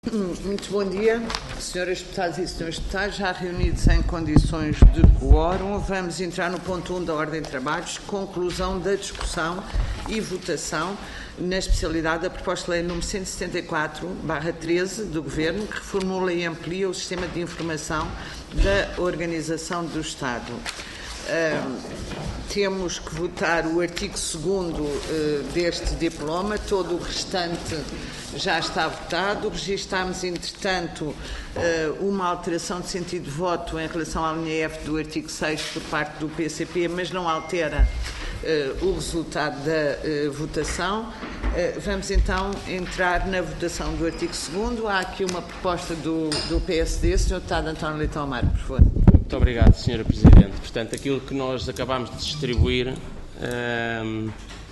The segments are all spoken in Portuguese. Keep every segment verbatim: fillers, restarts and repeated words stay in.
Muito bom dia, senhoras deputadas e senhores deputados, já reunidos em condições de quórum, vamos entrar no ponto um da ordem de trabalhos, conclusão da discussão e votação na especialidade da proposta de lei número cento e setenta e quatro barra treze do Governo, que reformula e amplia o sistema de informação da Organização do Estado. Uh, temos que votar o artigo segundo uh, deste diploma, todo o restante já está votado. Registámos, entretanto, uh, uma alteração de sentido de voto em relação à linha F do artigo seis por parte do P C P, mas não altera uh, o resultado da uh, votação. Uh, vamos então entrar na votação do artigo segundo. Há aqui uma proposta do, do P S D. senhor Deputado António Leitão Amaro, por favor. Muito obrigado, senhora Presidente. Portanto, aquilo que nós acabámos de distribuir uh,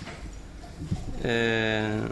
uh,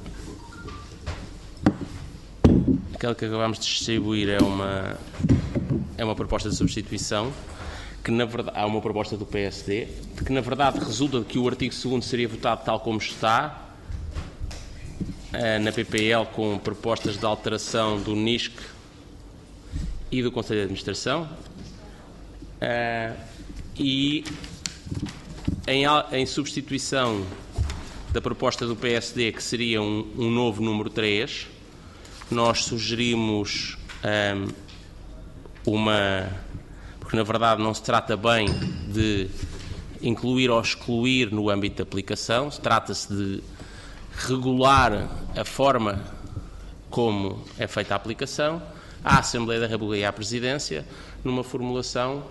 aquilo que acabámos de distribuir é uma, é uma proposta de substituição, que na verdade, há uma proposta do P S D, que na verdade resulta de que o artigo segundo seria votado tal como está, uh, na P P L, com propostas de alteração do N I S C e do Conselho de Administração. Uh, e em, em substituição da proposta do P S D, que seria um, um novo número três, nós sugerimos um, uma, porque na verdade não se trata bem de incluir ou excluir no âmbito de aplicação, trata-se de regular a forma como é feita a aplicação à Assembleia da República e à Presidência, numa formulação.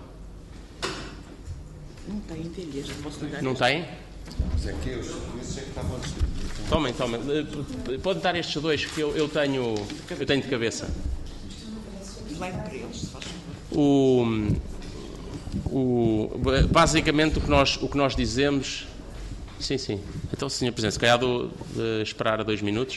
Não tem entendido, posso dar. Não tem? Mas é que eu, isso é que estavam a discutir. Tomem, tomem. Pode dar estes dois, que eu, eu, tenho, eu tenho de cabeça. O, o, basicamente, o que, nós, o que nós dizemos. Sim, sim. Então, senhor Presidente, se calhar dou de esperar a dois minutos.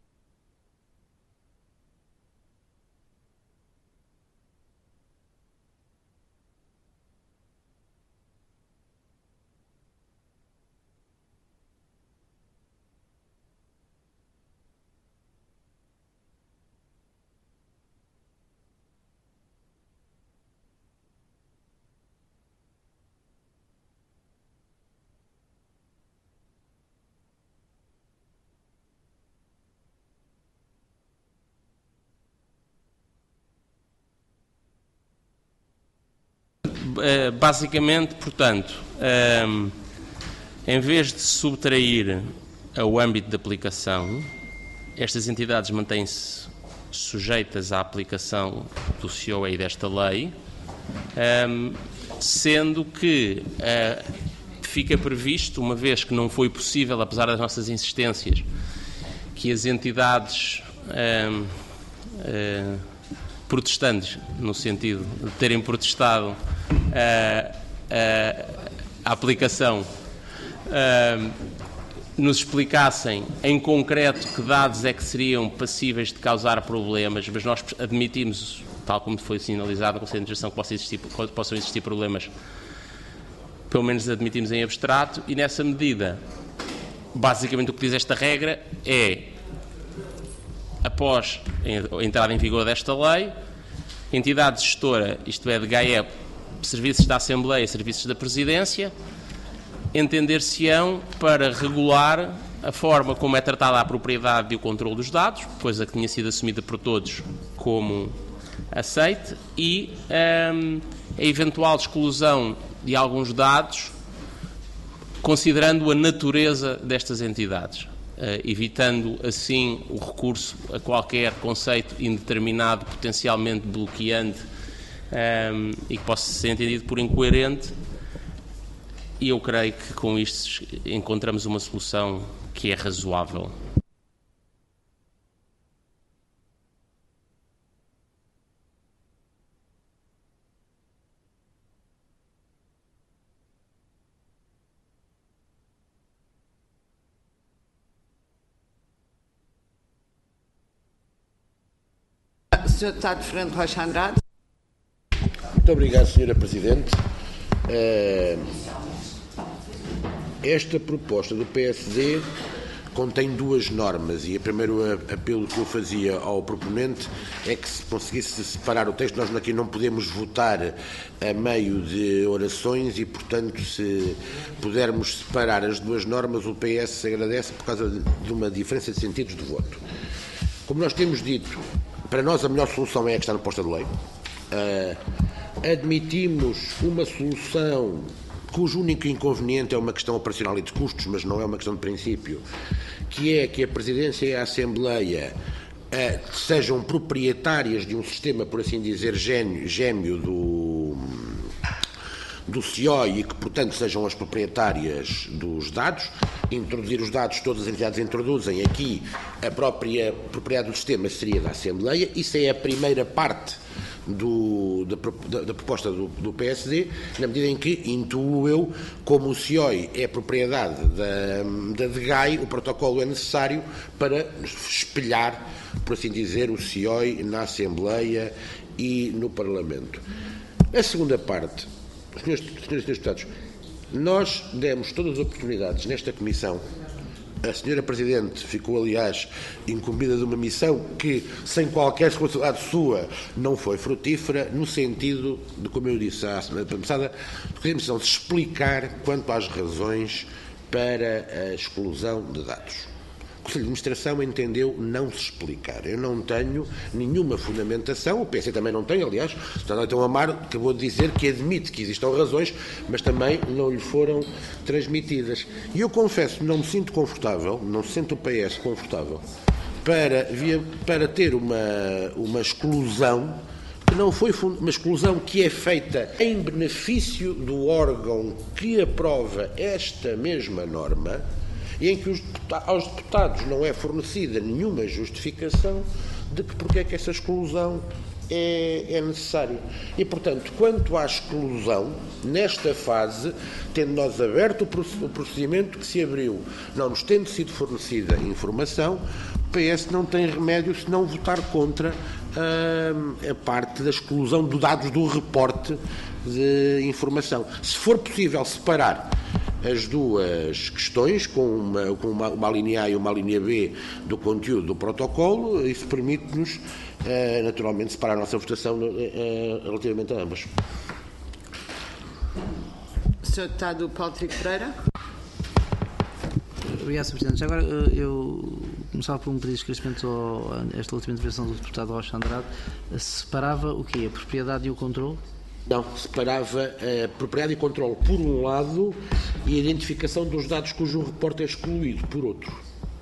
Basicamente, portanto, um, em vez de subtrair ao âmbito de aplicação, estas entidades mantêm-se sujeitas à aplicação do C O E e desta lei, um, sendo que uh, fica previsto, uma vez que não foi possível, apesar das nossas insistências, que as entidades um, uh, protestantes, no sentido de terem protestado a, a, a aplicação, uh, nos explicassem em concreto que dados é que seriam passíveis de causar problemas, mas nós admitimos, tal como foi sinalizado na Conselho de Administração, que possam existir, possam existir problemas, pelo menos admitimos em abstrato, e nessa medida, basicamente o que diz esta regra é, após a entrada em vigor desta lei, entidade gestora, isto é, de G A E P, serviços da Assembleia, serviços da Presidência, entender-se-ão para regular a forma como é tratada a propriedade e o controle dos dados, coisa que tinha sido assumida por todos como aceite, e hum, a eventual exclusão de alguns dados, considerando a natureza destas entidades, Uh, evitando assim o recurso a qualquer conceito indeterminado, potencialmente bloqueante, um, e que possa ser entendido por incoerente, e eu creio que com isto encontramos uma solução que é razoável. senhor Deputado Fernando Rocha Andrade. Muito obrigado, senhora Presidente. Esta proposta do P S D contém duas normas e o primeiro apelo que eu fazia ao proponente é que se conseguisse separar o texto. Nós aqui não podemos votar a meio de orações e, portanto, se pudermos separar as duas normas, o P S agradece por causa de uma diferença de sentidos de voto. Como nós temos dito, para nós a melhor solução é a que está na proposta de lei. Uh, admitimos uma solução cujo único inconveniente é uma questão operacional e de custos, mas não é uma questão de princípio, que é que a Presidência e a Assembleia uh, sejam proprietárias de um sistema, por assim dizer, gêmeo, gêmeo do, do C I O I e que, portanto, sejam as proprietárias dos dados. Introduzir os dados, todas as entidades introduzem, aqui a própria propriedade do sistema seria da Assembleia. Isso é a primeira parte Do, da, da, da proposta do, do P S D, na medida em que, intuo eu, como o C I O I é propriedade da, da D G A I, o protocolo é necessário para espelhar, por assim dizer, o C I O I na Assembleia e no Parlamento. A segunda parte, senhores, senhores e senhores deputados, nós demos todas as oportunidades nesta Comissão. A senhora Presidente ficou, aliás, incumbida de uma missão que, sem qualquer responsabilidade sua, não foi frutífera, no sentido de, como eu disse à semana passada, de explicar quanto às razões para a exclusão de dados. O Conselho de Administração entendeu não se explicar. Eu não tenho nenhuma fundamentação, o P S também não tem, aliás, o Senador Leitão Amaro acabou de dizer que admite que existam razões, mas também não lhe foram transmitidas. E eu confesso, não me sinto confortável, não sinto o P S confortável, para, via, para ter uma, uma exclusão, que não foi uma exclusão que é feita em benefício do órgão que aprova esta mesma norma, e em que os deputados, aos deputados não é fornecida nenhuma justificação de que porque é que essa exclusão é, é necessária. E, portanto, quanto à exclusão, nesta fase, tendo nós aberto o procedimento que se abriu, não nos tendo sido fornecida informação, o P S não tem remédio senão votar contra a, a parte da exclusão dos dados do reporte de informação. Se for possível separar as duas questões, com uma, com uma, uma linha A e uma linha B do conteúdo do protocolo, isso permite-nos, uh, naturalmente, separar a nossa votação uh, relativamente a ambas. senhor Deputado Paulo Trigo Pereira. Obrigado, senhor Presidente. Agora, eu começava por um pedido de esclarecimento a esta última intervenção do deputado Rocha Andrade. Separava o quê? A propriedade e o controle? Não, separava a propriedade e controle por um lado e a identificação dos dados cujo reporte é excluído por outro.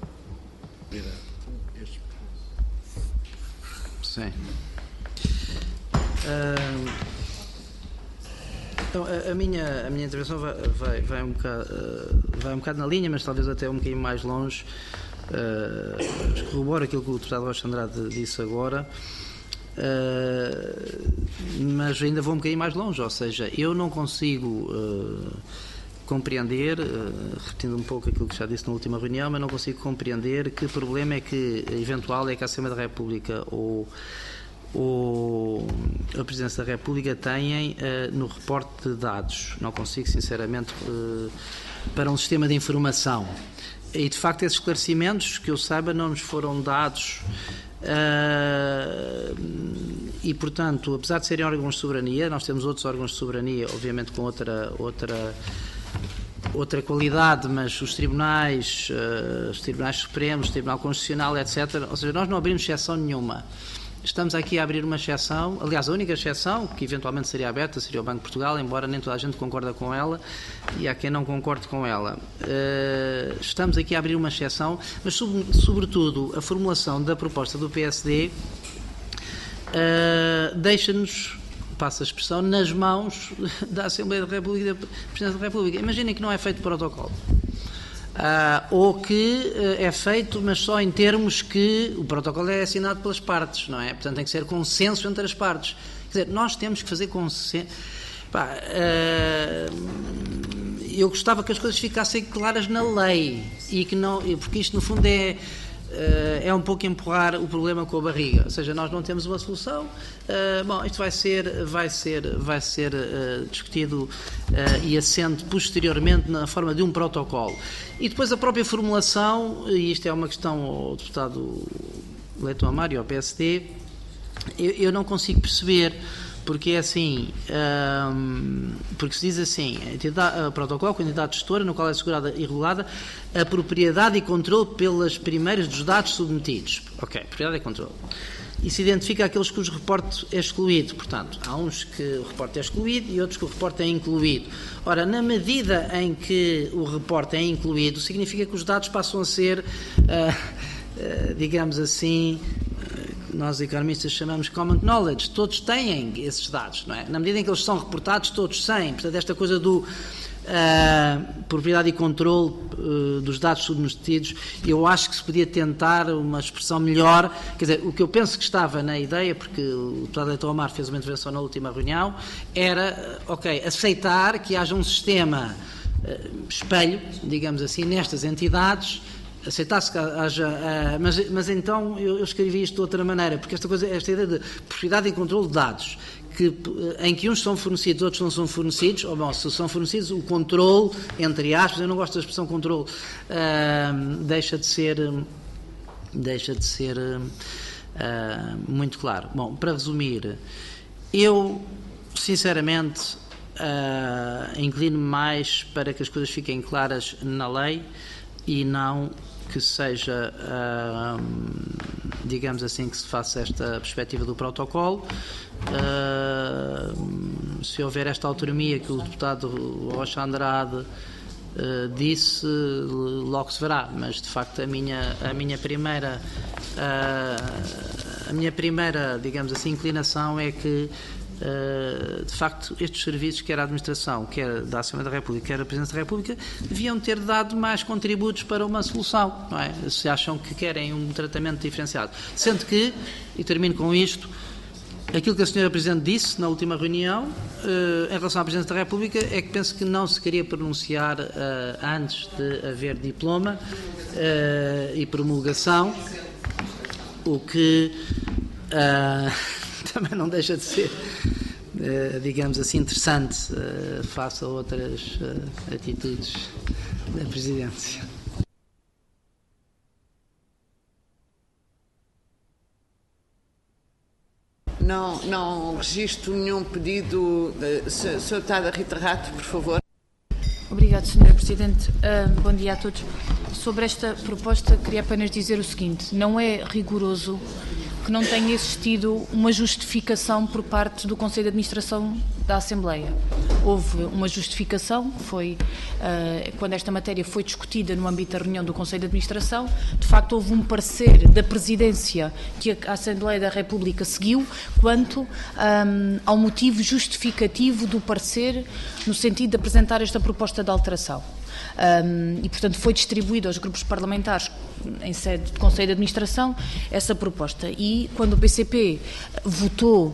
Sim. Uh, então, a, a, minha, a minha intervenção vai, vai, vai, um bocado, uh, vai um bocado na linha, mas talvez até um bocadinho mais longe. Uh, corroboro aquilo que o deputado Rocha Andrade disse agora. Uh, mas ainda vou um bocadinho mais longe, ou seja, eu não consigo uh, compreender, uh, repetindo um pouco aquilo que já disse na última reunião, mas não consigo compreender que problema é que eventual é que a Assembleia da República ou, ou a Presidência da República tenham uh, no reporte de dados. Não consigo, sinceramente, uh, para um sistema de informação. E, de facto, esses esclarecimentos, que eu saiba, não nos foram dados. Uh, e, portanto, apesar de serem órgãos de soberania, nós temos outros órgãos de soberania, obviamente com outra, outra, outra qualidade, mas os tribunais, uh, os tribunais supremos, o Tribunal Constitucional, etcétera. Ou seja, nós não abrimos exceção nenhuma. Estamos aqui a abrir uma exceção, aliás, a única exceção que eventualmente seria aberta seria o Banco de Portugal, embora nem toda a gente concorda com ela e há quem não concorde com ela. Uh, estamos aqui a abrir uma exceção, mas sobre, sobretudo a formulação da proposta do P S D uh, deixa-nos, passa a expressão, nas mãos da Assembleia da República e da Presidência da República. Imaginem que não é feito protocolo. Uh, ou que uh, é feito, mas só em termos que o protocolo é assinado pelas partes, não é? Portanto, tem que ser consenso entre as partes. Quer dizer, nós temos que fazer consenso. Pá, uh, eu gostava que as coisas ficassem claras na lei, e que não, porque isto, no fundo, é é um pouco empurrar o problema com a barriga, ou seja, nós não temos uma solução, uh, bom, isto vai ser, vai ser, vai ser uh, discutido uh, e assente posteriormente na forma de um protocolo. E depois a própria formulação, e isto é uma questão ao deputado Leitão Amaro, ao P S D, eu, eu não consigo perceber, porque é assim, um, porque se diz assim, a entidade, a protocolo com a entidade gestora, no qual é assegurada e regulada a propriedade e controle pelas primeiras dos dados submetidos. Ok, propriedade e controle. E se identifica aqueles cujo reporte é excluído. Portanto, há uns que o reporte é excluído e outros que o reporte é incluído. Ora, na medida em que o reporte é incluído, significa que os dados passam a ser, uh, uh, digamos assim, nós economistas chamamos common knowledge, todos têm esses dados, não é? Na medida em que eles são reportados, todos têm. Portanto, esta coisa do uh, propriedade e controle uh, dos dados submetidos, eu acho que se podia tentar uma expressão melhor. Quer dizer, o que eu penso que estava na ideia, porque o deputado Leitão Amaro fez uma intervenção na última reunião, era, ok, aceitar que haja um sistema uh, espelho, digamos assim, nestas entidades, aceitar-se que haja, uh, mas, mas então eu, eu escrevi isto de outra maneira, porque esta coisa, esta ideia de propriedade e controle de dados, que, em que uns são fornecidos, outros não são fornecidos, ou bom, se são fornecidos, o controle, entre aspas, eu não gosto da expressão controle, uh, deixa de ser, deixa de ser uh, muito claro. Bom, para resumir, eu, sinceramente, uh, inclino-me mais para que as coisas fiquem claras na lei e não que seja, uh, digamos assim, que se faça esta perspectiva do protocolo. Uh, se houver esta autonomia que o deputado Rocha Andrade uh, disse, logo se verá, mas de facto a minha, a minha primeira uh, a minha primeira, digamos assim, inclinação é que Uh, de facto, estes serviços, quer a administração, quer da Assembleia da República, quer a Presidência da República, deviam ter dado mais contributos para uma solução, não é? Se acham que querem um tratamento diferenciado. Sendo que, e termino com isto, aquilo que a senhora Presidente disse na última reunião, uh, em relação à Presidência da República, é que penso que não se queria pronunciar uh, antes de haver diploma uh, e promulgação, o que uh, também não deixa de ser, uh, digamos assim, interessante uh, face a outras uh, atitudes da Presidência. Não, não registro nenhum pedido. senhora Deputada Rita Rato, por favor. Obrigada, senhora Presidente. Uh, bom dia a todos. Sobre esta proposta, queria apenas dizer o seguinte: não é rigoroso que não tenha existido uma justificação por parte do Conselho de Administração da Assembleia. Houve uma justificação, foi uh, quando esta matéria foi discutida no âmbito da reunião do Conselho de Administração. De facto, houve um parecer da Presidência que a Assembleia da República seguiu quanto um, ao motivo justificativo do parecer, no sentido de apresentar esta proposta de alteração. Um, e, portanto, foi distribuído aos grupos parlamentares, em sede de Conselho de Administração, essa proposta. E, quando o P C P votou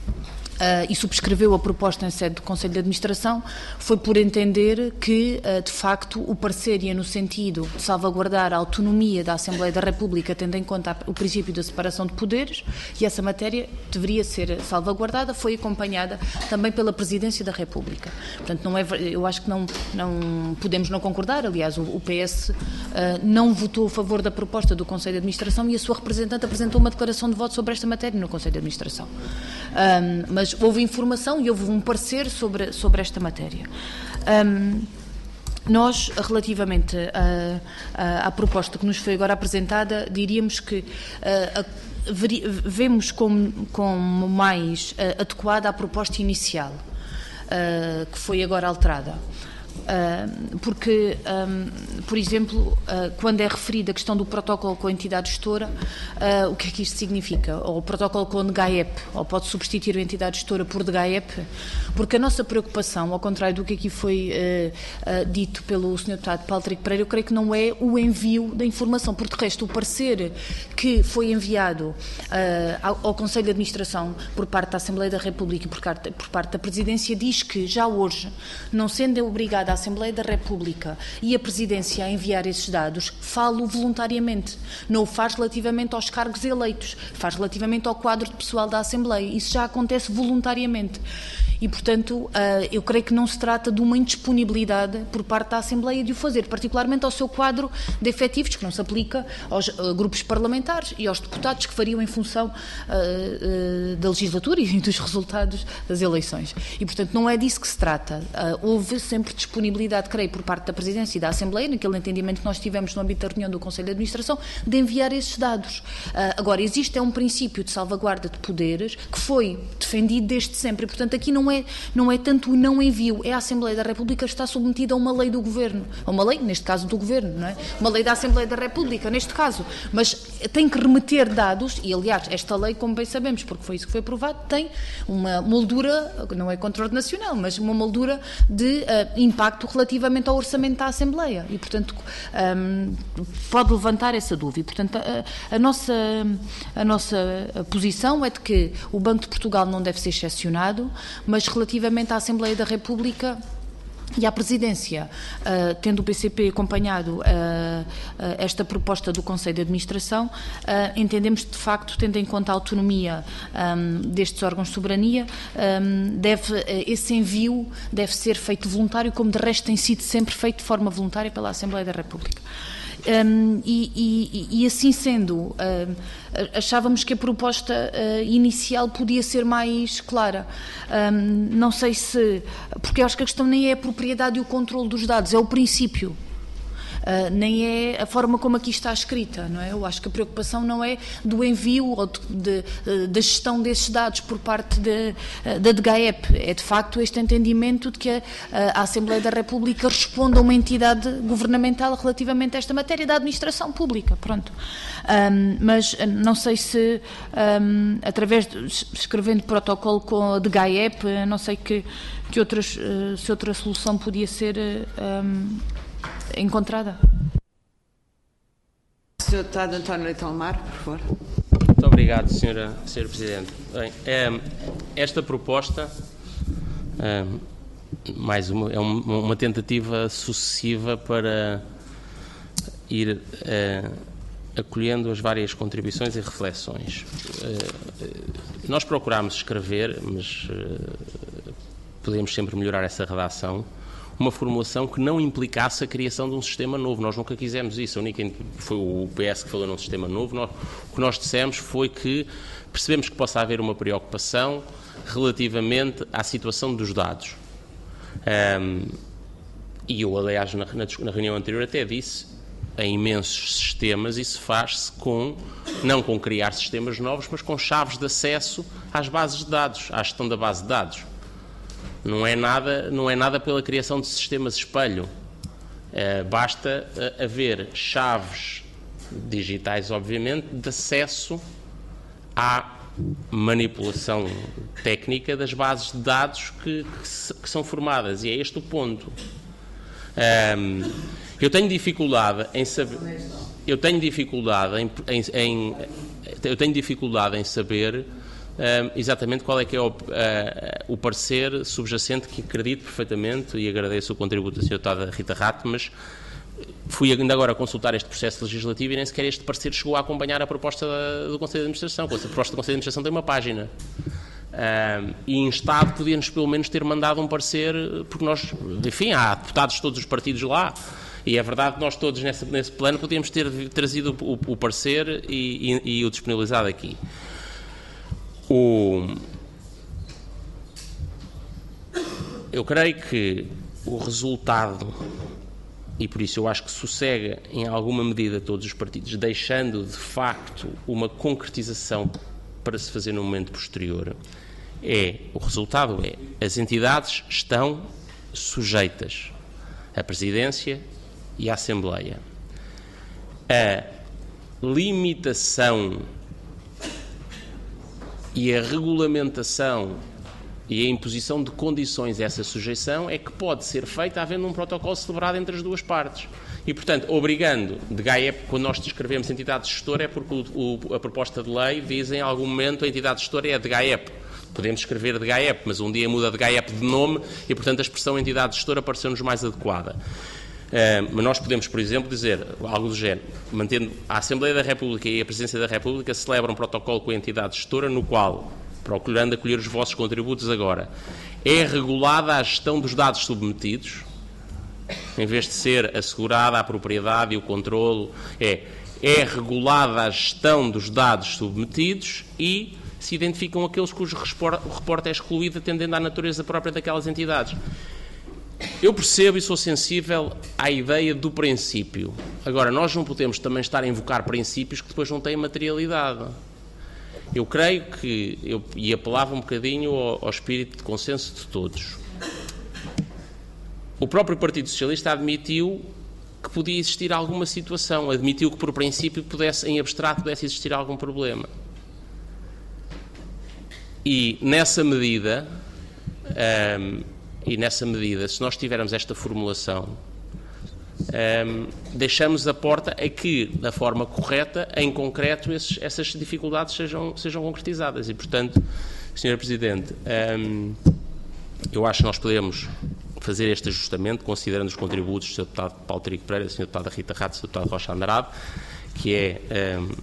Uh, e subscreveu a proposta em sede do Conselho de Administração, foi por entender que, uh, de facto, o parecer ia no sentido de salvaguardar a autonomia da Assembleia da República, tendo em conta o princípio da separação de poderes, e essa matéria deveria ser salvaguardada, foi acompanhada também pela Presidência da República. Portanto, não é, eu acho que não, não podemos não concordar. Aliás, o, o P S uh, não votou a favor da proposta do Conselho de Administração e a sua representante apresentou uma declaração de voto sobre esta matéria no Conselho de Administração. Um, mas houve informação e houve um parecer sobre, sobre esta matéria. Um, nós, relativamente a, a, à proposta que nos foi agora apresentada, diríamos que uh, a, veri, vemos como, como mais uh, adequada à proposta inicial, uh, que foi agora alterada. Uh, porque, um, por exemplo, uh, quando é referida a questão do protocolo com a entidade gestora, uh, o que é que isto significa? Ou o protocolo com a D G A E P, ou pode substituir a entidade gestora por D G A E P? Porque a nossa preocupação, ao contrário do que aqui foi uh, uh, dito pelo senhor Deputado Paulo Trigo Pereira, eu creio que não é o envio da informação. Por de resto, o parecer que foi enviado uh, ao, ao Conselho de Administração por parte da Assembleia da República e por parte, por parte da Presidência diz que, já hoje, não sendo obrigada obrigada a Assembleia da República e a Presidência a enviar esses dados, falo voluntariamente. Não o faz relativamente aos cargos eleitos, faz relativamente ao quadro de pessoal da Assembleia. Isso já acontece voluntariamente. E, portanto, eu creio que não se trata de uma indisponibilidade por parte da Assembleia de o fazer, particularmente ao seu quadro de efetivos, que não se aplica aos grupos parlamentares e aos deputados que fariam em função da legislatura e dos resultados das eleições. E, portanto, não é disso que se trata. Houve sempre disponibilidade, creio, por parte da Presidência e da Assembleia, naquele entendimento que nós tivemos no âmbito da reunião do Conselho de Administração, de enviar esses dados. Agora, existe é um princípio de salvaguarda de poderes que foi defendido desde sempre e, portanto, aqui não é, não é tanto o não envio, é a Assembleia da República que está submetida a uma lei do Governo, a uma lei, neste caso do Governo, não é? Uma lei da Assembleia da República, neste caso, mas tem que remeter dados, e aliás, esta lei, como bem sabemos, porque foi isso que foi aprovado, tem uma moldura, não é controle nacional, mas uma moldura de uh, impacto relativamente ao orçamento da Assembleia, e portanto um, pode levantar essa dúvida. Portanto, a, a, nossa, a nossa posição é de que o Banco de Portugal não deve ser excepcionado, mas relativamente à Assembleia da República e à Presidência, uh, tendo o B C P acompanhado uh, uh, esta proposta do Conselho de Administração, uh, entendemos que, de facto, tendo em conta a autonomia um, destes órgãos de soberania, um, deve, uh, esse envio deve ser feito voluntário, como de resto tem sido sempre feito de forma voluntária pela Assembleia da República. Um, e, e, e assim sendo, uh, achávamos que a proposta uh, inicial podia ser mais clara. Um, não sei se... Porque eu acho que a questão nem é a propriedade e o controle dos dados, é o princípio. Uh, nem é a forma como aqui está escrita, não é? Eu acho que a preocupação não é do envio ou de, de, de, da gestão desses dados por parte de, da D G A E P, é de facto este entendimento de que a, a Assembleia da República responde a uma entidade governamental relativamente a esta matéria da administração pública, pronto. Um, mas não sei se, um, através de, escrevendo protocolo com a D G A E P, não sei que, que outras, se outra solução podia ser um, encontrada. senhor Deputado António Leitão Mar, por favor. Muito obrigado, senhora, senhora Presidente. Bem, é, esta proposta é, mais uma, é uma, uma tentativa sucessiva para ir é, acolhendo as várias contribuições e reflexões. É, nós procurámos escrever, mas é, podemos sempre melhorar essa redação, uma formulação que não implicasse a criação de um sistema novo. Nós nunca quisemos isso. A única, foi o P S que falou num sistema novo. Nós, o que nós dissemos foi que percebemos que possa haver uma preocupação relativamente à situação dos dados. Um, e eu, aliás, na, na, na reunião anterior até disse, em imensos sistemas, isso faz-se com, não com criar sistemas novos, mas com chaves de acesso às bases de dados, à gestão da base de dados. Não é nada, não é nada pela criação de sistemas espelho. Uh, basta uh, haver chaves digitais, obviamente, de acesso à manipulação técnica das bases de dados que, que, se, que são formadas. E é este o ponto. Um, eu tenho dificuldade em saber. Eu tenho dificuldade em, em, em eu tenho dificuldade em saber. Um, exatamente qual é que é o, uh, o parecer subjacente, que acredito perfeitamente, e agradeço o contributo da senhora Deputada Rita Rato, mas fui ainda agora consultar este processo legislativo e nem sequer este parecer chegou a acompanhar a proposta da, do Conselho de Administração. A proposta do Conselho de Administração tem uma página. Um, e em Estado podíamos pelo menos ter mandado um parecer, porque nós, enfim, há deputados de todos os partidos lá, e é verdade que nós todos nesse, nesse plano podíamos ter trazido o, o parecer e, e, e o disponibilizado aqui. O... Eu creio que o resultado, e por isso eu acho que sossega em alguma medida todos os partidos, deixando de facto uma concretização para se fazer no momento posterior, é, o resultado é, as entidades estão sujeitas à Presidência e à Assembleia. A limitação e a regulamentação e a imposição de condições a essa sujeição é que pode ser feita havendo um protocolo celebrado entre as duas partes. E, portanto, obrigando, de G A E P, quando nós descrevemos entidade gestora, é porque o, o, a proposta de lei diz em algum momento a entidade gestora é a de G A E P. Podemos escrever de GAEP, mas um dia muda de GAEP de nome e, portanto, a expressão entidade gestora pareceu-nos mais adequada. Uh, mas nós podemos, por exemplo, dizer algo do género, mantendo a Assembleia da República e a Presidência da República celebram um protocolo com a entidade gestora no qual, procurando acolher os vossos contributos agora, é regulada a gestão dos dados submetidos, em vez de ser assegurada a propriedade e o controlo, é, é regulada a gestão dos dados submetidos e se identificam aqueles cujo reporte é excluído atendendo à natureza própria daquelas entidades. Eu percebo e sou sensível à ideia do princípio. Agora, nós não podemos também estar a invocar princípios que depois não têm materialidade. Eu creio que, eu, e apelava um bocadinho ao, ao espírito de consenso de todos, o próprio Partido Socialista admitiu que podia existir alguma situação, admitiu que por princípio pudesse, em abstrato pudesse existir algum problema. E nessa medida... Hum, E, nessa medida, se nós tivermos esta formulação, um, deixamos a porta a que, da forma correta, em concreto, esses, essas dificuldades sejam, sejam concretizadas. E, portanto, senhor Presidente, um, eu acho que nós podemos fazer este ajustamento, considerando os contributos do senhor Deputado Paulo Trigo Pereira, da senhora Deputada Rita Rato e do senhor Deputado Rocha Andrade, que é um,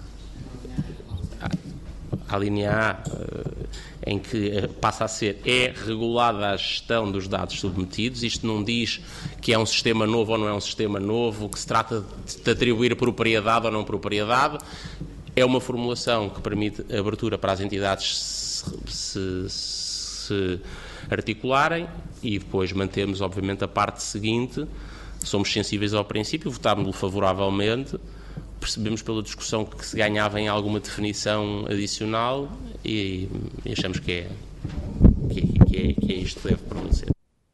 a, a linha A, uh, em que passa a ser, é regulada a gestão dos dados submetidos. Isto não diz que é um sistema novo ou não é um sistema novo, que se trata de atribuir propriedade ou não propriedade. É uma formulação que permite abertura para as entidades se, se, se articularem e depois mantemos, obviamente, a parte seguinte. Somos sensíveis ao princípio, votámos-lo favoravelmente, percebemos pela discussão que se ganhava em alguma definição adicional e, e achamos que é, que, que, é, que é isto que deve prevalecer.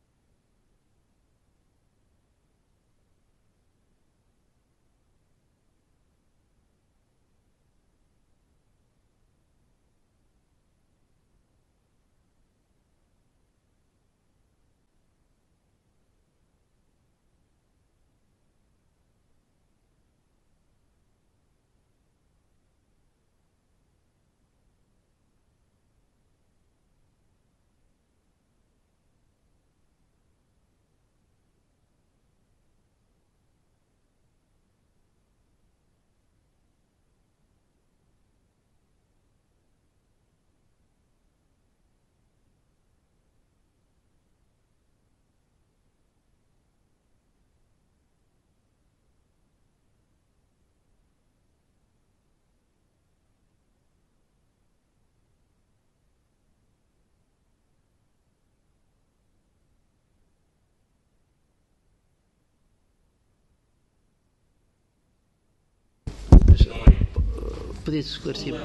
Pedido esclarecido.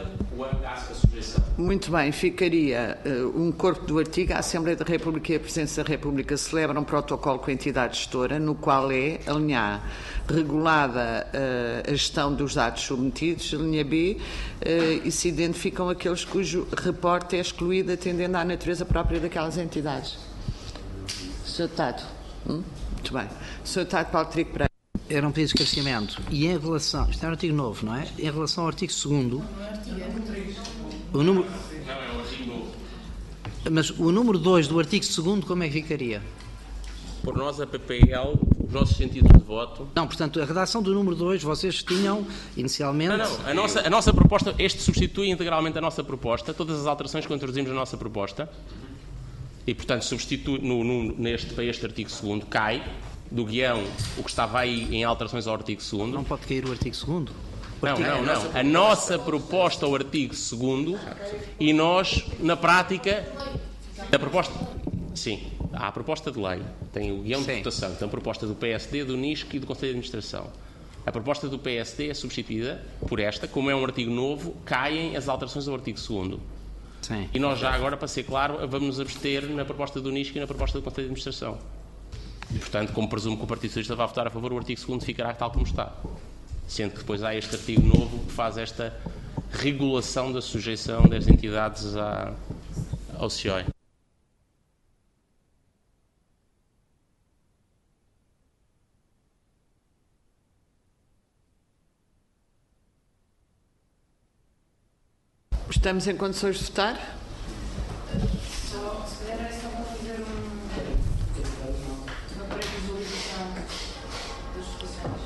Muito bem, ficaria uh, um corpo do artigo. A Assembleia da República e a Presidência da República celebram um protocolo com a entidade gestora, no qual é, a linha A, regulada uh, a gestão dos dados submetidos, a linha B, uh, e se identificam aqueles cujo reporte é excluído atendendo à natureza própria daquelas entidades. senhor Deputado. Hum? Muito bem. senhor Deputado Paulo Trigo Pereira. Era um pedido de esclarecimento. E em relação... Isto é um artigo novo, não é? Em relação ao artigo segundo... O número... Não, é um artigo novo. Mas o número dois do artigo segundo, como é que ficaria? Por nós, a P P L, os nossos sentidos de voto... Não, portanto, a redação do número dois, vocês tinham, inicialmente... Não, não. A nossa, a nossa proposta... Este substitui integralmente a nossa proposta, todas as alterações que introduzimos na nossa proposta, e, portanto, substitui no, no, neste, para este artigo segundo, cai do guião o que estava aí em alterações ao artigo segundo. Não pode cair o artigo segundo? Não, não, não. A nossa proposta ao artigo segundo e nós, na prática, a proposta... Sim, há a proposta de lei, tem o guião de votação, tem a proposta do P S D, do N I S C e do Conselho de Administração. A proposta do P S D é substituída por esta, como é um artigo novo, caem as alterações ao artigo segundo. Sim. E nós já agora, para ser claro, vamos nos abster na proposta do N I S C e na proposta do Conselho de Administração. E, portanto, como presumo que o Partido Socialista vai votar a favor, o artigo segundo ficará tal como está. Sendo que depois há este artigo novo que faz esta regulação da sujeição das entidades à, ao C I O E. Estamos em condições de votar? só, se calhar era só para fazer um, uma pré-visualização das votações.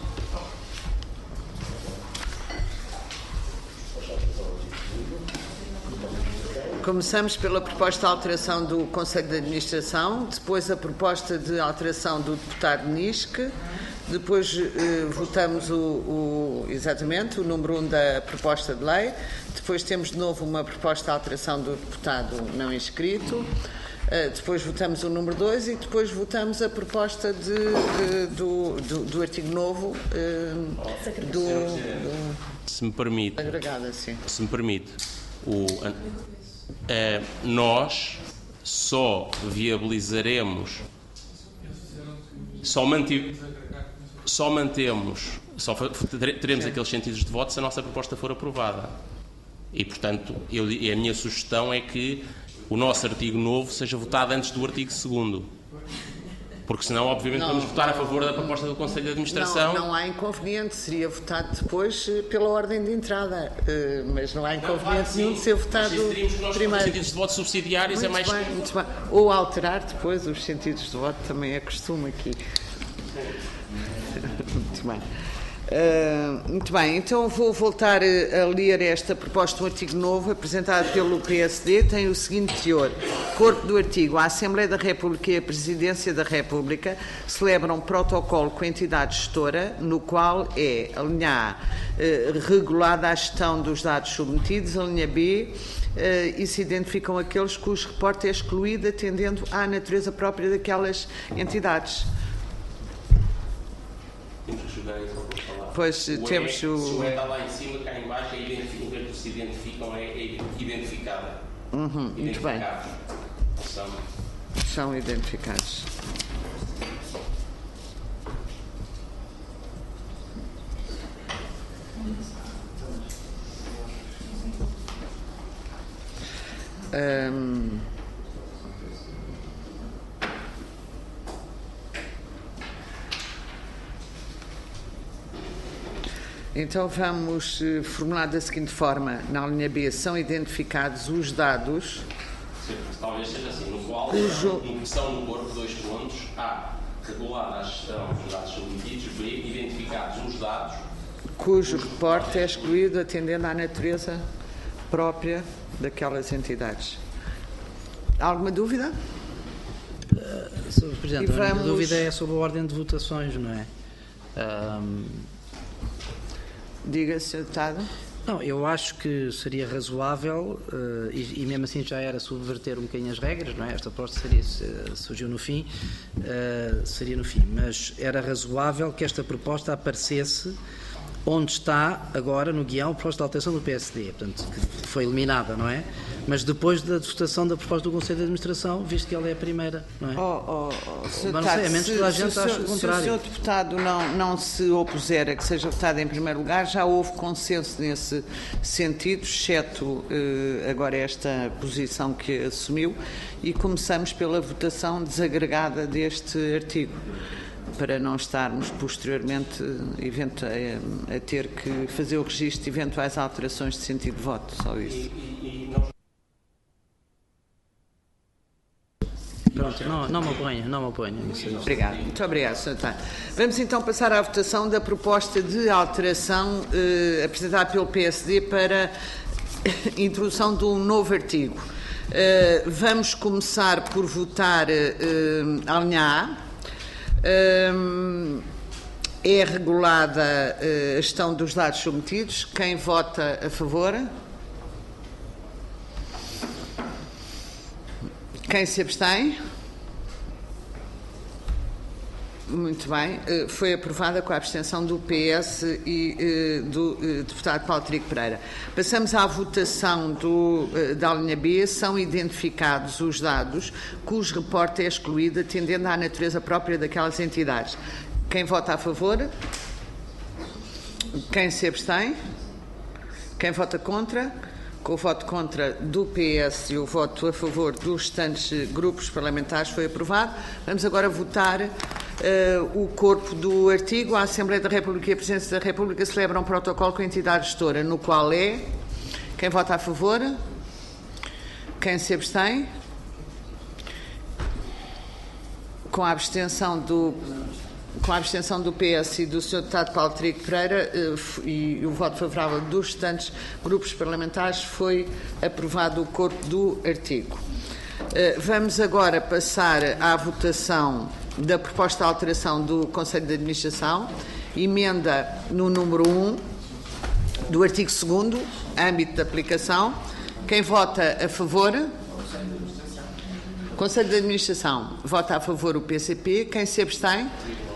Começamos pela proposta de alteração do Conselho de Administração, depois a proposta de alteração do deputado Nisque, depois eh, votamos o, o, exatamente o número um da proposta de lei, depois temos de novo uma proposta de alteração do deputado não inscrito, eh, depois votamos o número dois e depois votamos a proposta de, eh, do, do, do artigo novo eh, do, do Se me permite, agregado, assim. se me permite, o, eh, nós só viabilizaremos, só, mantive, só mantemos, só teremos Sim. aqueles sentidos de voto se a nossa proposta for aprovada. E, portanto, eu, a minha sugestão é que o nosso artigo novo seja votado antes do artigo segundo. Porque senão, obviamente, não, vamos votar não, a favor da proposta do Conselho de Administração. Não, não há inconveniente, seria votado depois pela ordem de entrada, mas não há inconveniente nenhum de ser votado primeiro. Os sentidos de voto subsidiários muito é mais... Bem, muito bem. Ou alterar depois os sentidos de voto, também é costume aqui. Muito bem. Uh, muito bem, então vou voltar a ler esta proposta do artigo novo apresentada pelo P S D. Tem o seguinte teor: corpo do artigo: a Assembleia da República e a Presidência da República celebram um protocolo com a entidade gestora, no qual é, a linha A, uh, regulada a gestão dos dados submetidos, a linha B, uh, e se identificam aqueles cujo reporte é excluído atendendo à natureza própria daquelas entidades. Pois o temos é, o. Se o E está lá em cima, cá em baixo, é identific... o que se identificam é, é identificada. Uhum, muito bem. São... São identificados. Um... Então vamos uh, formular da seguinte forma: na linha B são identificados os dados. Sim, talvez seja assim, no qual cujo... são no corpo dois pontos: A, regulada a gestão dos dados submetidos; B, identificados os dados cujo reporte é excluído atendendo à natureza própria daquelas entidades. Alguma dúvida? Uh, Senhor Presidente, vamos... a minha dúvida é sobre a ordem de votações, não é? Um... Diga, senhor Deputado. Não, eu acho que seria razoável, uh, e, e mesmo assim já era subverter um bocadinho as regras, não é? Esta proposta seria, surgiu no fim, uh, seria no fim, mas era razoável que esta proposta aparecesse onde está agora no guião a proposta de alteração do P S D, portanto, que foi eliminada, não é? Mas depois da votação da proposta do Conselho de Administração, visto que ela é a primeira, não é? Oh, oh, oh, mas não sei, a menos que toda a gente ache o contrário. Se o senhor Deputado não, não se opuser a que seja votado em primeiro lugar, já houve consenso nesse sentido, exceto eh, agora esta posição que assumiu, e começamos pela votação desagregada deste artigo, para não estarmos posteriormente a, a ter que fazer o registro de eventuais alterações de sentido de voto, só isso. Pronto, não, não me oponho, não me oponho. Obrigado, muito obrigado, senhor Deputado. Vamos então passar à votação da proposta de alteração eh, apresentada pelo P S D para introdução de um novo artigo. Eh, vamos começar por votar eh, a linha A. Um, é regulada uh, a gestão dos dados submetidos. Quem vota a favor? Quem se abstém? Muito bem. Uh, foi aprovada com a abstenção do P S e uh, do uh, deputado Paulo Trigo Pereira. Passamos à votação do, uh, da linha B. São identificados os dados cujo reporte é excluído atendendo à natureza própria daquelas entidades. Quem vota a favor? Quem se abstém? Quem vota contra? Com o voto contra do P S e o voto a favor dos restantes grupos parlamentares foi aprovado. Vamos agora votar uh, o corpo do artigo. A Assembleia da República e a Presidência da República celebram um protocolo com a entidade gestora, no qual é... Quem vota a favor? Quem se abstém? com a abstenção do com a abstenção do P S e do senhor Deputado Paulo Trigo Pereira e o voto favorável dos restantes grupos parlamentares, foi aprovado o corpo do artigo. Vamos agora passar à votação da proposta de alteração do Conselho de Administração, emenda no número um do artigo segundo, âmbito de aplicação. Quem vota a favor? Conselho de Administração. Vota a favor o P C P. Quem se abstém?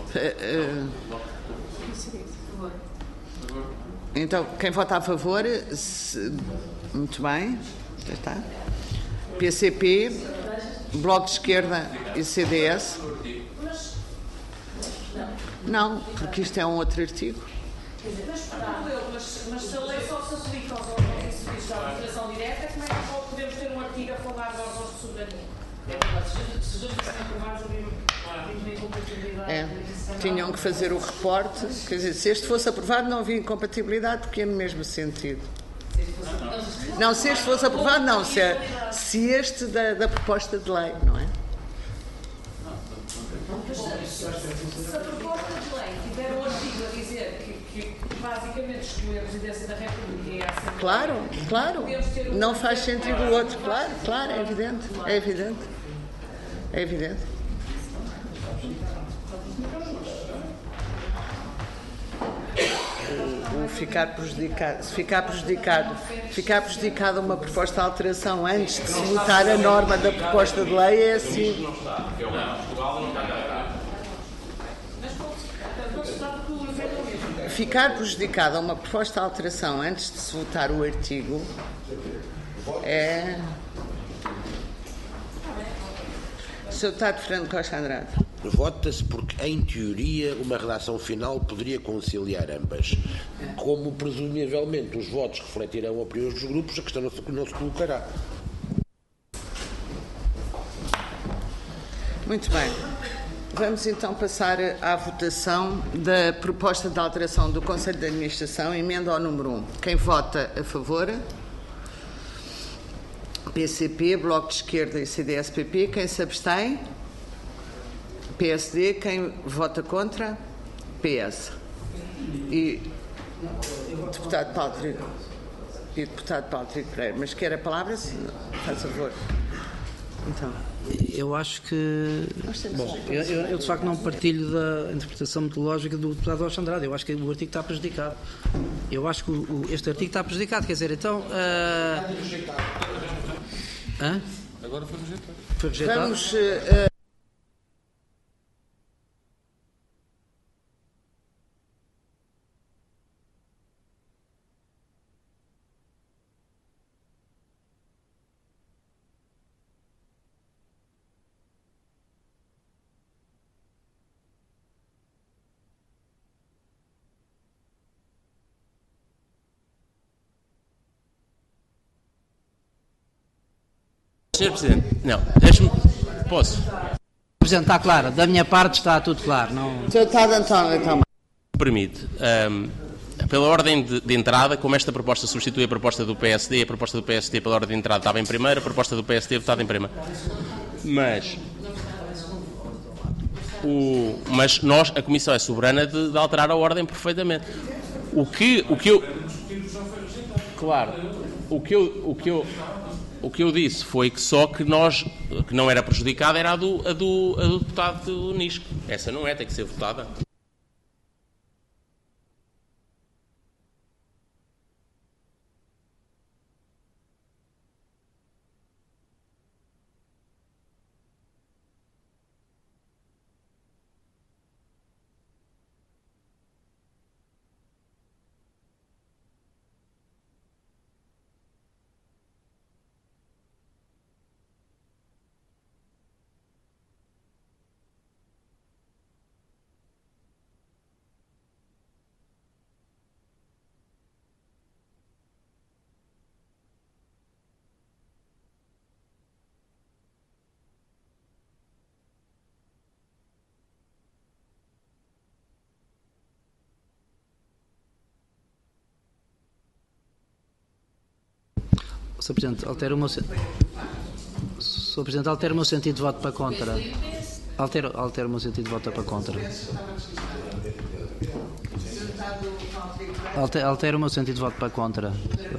Então, quem vota a favor? Se... Muito bem. Já está. P C P, Bloco de Esquerda e C D S. Não, porque isto é um outro artigo. Mas, mas se a lei só se aplica aos órgãos e serviços de administração direta, como é que podemos ter um artigo a falar de órgãos de soberania? Se os dois forem aprovados, havia incompatibilidade. É, tinham que fazer o reporte. Quer dizer, se este fosse aprovado, não havia incompatibilidade, porque é no mesmo sentido. Não, se este fosse aprovado, não. Se, é, se este da, da proposta de lei, não é? Se a proposta de lei tiver um artigo a dizer que, que basicamente exclui a Presidência da República e a Assembleia... Claro, claro. Não faz sentido o outro. Claro, claro, é evidente. É evidente. É evidente. O, o ficar prejudicado, se ficar prejudicado, ficar prejudicado uma proposta de alteração antes de se votar a norma da proposta de lei é assim. Ficar prejudicada uma proposta de alteração antes de se votar o artigo é... senhor Deputado Fernando Costa Andrade. Vota-se porque, em teoria, uma redação final poderia conciliar ambas. Como, presumivelmente, os votos refletirão a opinião dos grupos, a questão não se, não se colocará. Muito bem. Vamos então passar à votação da proposta de alteração do Conselho de Administração, emenda ao número um. Quem vota a favor? P C P, Bloco de Esquerda e C D S P P. Quem se abstém? P S D. Quem vota contra? P S. E deputado Paulo Trigo. E deputado Paulo Trigo Pereira. Mas quer a palavra? Faz favor. Então. Eu acho que... Bom, eu, eu, eu de facto não partilho da interpretação metodológica do deputado Costa Andrade. Eu acho que o artigo está prejudicado. Eu acho que o, o, este artigo está prejudicado. Quer dizer, então... Uh... Hã? Agora foi rejeitado. Foi rejeitado? Vamos... Uh, senhor Presidente, não, deixe-me, posso? Presidente, está claro, da minha parte está tudo claro. Não... senhor Deputado António, então. Permite, um, pela ordem de, de entrada, como esta proposta substitui a proposta do P S D, a proposta do P S D pela ordem de entrada estava em primeiro, a proposta do P S D votada em primeiro. Mas, o, mas nós, a Comissão é soberana de, de alterar a ordem perfeitamente. O que, o que eu... Claro, o que eu... O que eu O que eu disse foi que só que nós, que não era prejudicada, era a do, a do, a do deputado Nisco. Essa não é, tem que ser votada. senhor Presidente, altera o meu, senhor Presidente, altera o meu sentido de voto para contra. Altero, altero o meu sentido de voto para contra. Altero, altero o meu sentido de voto para contra.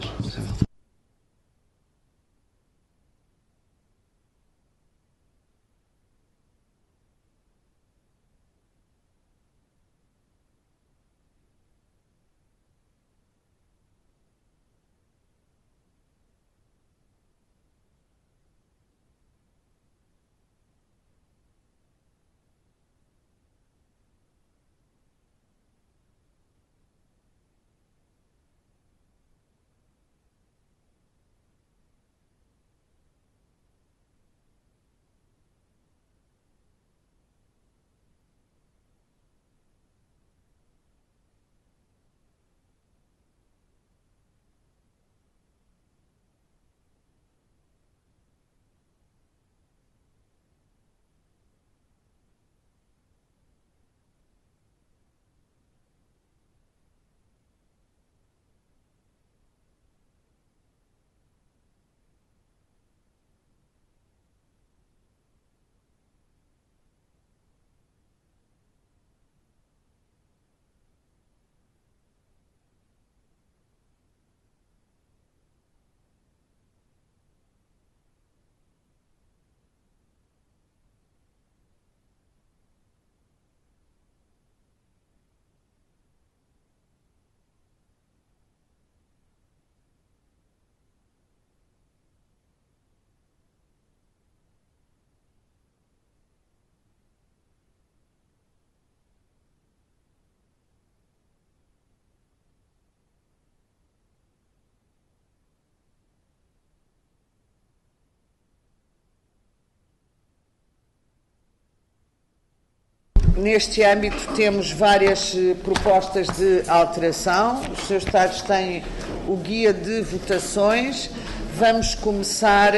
Neste âmbito temos várias propostas de alteração. Os senhores deputados têm o guia de votações. Vamos começar...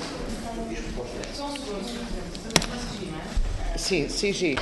Sim, Sigi.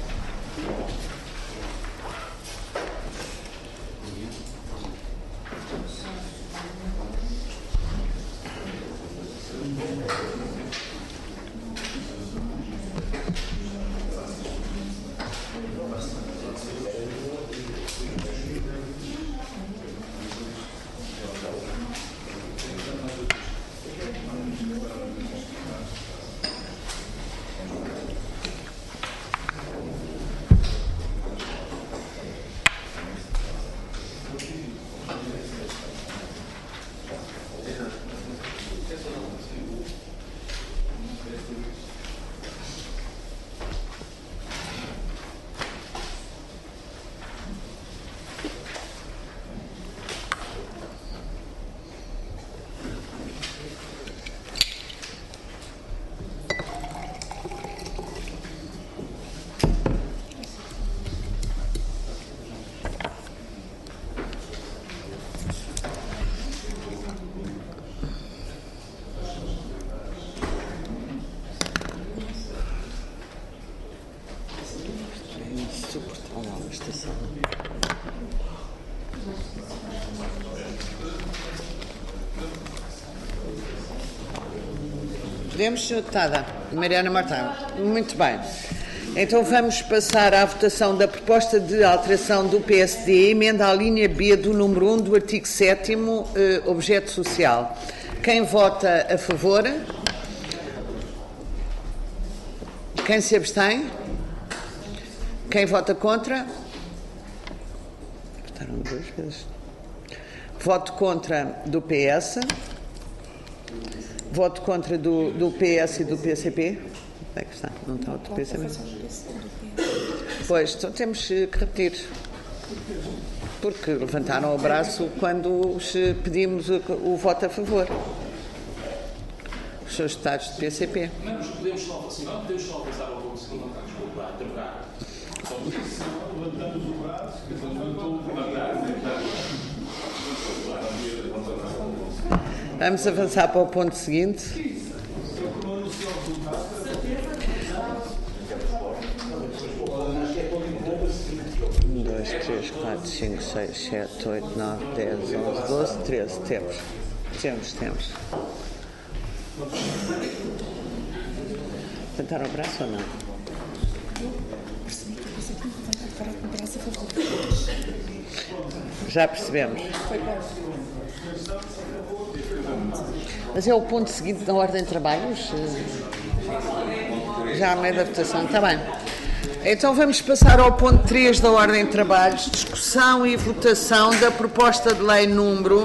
Podemos, senhora Deputada Mariana Martins? Muito bem. Então vamos passar à votação da proposta de alteração do P S D, emenda à linha B do número um do artigo sétimo, eh, objeto social. Quem vota a favor? Quem se abstém? Quem vota contra? Votaram duas vezes. Voto contra do P S. Voto contra do, do P S e do P C P. Onde é que está? Não está o do P C P? Pois, então temos que repetir. Porque levantaram o braço quando pedimos o, o voto a favor. Os seus deputados do P C P. Mas podemos só, assim, não podemos só passar ao ponto seguinte, não está, desculpa, a trocar. Só levantamos o braço, levantou o braço. Vamos avançar para o ponto seguinte. Um, dois, três, quatro, cinco, seis, sete, oito, nove, dez, onze, doze, treze. Temos. Temos, temos. Levantaram o braço ou não? Já percebemos. Mas é o ponto seguinte da ordem de trabalhos? Já a meio da votação, está bem. Então vamos passar ao ponto três da ordem de trabalhos, discussão e votação da proposta de lei número...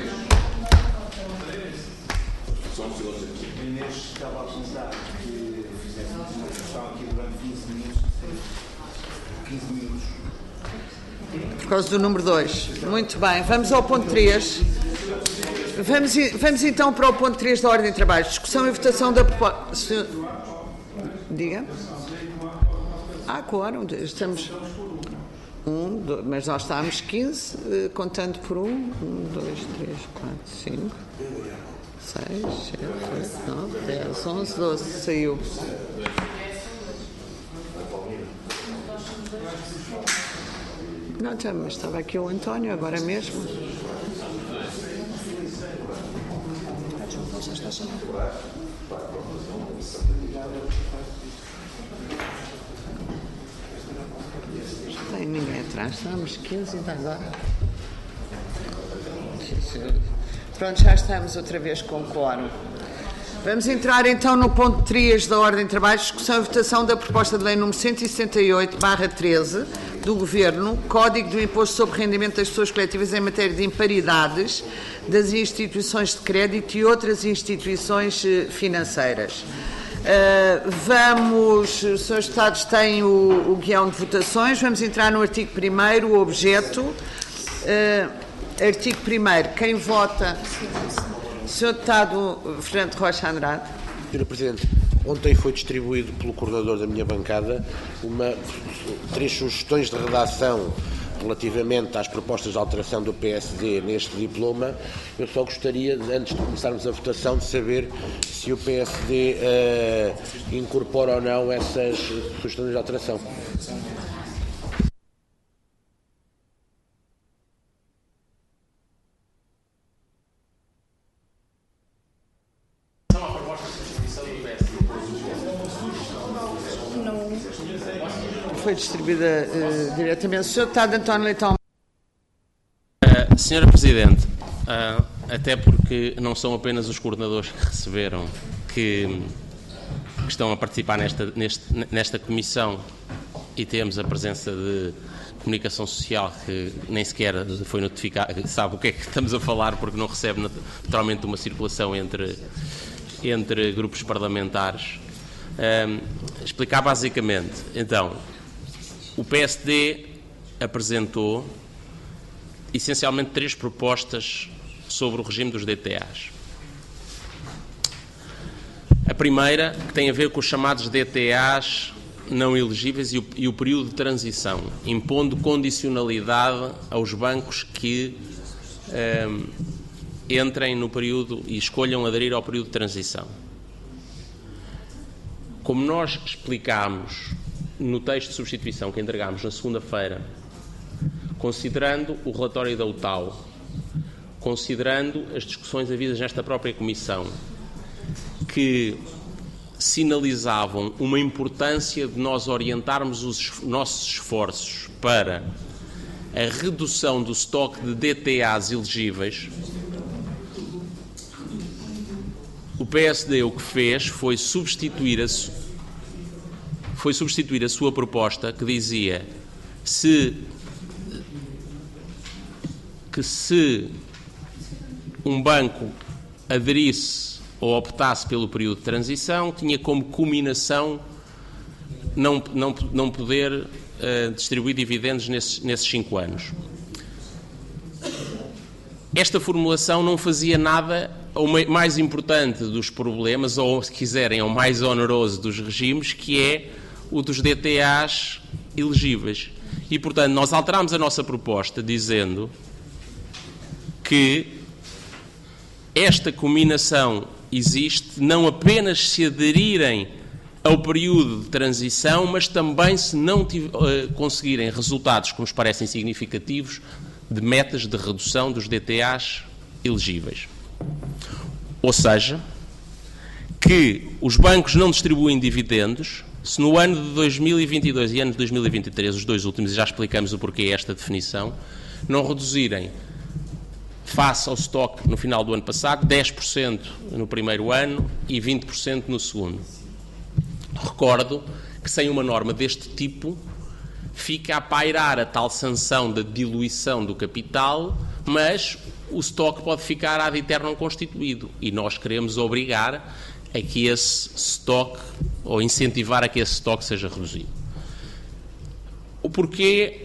Por causa do número dois. Muito bem, vamos ao ponto três. Vamos, vamos então para o ponto três da ordem de trabalho. Discussão e votação da proposta... Diga. Ah, claro, estamos... Um, dois, mas nós estávamos quinze, contando por um. Um, dois, três, quatro, cinco, seis, sete, oito, nove, dez, onze, doze. Saiu. Não, mas estava aqui o António, agora mesmo. Não tem ninguém atrás, estamos quinze ainda agora. Pronto, já estamos outra vez com o quórum. Vamos entrar então no ponto três da ordem de trabalho, discussão e votação da proposta de lei número cento e sessenta e oito barra treze do Governo, Código do Imposto sobre Rendimento das Pessoas Coletivas em matéria de imparidades das instituições de crédito e outras instituições financeiras. Uh, vamos, os senhores deputados têm o, o guião de votações, vamos entrar no artigo primeiro, o objeto. Uh, artigo primeiro, quem vota? senhor Deputado Fernando Rocha Andrade. senhora Presidente, ontem foi distribuído pelo coordenador da minha bancada uma, três sugestões de redação relativamente às propostas de alteração do P S D neste diploma. Eu só gostaria, antes de começarmos a votação, de saber se o P S D uh, incorpora ou não essas sugestões de alteração. Foi distribuída uh, diretamente. O senhor Deputado António Leitão. Uh, senhora Presidente, uh, até porque não são apenas os coordenadores que receberam que, que estão a participar nesta, neste, nesta comissão e temos a presença de comunicação social que nem sequer foi notificada, sabe o que é que estamos a falar porque não recebe naturalmente uma circulação entre, entre grupos parlamentares. Uh, explicar basicamente, então, o P S D apresentou essencialmente três propostas sobre o regime dos D T As. A primeira, que tem a ver com os chamados D T As não elegíveis e o, e o período de transição, impondo condicionalidade aos bancos que um, entrem no período e escolham aderir ao período de transição. Como nós explicámos no texto de substituição que entregámos na segunda-feira, considerando o relatório da U T A U, considerando as discussões havidas nesta própria Comissão, que sinalizavam uma importância de nós orientarmos os nossos esforços para a redução do estoque de D T As elegíveis, o P S D o que fez foi substituir a, foi substituir a sua proposta que dizia se, que se um banco aderisse ou optasse pelo período de transição, tinha como culminação não, não, não poder uh, distribuir dividendos nesses, nesses cinco anos. Esta formulação não fazia nada ao mais importante dos problemas, ou se quiserem, ao mais oneroso dos regimes, que é o dos D T As elegíveis. E, portanto, nós alterámos a nossa proposta dizendo que esta combinação existe não apenas se aderirem ao período de transição, mas também se não uh, conseguirem resultados que nos parecem significativos de metas de redução dos D T As elegíveis. Ou seja, que os bancos não distribuem dividendos Se no ano de dois mil e vinte e dois e ano de dois mil e vinte e três, os dois últimos, e já explicamos o porquê esta definição, não reduzirem face ao estoque no final do ano passado, dez por cento no primeiro ano e vinte por cento no segundo. Recordo que sem uma norma deste tipo fica a pairar a tal sanção da diluição do capital, mas o estoque pode ficar ad eternum constituído e nós queremos obrigar a que esse estoque, ou incentivar a que esse estoque seja reduzido. O porquê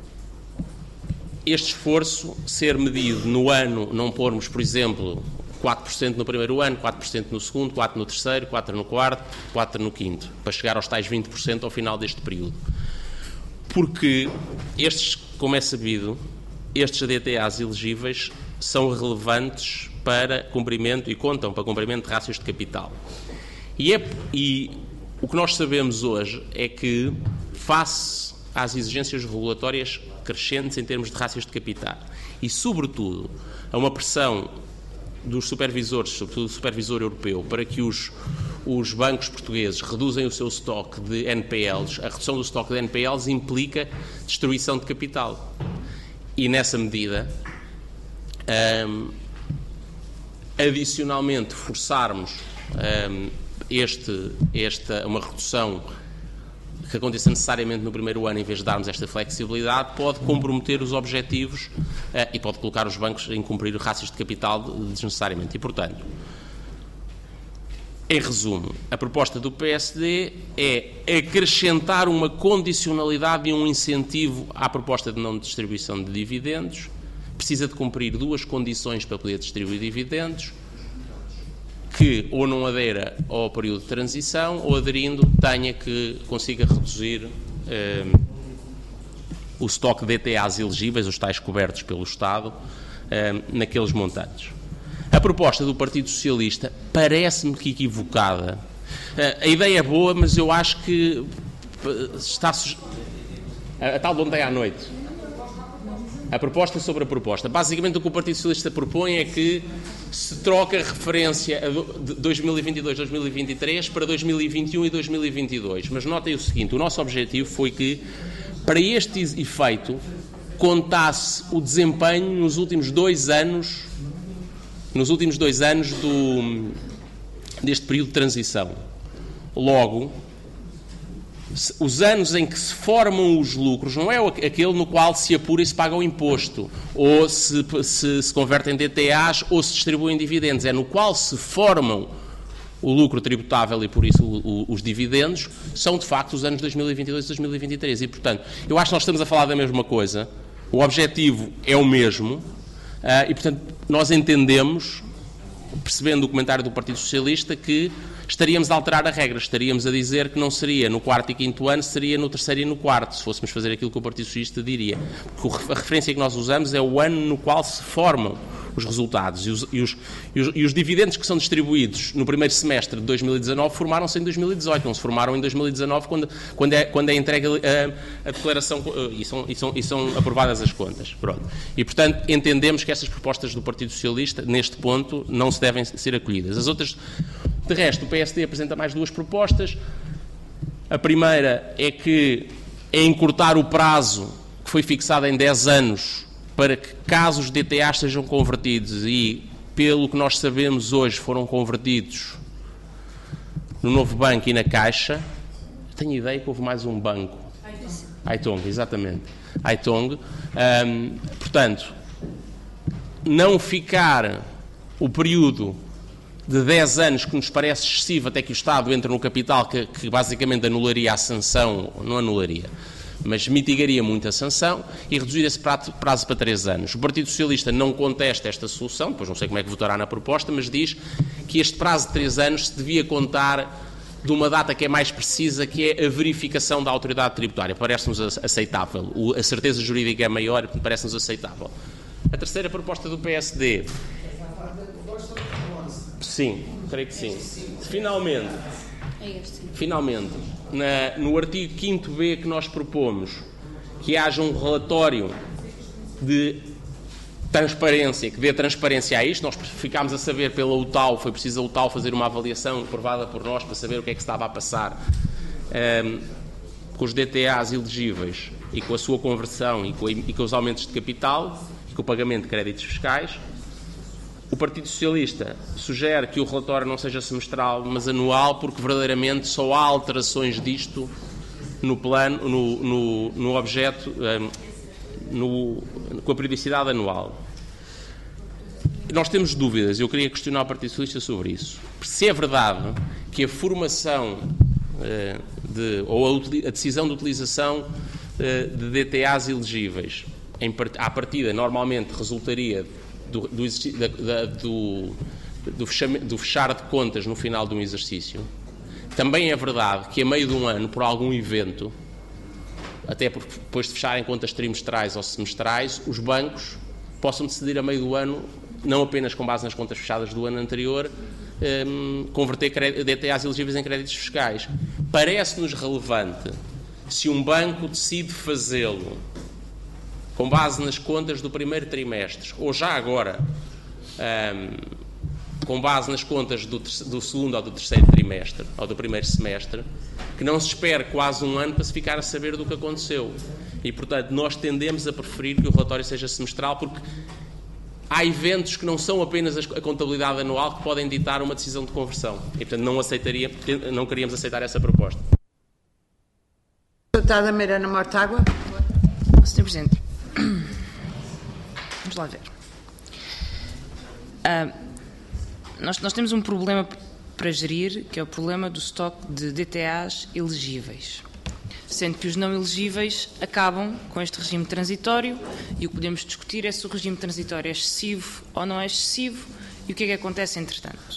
este esforço ser medido no ano, não pormos, por exemplo, quatro por cento no primeiro ano, quatro por cento no segundo, quatro por cento no terceiro, quatro por cento no quarto, quatro por cento no quinto, para chegar aos tais vinte por cento ao final deste período. Porque estes, como é sabido, estes D T As elegíveis são relevantes para cumprimento e contam para cumprimento de rácios de capital. E, é, e o que nós sabemos hoje é que, face às exigências regulatórias crescentes em termos de rácios de capital e, sobretudo, a uma pressão dos supervisores, sobretudo do supervisor europeu, para que os, os bancos portugueses reduzem o seu estoque de N P Ls, a redução do estoque de N P Ls implica destruição de capital. E, nessa medida, hum, adicionalmente, forçarmos hum, este, esta, uma redução que aconteça necessariamente no primeiro ano, em vez de darmos esta flexibilidade, pode comprometer os objetivos uh, e pode colocar os bancos em cumprir rácios de capital desnecessariamente. E, portanto, em resumo, a proposta do P S D é acrescentar uma condicionalidade e um incentivo à proposta de não distribuição de dividendos. Precisa de cumprir duas condições para poder distribuir dividendos, que ou não adera ao período de transição ou, aderindo, tenha que consiga reduzir eh, o estoque de D T As elegíveis, os tais cobertos pelo Estado, eh, naqueles montantes. A proposta do Partido Socialista parece-me que equivocada. Eh, a ideia é boa, mas eu acho que está suje... a, a tal de ontem à noite. A proposta sobre a proposta. Basicamente, o que o Partido Socialista propõe é que se troca a referência de dois mil e vinte e dois, dois mil e vinte e três para dois mil e vinte e um e dois mil e vinte e dois. Mas notem o seguinte, o nosso objetivo foi que, para este efeito, contasse o desempenho nos últimos dois anos, nos últimos dois anos do, deste período de transição. Logo, os anos em que se formam os lucros não é aquele no qual se apura e se paga o imposto, ou se se, se converte em D T As ou se distribuem dividendos, é no qual se formam o lucro tributável e, por isso, o, o, os dividendos, são, de facto, os anos dois mil e vinte e dois e dois mil e vinte e três. E, portanto, eu acho que nós estamos a falar da mesma coisa, o objetivo é o mesmo, uh, e, portanto, nós entendemos, percebendo o comentário do Partido Socialista, que estaríamos a alterar a regra, estaríamos a dizer que não seria no quarto e quinto ano, seria no terceiro e no quarto, se fôssemos fazer aquilo que o Partido Socialista diria. Porque a referência que nós usamos é o ano no qual se formam os resultados e os, e os, e os, e os dividendos que são distribuídos no primeiro semestre de dois mil e dezanove formaram-se em dois mil e dezoito, não se formaram em dois mil e dezanove quando, quando, é, quando é entregue a, a declaração e são, e, são, e são aprovadas as contas. Pronto. E, portanto, entendemos que essas propostas do Partido Socialista, neste ponto, não se devem ser acolhidas. As outras, de resto, o P S D apresenta mais duas propostas. A primeira é que é encurtar o prazo que foi fixado em dez anos para que, caso os D T As sejam convertidos, e pelo que nós sabemos hoje foram convertidos no Novo Banco e na Caixa, tenho ideia que houve mais um banco. Aitong, exatamente. Aitong. Um, portanto, não ficar o período de dez anos que nos parece excessivo até que o Estado entre no capital, que, que basicamente anularia a sanção, não anularia, mas mitigaria muito a sanção, e reduzir esse prazo para três anos. O Partido Socialista não contesta esta solução, depois não sei como é que votará na proposta, mas diz que este prazo de três anos se devia contar de uma data que é mais precisa, que é a verificação da autoridade tributária. Parece-nos aceitável. A certeza jurídica é maior, parece-nos aceitável. A terceira proposta do P S D... Sim, creio que sim. Finalmente, finalmente na, no artigo quinto B que nós propomos que haja um relatório de transparência, que dê transparência a isto. Nós ficámos a saber pela U T A U, foi preciso a U T A U fazer uma avaliação aprovada por nós para saber o que é que estava a passar um, com os D T As elegíveis e com a sua conversão e com, a, e com os aumentos de capital e com o pagamento de créditos fiscais. O Partido Socialista sugere que o relatório não seja semestral, mas anual, porque verdadeiramente só há alterações disto no plano, no, no, no objeto, um, no, com a periodicidade anual. Nós temos dúvidas, eu queria questionar o Partido Socialista sobre isso. Se é verdade que a formação uh, de, ou a, a decisão de utilização uh, de D T As elegíveis, em, à partida, normalmente resultaria do, do, da, da, do, do, fechamento, do fechar de contas no final de um exercício, também é verdade que a meio de um ano, por algum evento, até porque depois de fecharem contas trimestrais ou semestrais, os bancos possam decidir a meio do ano, não apenas com base nas contas fechadas do ano anterior, um, converter D T As elegíveis em créditos fiscais. Parece-nos relevante, se um banco decide fazê-lo com base nas contas do primeiro trimestre, ou já agora, um, com base nas contas do, do segundo ou do terceiro trimestre, ou do primeiro semestre, que não se espere quase um ano para se ficar a saber do que aconteceu. E, portanto, nós tendemos a preferir que o relatório seja semestral, porque há eventos que não são apenas a contabilidade anual que podem ditar uma decisão de conversão. E, portanto, não, aceitaria, não queríamos aceitar essa proposta. Deputada Miranda Mortágua. senhor Presidente, vamos lá ver. Uh, nós, nós temos um problema para gerir, que é o problema do estoque de D T As elegíveis. Sendo que os não elegíveis acabam com este regime transitório e o que podemos discutir é se o regime transitório é excessivo ou não é excessivo e o que é que acontece entretanto.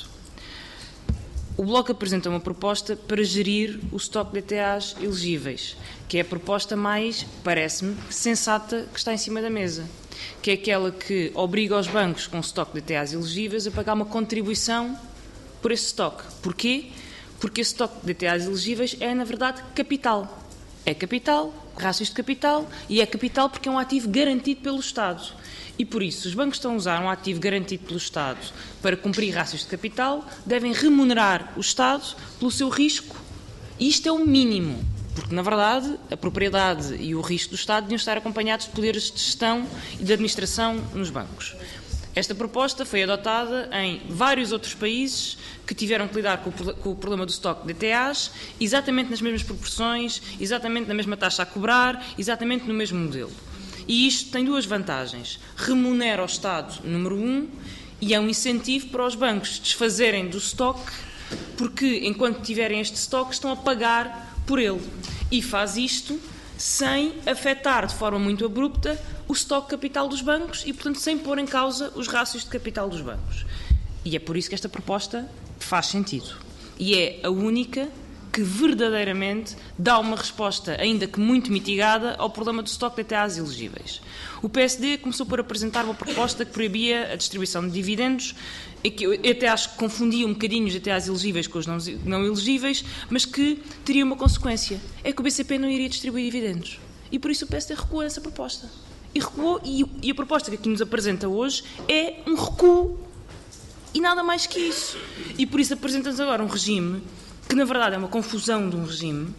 O Bloco apresenta uma proposta para gerir o estoque de D T As elegíveis, que é a proposta mais, parece-me, sensata que está em cima da mesa, que é aquela que obriga os bancos com o estoque de D T As elegíveis a pagar uma contribuição por esse estoque. Porquê? Porque esse estoque de D T As elegíveis é, na verdade, capital. É capital, rácios de capital, e é capital porque é um ativo garantido pelo Estado. E por isso, os bancos estão a usar um ativo garantido pelo Estado para cumprir rácios de capital, devem remunerar o Estado pelo seu risco. E isto é o mínimo, porque, na verdade, a propriedade e o risco do Estado deviam estar acompanhados de poderes de gestão e de administração nos bancos. Esta proposta foi adotada em vários outros países que tiveram que lidar com o, com o problema do estoque de D T As, exatamente nas mesmas proporções, exatamente na mesma taxa a cobrar, exatamente no mesmo modelo. E isto tem duas vantagens. Remunera o Estado, número um, e é um incentivo para os bancos desfazerem do estoque, porque enquanto tiverem este estoque estão a pagar por ele. E faz isto sem afetar de forma muito abrupta o estoque capital dos bancos e, portanto, sem pôr em causa os rácios de capital dos bancos. E é por isso que esta proposta faz sentido. E é a única que verdadeiramente dá uma resposta, ainda que muito mitigada, ao problema do estoque de D T As elegíveis. O P S D começou por apresentar uma proposta que proibia a distribuição de dividendos, e que eu até acho que confundia um bocadinho os D T As elegíveis com os não, não elegíveis, mas que teria uma consequência, é que o B C P não iria distribuir dividendos. E por isso o P S D recuou nessa proposta. E recuou, e, e a proposta que aqui nos apresenta hoje é um recuo, e nada mais que isso. E por isso apresenta-nos agora um regime que, na verdade, é uma confusão de um regime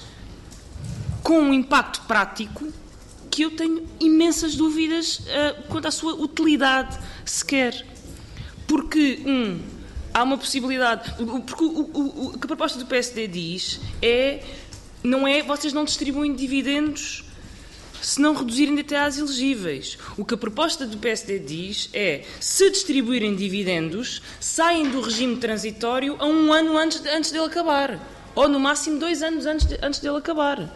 com um impacto prático que eu tenho imensas dúvidas uh, quanto à sua utilidade sequer. Porque, um, há uma possibilidade... Porque o, o, o que a proposta do P S D diz é... Não é... Vocês não distribuem dividendos se não reduzirem D T As elegíveis. O que a proposta do P S D diz é, se distribuírem dividendos, saem do regime transitório a um ano antes, de, antes dele acabar. Ou, no máximo, dois anos antes, de, antes dele acabar.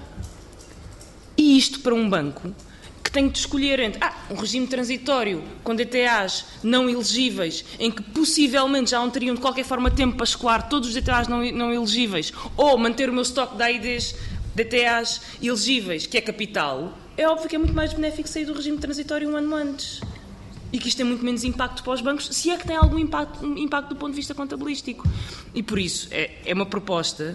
E isto para um banco que tem de escolher entre ah, um regime transitório com D T As não elegíveis, em que possivelmente já não teriam de qualquer forma tempo para escoar todos os D T As não, não elegíveis, ou manter o meu estoque de A I Ds D T As elegíveis, que é capital, é óbvio que é muito mais benéfico sair do regime transitório um ano antes. E que isto tem muito menos impacto para os bancos, se é que tem algum impacto, um impacto do ponto de vista contabilístico. E por isso é, é uma proposta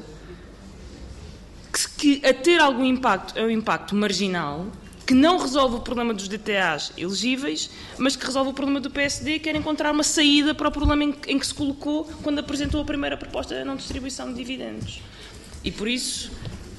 que, que, a ter algum impacto, é um impacto marginal, que não resolve o problema dos D T As elegíveis, mas que resolve o problema do P S D, que era encontrar uma saída para o problema em que, em que se colocou quando apresentou a primeira proposta da não distribuição de dividendos. E por isso,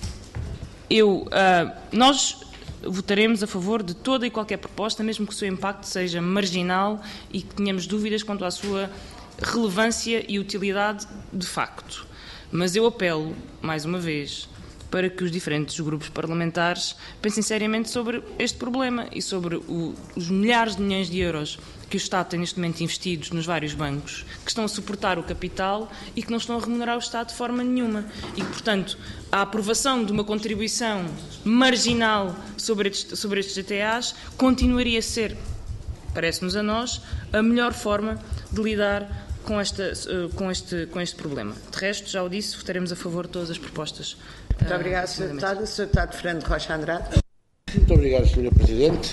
eu, uh, nós votaremos a favor de toda e qualquer proposta, mesmo que o seu impacto seja marginal e que tenhamos dúvidas quanto à sua relevância e utilidade de facto. Mas eu apelo, mais uma vez, para que os diferentes grupos parlamentares pensem seriamente sobre este problema e sobre o, os milhares de milhões de euros que o Estado tem neste momento investidos nos vários bancos, que estão a suportar o capital e que não estão a remunerar o Estado de forma nenhuma. E, portanto, a aprovação de uma contribuição marginal sobre estes, sobre estes G T As continuaria a ser, parece-nos a nós, a melhor forma de lidar com, esta, com, este, com este problema. De resto, já o disse, votaremos a favor de todas as propostas. Muito obrigada, senhor Deputado. senhor Deputado Fernando Rocha Andrade. Muito obrigado, senhora Presidente.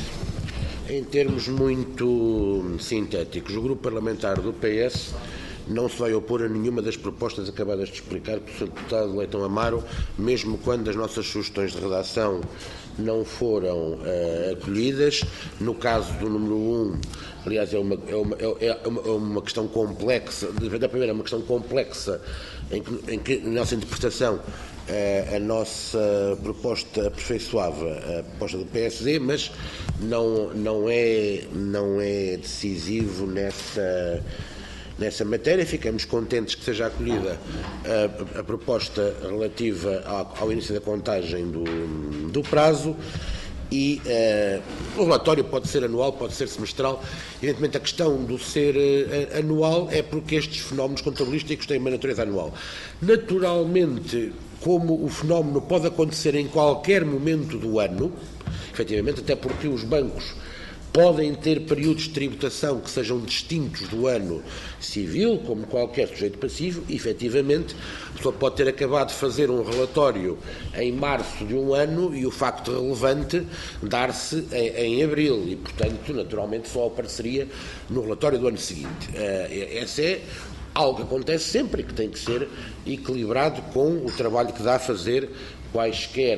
Em termos muito sintéticos, o Grupo Parlamentar do P S não se vai opor a nenhuma das propostas acabadas de explicar pelo senhor Deputado Leitão Amaro, mesmo quando as nossas sugestões de redação não foram uh, acolhidas. No caso do número um, aliás, é uma, é uma, é uma, é uma questão complexa, da primeira é uma questão complexa, em que, em que na nossa interpretação, a nossa proposta aperfeiçoava a proposta do P S D, mas não, não, é, não é decisivo nessa, nessa matéria. Ficamos contentes que seja acolhida a, a proposta relativa ao, ao início da contagem do, do prazo. E uh, o relatório pode ser anual, pode ser semestral. Evidentemente, a questão do ser uh, anual é porque estes fenómenos contabilísticos têm uma natureza anual. Naturalmente, como o fenómeno pode acontecer em qualquer momento do ano, efetivamente, até porque os bancos podem ter períodos de tributação que sejam distintos do ano civil, como qualquer sujeito passivo, e, efetivamente, a pessoa pode ter acabado de fazer um relatório em março de um ano e o facto relevante dar-se em, em abril e, portanto, naturalmente só apareceria no relatório do ano seguinte. Uh, essa é algo que acontece sempre e que tem que ser equilibrado com o trabalho que dá a fazer quaisquer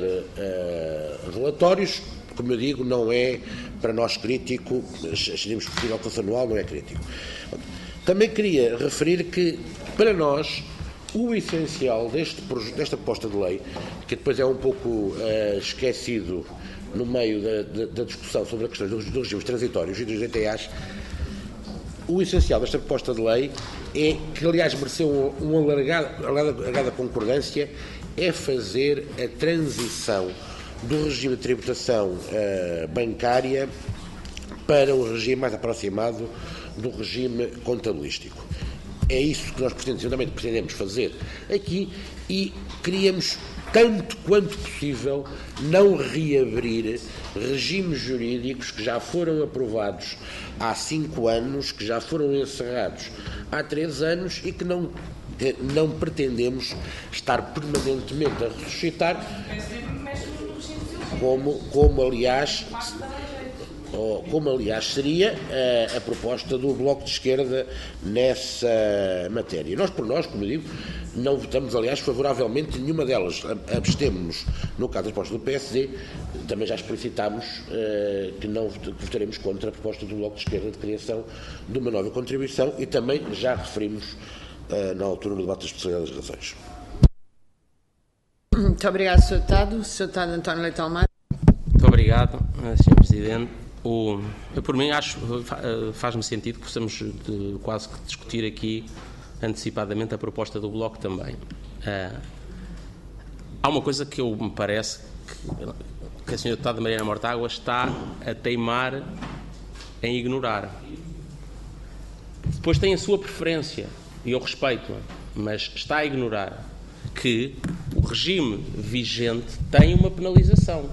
uh, relatórios. Como eu digo, não é para nós crítico, achamos que o alcance anual não é crítico. Também queria referir que, para nós, o essencial deste, desta proposta de lei, que depois é um pouco uh, esquecido no meio da, da, da discussão sobre a questão dos, dos regimes transitórios e dos G T As, o essencial desta proposta de lei é, que aliás mereceu uma alargada, alargada concordância, é fazer a transição do regime de tributação uh, bancária para um regime mais aproximado do regime contabilístico. É isso que nós pretendemos, pretendemos fazer aqui e queríamos, tanto quanto possível, não reabrir regimes jurídicos que já foram aprovados há cinco anos, que já foram encerrados há três anos e que não, que não pretendemos estar permanentemente a ressuscitar, como, como aliás... como aliás seria a, a proposta do Bloco de Esquerda nessa matéria. Nós, por nós, como eu digo, não votamos, aliás, favoravelmente nenhuma delas. Abstemos-nos no caso da proposta do P S D, também já explicitámos uh, que não que votaremos contra a proposta do Bloco de Esquerda de criação de uma nova contribuição e também já referimos uh, na altura no debate da especialidade das razões. Muito obrigado, senhor Deputado. senhor Deputado António Leitão Amaro. Muito obrigado, senhor Presidente. O, eu, por mim, acho faz-me sentido que possamos de, quase que discutir aqui antecipadamente a proposta do Bloco também. Uh, há uma coisa que eu, me parece que, que a senhora Deputada Mariana Mortágua está a teimar em ignorar. Depois tem a sua preferência, e eu respeito-a, mas está a ignorar que o regime vigente tem uma penalização.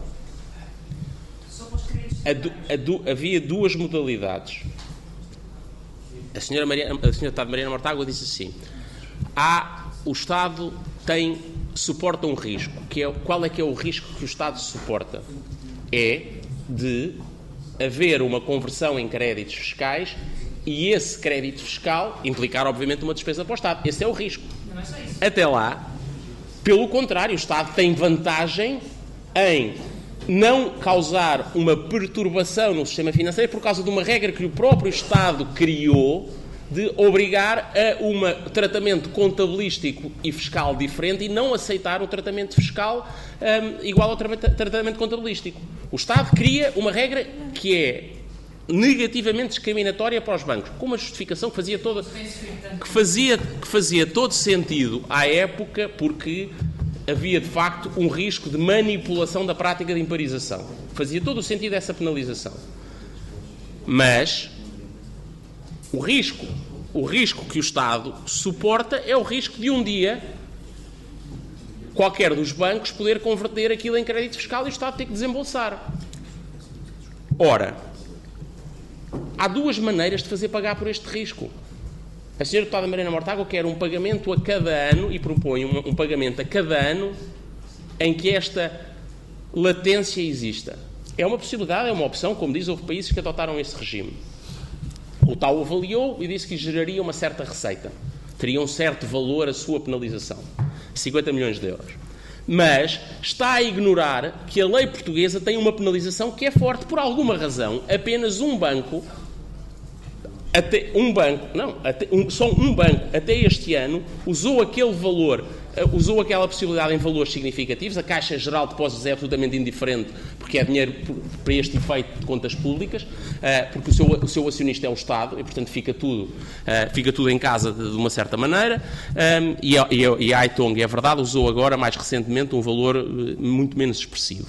A du, a du, havia duas modalidades. A senhora, Maria, a senhora Deputada Mariana Mortágua disse assim: há, o Estado tem, suporta um risco. Que é, qual é que é o risco que o Estado suporta? É de haver uma conversão em créditos fiscais e esse crédito fiscal implicar, obviamente, uma despesa para o Estado. Esse é o risco. Não é só isso. Até lá, pelo contrário, o Estado tem vantagem em não causar uma perturbação no sistema financeiro por causa de uma regra que o próprio Estado criou de obrigar a um tratamento contabilístico e fiscal diferente e não aceitar o tratamento fiscal um, igual ao tra tratamento contabilístico. O Estado cria uma regra que é negativamente discriminatória para os bancos, com uma justificação que fazia, toda, que fazia, que fazia todo sentido à época, porque havia de facto um risco de manipulação da prática de imparização. Fazia todo o sentido essa penalização. Mas o risco, o risco que o Estado suporta é o risco de um dia qualquer dos bancos poder converter aquilo em crédito fiscal e o Estado ter que desembolsar. Ora, há duas maneiras de fazer pagar por este risco. A senhora deputada Mariana Mortágua quer um pagamento a cada ano e propõe um, um pagamento a cada ano em que esta latência exista. É uma possibilidade, é uma opção, como diz, houve países que adotaram esse regime. O tal avaliou e disse que geraria uma certa receita. Teria um certo valor a sua penalização. cinquenta milhões de euros. Mas está a ignorar que a lei portuguesa tem uma penalização que é forte. Por alguma razão, apenas um banco, até um banco, não, até, um, só um banco, até este ano, usou aquele valor, uh, usou aquela possibilidade em valores significativos. A Caixa Geral de Depósitos é absolutamente indiferente, porque é dinheiro para este efeito de contas públicas, uh, porque o seu, o seu acionista é o Estado, e portanto fica tudo, uh, fica tudo em casa de, de uma certa maneira, um, e, a, e, a, e a Aitong, é verdade, usou agora, mais recentemente, um valor uh, muito menos expressivo.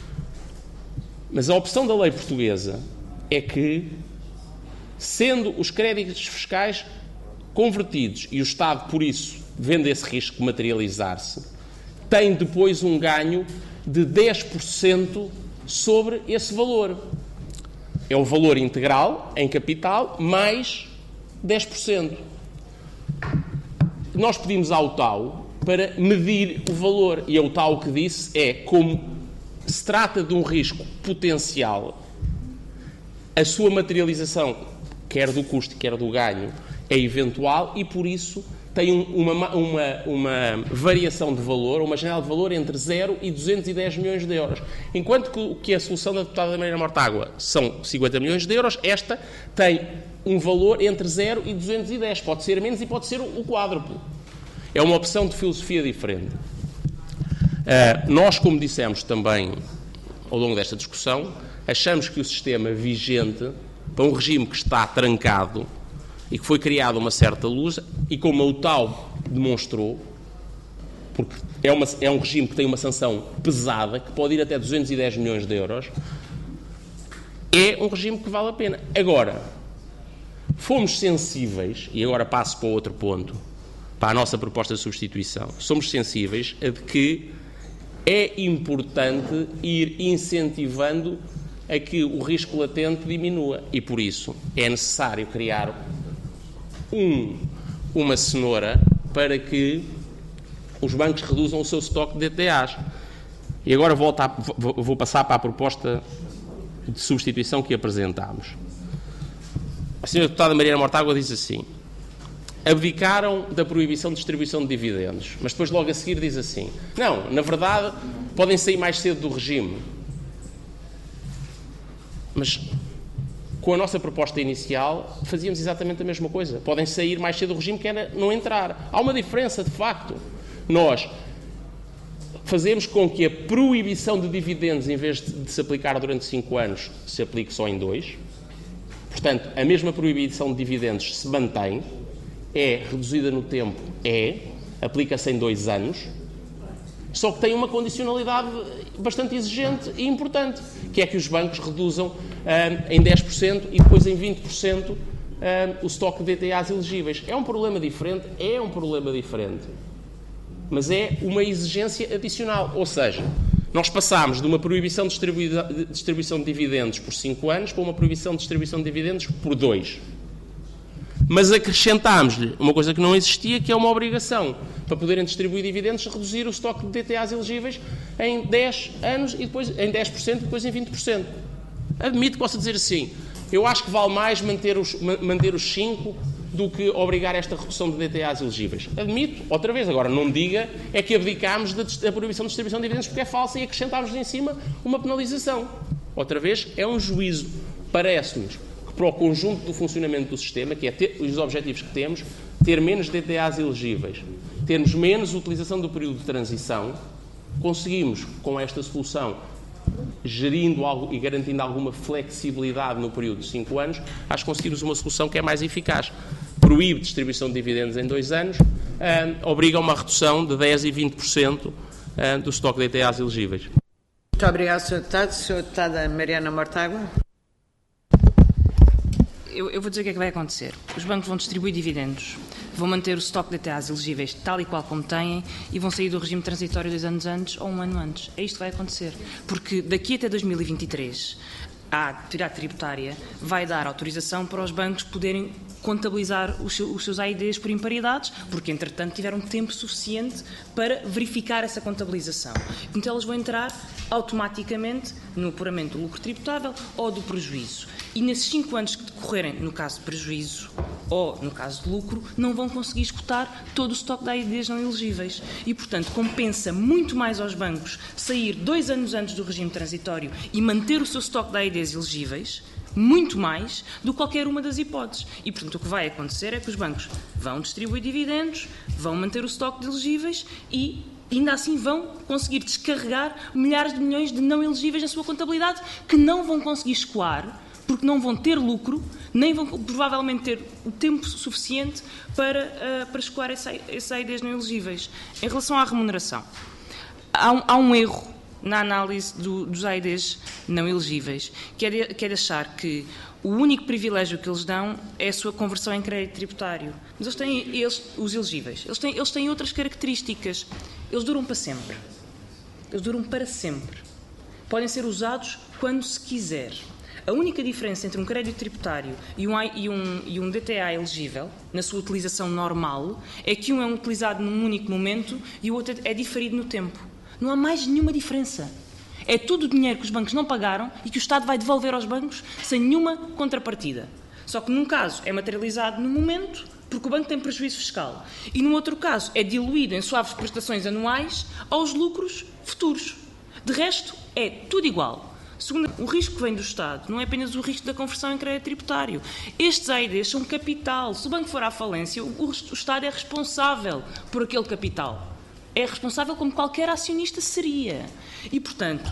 Mas a opção da lei portuguesa é que, sendo os créditos fiscais convertidos e o Estado, por isso, vendo esse risco materializar-se, tem depois um ganho de dez por cento sobre esse valor. É o valor integral, em capital, mais dez por cento. Nós pedimos ao T A U para medir o valor, e o T A U que disse é, como se trata de um risco potencial, a sua materialização, quer do custo, quer do ganho, é eventual e, por isso, tem uma, uma, uma variação de valor, uma janela de valor entre zero e duzentos e dez milhões de euros. Enquanto que, que a solução da deputada Mariana Mortágua são cinquenta milhões de euros, esta tem um valor entre zero e duzentos e dez. Pode ser menos e pode ser o quádruplo. É uma opção de filosofia diferente. Uh, nós, como dissemos também ao longo desta discussão, achamos que o sistema vigente, para um regime que está trancado e que foi criado uma certa luz, e como o T A U demonstrou, porque é, uma, é um regime que tem uma sanção pesada, que pode ir até duzentos e dez milhões de euros, é um regime que vale a pena. Agora, fomos sensíveis, e agora passo para outro ponto, para a nossa proposta de substituição, somos sensíveis a de que é importante ir incentivando a que o risco latente diminua e, por isso, é necessário criar um, uma cenoura para que os bancos reduzam o seu estoque de D T As. E agora volto a, vou passar para a proposta de substituição que apresentámos. A senhora deputada Mariana Mortágua diz assim: abdicaram da proibição de distribuição de dividendos, mas depois logo a seguir diz assim: não, na verdade, podem sair mais cedo do regime. Mas com a nossa proposta inicial fazíamos exatamente a mesma coisa. Podem sair mais cedo do regime, que era não entrar. Há uma diferença, de facto. Nós fazemos com que a proibição de dividendos, em vez de se aplicar durante cinco anos, se aplique só em dois. Portanto, a mesma proibição de dividendos se mantém, é reduzida no tempo, é, aplica-se em dois anos, só que tem uma condicionalidade bastante exigente e importante, que é que os bancos reduzam um, em dez por cento e depois em vinte por cento um, o estoque de D T As elegíveis. É um problema diferente? É um problema diferente. Mas é uma exigência adicional. Ou seja, nós passámos de uma proibição de distribuição de dividendos por cinco anos para uma proibição de distribuição de dividendos por dois. Mas acrescentámos-lhe uma coisa que não existia, que é uma obrigação, para poderem distribuir dividendos, reduzir o estoque de D T As elegíveis em dez anos, e depois em dez por cento e depois em vinte por cento. Admito que possa dizer assim: eu acho que vale mais manter os, manter os cinco do que obrigar esta redução de D T As elegíveis. Admito, outra vez, agora não diga é que abdicámos da, da proibição de distribuição de dividendos porque é falsa e acrescentámos em cima uma penalização. Outra vez, é um juízo. Parece-nos que para o conjunto do funcionamento do sistema, que é ter, os objetivos que temos, ter menos D T As elegíveis, termos menos utilização do período de transição, conseguimos, com esta solução, gerindo algo e garantindo alguma flexibilidade no período de cinco anos, acho que conseguimos uma solução que é mais eficaz. Proíbe distribuição de dividendos em dois anos, uh, obriga a uma redução de dez por cento e vinte por cento uh, do estoque de D T As elegíveis. Muito obrigado, senhor Deputado. senhora Deputada Mariana Mortágua. Eu, eu vou dizer o que é que vai acontecer. Os bancos vão distribuir dividendos, vão manter o estoque de D T As elegíveis tal e qual como têm e vão sair do regime transitório dois anos antes ou um ano antes. É isto que vai acontecer. Porque daqui até dois mil e vinte e três, a autoridade tributária vai dar autorização para os bancos poderem contabilizar os seus, os seus A I Ds por imparidades, porque, entretanto, tiveram tempo suficiente para verificar essa contabilização. Então, elas vão entrar automaticamente no apuramento do lucro tributável ou do prejuízo. E nesses cinco anos que decorrerem, no caso de prejuízo ou no caso de lucro, não vão conseguir escutar todo o estoque de A I Ds não elegíveis. E, portanto, compensa muito mais aos bancos sair dois anos antes do regime transitório e manter o seu estoque de A I Ds elegíveis, muito mais do que qualquer uma das hipóteses. E, portanto, o que vai acontecer é que os bancos vão distribuir dividendos, vão manter o estoque de elegíveis e ainda assim vão conseguir descarregar milhares de milhões de não elegíveis na sua contabilidade que não vão conseguir escoar, porque não vão ter lucro, nem vão provavelmente ter o tempo suficiente para, uh, para escoar esses A I Ds não elegíveis. Em relação à remuneração, há um, há um erro na análise do, dos A I Ds não elegíveis, que é, de, que é de achar que o único privilégio que eles dão é a sua conversão em crédito tributário. Mas eles têm, eles, os elegíveis, eles têm, eles têm outras características. Eles duram para sempre. Eles duram para sempre. Podem ser usados quando se quiser. A única diferença entre um crédito tributário e um, e, um, e um D T A elegível, na sua utilização normal, é que um é utilizado num único momento e o outro é diferido no tempo. Não há mais nenhuma diferença. É tudo o dinheiro que os bancos não pagaram e que o Estado vai devolver aos bancos sem nenhuma contrapartida. Só que num caso é materializado no momento, porque o banco tem prejuízo fiscal. E no outro caso é diluído em suaves prestações anuais aos lucros futuros. De resto, é tudo igual. Segundo, o risco que vem do Estado não é apenas o risco da conversão em crédito tributário. Estes A I Ds são capital. Se o banco for à falência, o, o Estado é responsável por aquele capital. É responsável como qualquer acionista seria. E, portanto,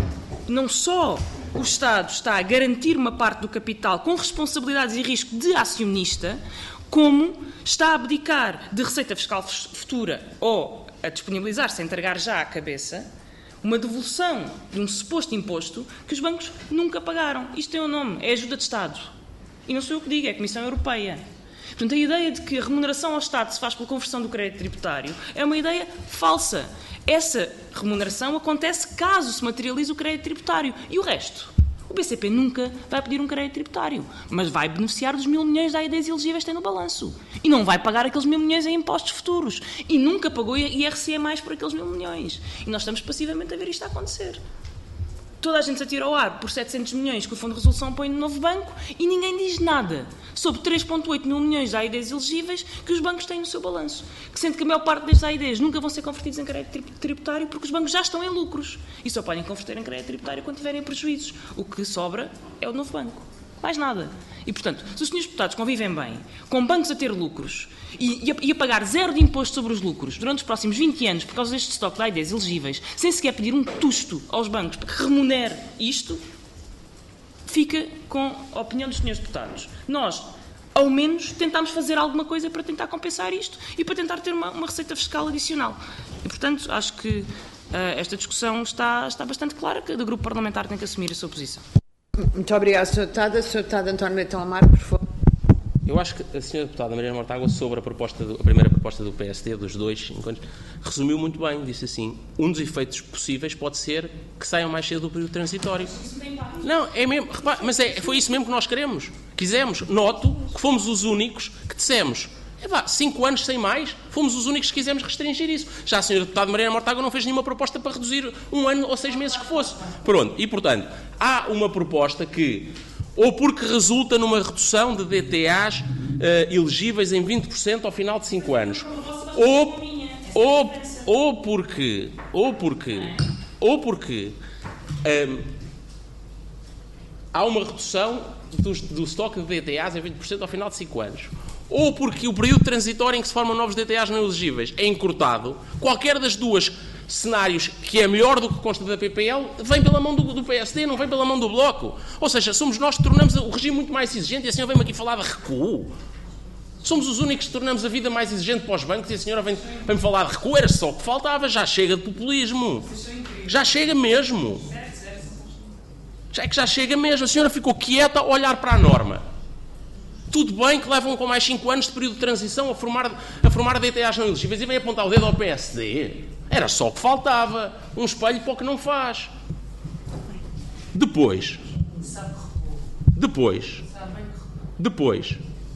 não só o Estado está a garantir uma parte do capital com responsabilidades e risco de acionista, como está a abdicar de receita fiscal futura ou a disponibilizar, sem entregar já à cabeça, uma devolução de um suposto imposto que os bancos nunca pagaram. Isto tem um nome, é ajuda de Estado. E não sou eu que digo, é a Comissão Europeia. Portanto, a ideia de que a remuneração ao Estado se faz pela conversão do crédito tributário é uma ideia falsa. Essa remuneração acontece caso se materialize o crédito tributário. E o resto? O B C P nunca vai pedir um crédito tributário, mas vai beneficiar dos mil milhões de A I Ds elegíveis que tem no balanço. E não vai pagar aqueles mil milhões em impostos futuros. E nunca pagou I R C mais por aqueles mil milhões. E nós estamos passivamente a ver isto a acontecer. Toda a gente se atira ao ar por setecentos milhões que o Fundo de Resolução põe no novo banco e ninguém diz nada sobre três vírgula oito mil milhões de A I Ds elegíveis que os bancos têm no seu balanço. Que sendo que a maior parte destes A I Ds nunca vão ser convertidos em crédito tributário porque os bancos já estão em lucros e só podem converter em crédito tributário quando tiverem prejuízos. O que sobra é o novo banco. Mais nada. E, portanto, se os senhores deputados convivem bem com bancos a ter lucros e, e, a, e a pagar zero de imposto sobre os lucros durante os próximos vinte anos por causa deste estoque de A I Ds elegíveis, sem sequer pedir um tusto aos bancos para que remunere isto, fica com a opinião dos senhores deputados. Nós, ao menos, tentámos fazer alguma coisa para tentar compensar isto e para tentar ter uma, uma receita fiscal adicional. E, portanto, acho que uh, esta discussão está, está bastante clara, que o grupo parlamentar tem que assumir a sua posição. Muito obrigada, senhora Deputada. senhor Deputado António Leitão Amaro, por favor. Eu acho que a senhora Deputada Mariana Mortágua, sobre a, proposta do, a primeira proposta do P S D, dos dois encontros, resumiu muito bem. Disse assim, um dos efeitos possíveis pode ser que saiam mais cedo do período transitório. Não, é mesmo, repare, mas é, foi isso mesmo que nós queremos. Quisemos. Noto que fomos os únicos que dissemos, epá, cinco anos sem mais, fomos os únicos que quisemos restringir isso. Já a senhora Deputada Mariana Mortágua não fez nenhuma proposta para reduzir um ano ou seis meses que fosse. Pronto, e portanto, há uma proposta que, ou porque resulta numa redução de D T As uh, elegíveis em vinte por cento ao final de cinco anos, ou, ou, ou porque, ou porque, ou porque um, há uma redução do, do estoque de D T As é vinte por cento ao final de cinco anos, ou porque o período transitório em que se formam novos D T As não elegíveis é encurtado, qualquer das duas cenários que é melhor do que consta da P P L vem pela mão do, do P S D, não vem pela mão do Bloco. Ou seja, somos nós que tornamos o regime muito mais exigente e a senhora vem-me aqui falar de recuo. Somos os únicos que tornamos a vida mais exigente para os bancos e a senhora vem- vem-me falar de recuo. Era só o que faltava, já chega de populismo. Já chega mesmo. Já é que já chega mesmo. A senhora ficou quieta a olhar para a norma. Tudo bem que levam com mais cinco anos de período de transição a formar, a formar D T As não elegíveis e vem apontar o dedo ao P S D. Era só o que faltava. Um espelho para o que não faz. Depois. Depois. Depois.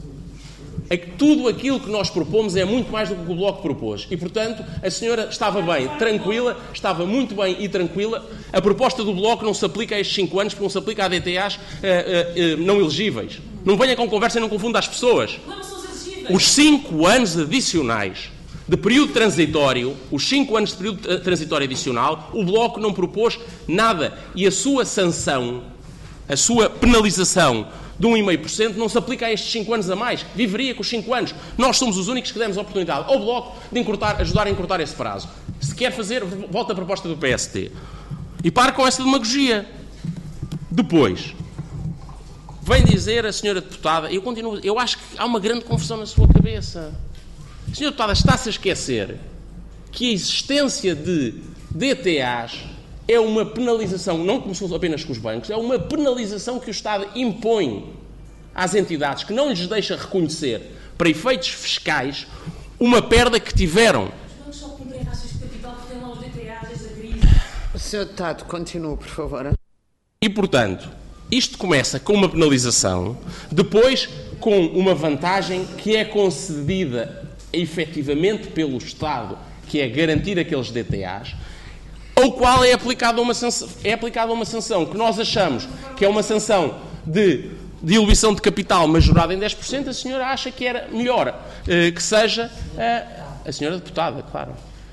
É que tudo aquilo que nós propomos é muito mais do que o Bloco propôs. E, portanto, a senhora estava bem, tranquila, estava muito bem e tranquila. A proposta do Bloco não se aplica a estes cinco anos, porque não se aplica a D T As uh, uh, uh, não elegíveis. Não venha com conversa e não confunda as pessoas. Os cinco anos adicionais de período transitório, os cinco anos de período transitório adicional, o Bloco não propôs nada. E a sua sanção, a sua penalização de um vírgula cinco por cento não se aplica a estes cinco anos a mais. Viveria com os cinco anos. Nós somos os únicos que demos a oportunidade ao Bloco de encurtar, ajudar a encurtar esse prazo. Se quer fazer, volta à proposta do P S D. E pare com essa demagogia. Depois, vem dizer a senhora deputada, eu continuo, eu acho que há uma grande confusão na sua cabeça. A senhora deputada está-se a esquecer que a existência de D T As é uma penalização, não começou apenas com os bancos, é uma penalização que o Estado impõe às entidades que não lhes deixa reconhecer, para efeitos fiscais, uma perda que tiveram. Não só cumprem ações de capital porque têm lá os D T A desde a crise. O senhor Deputado, continue, por favor. E, portanto, isto começa com uma penalização, depois com uma vantagem que é concedida efetivamente pelo Estado, que é garantir aqueles D T As, ao qual é aplicada uma sanção, é aplicada uma sanção que nós achamos que é uma sanção de diluição de capital majorada em dez por cento, a senhora acha que era melhor eh, que seja eh, a senhora deputada, claro.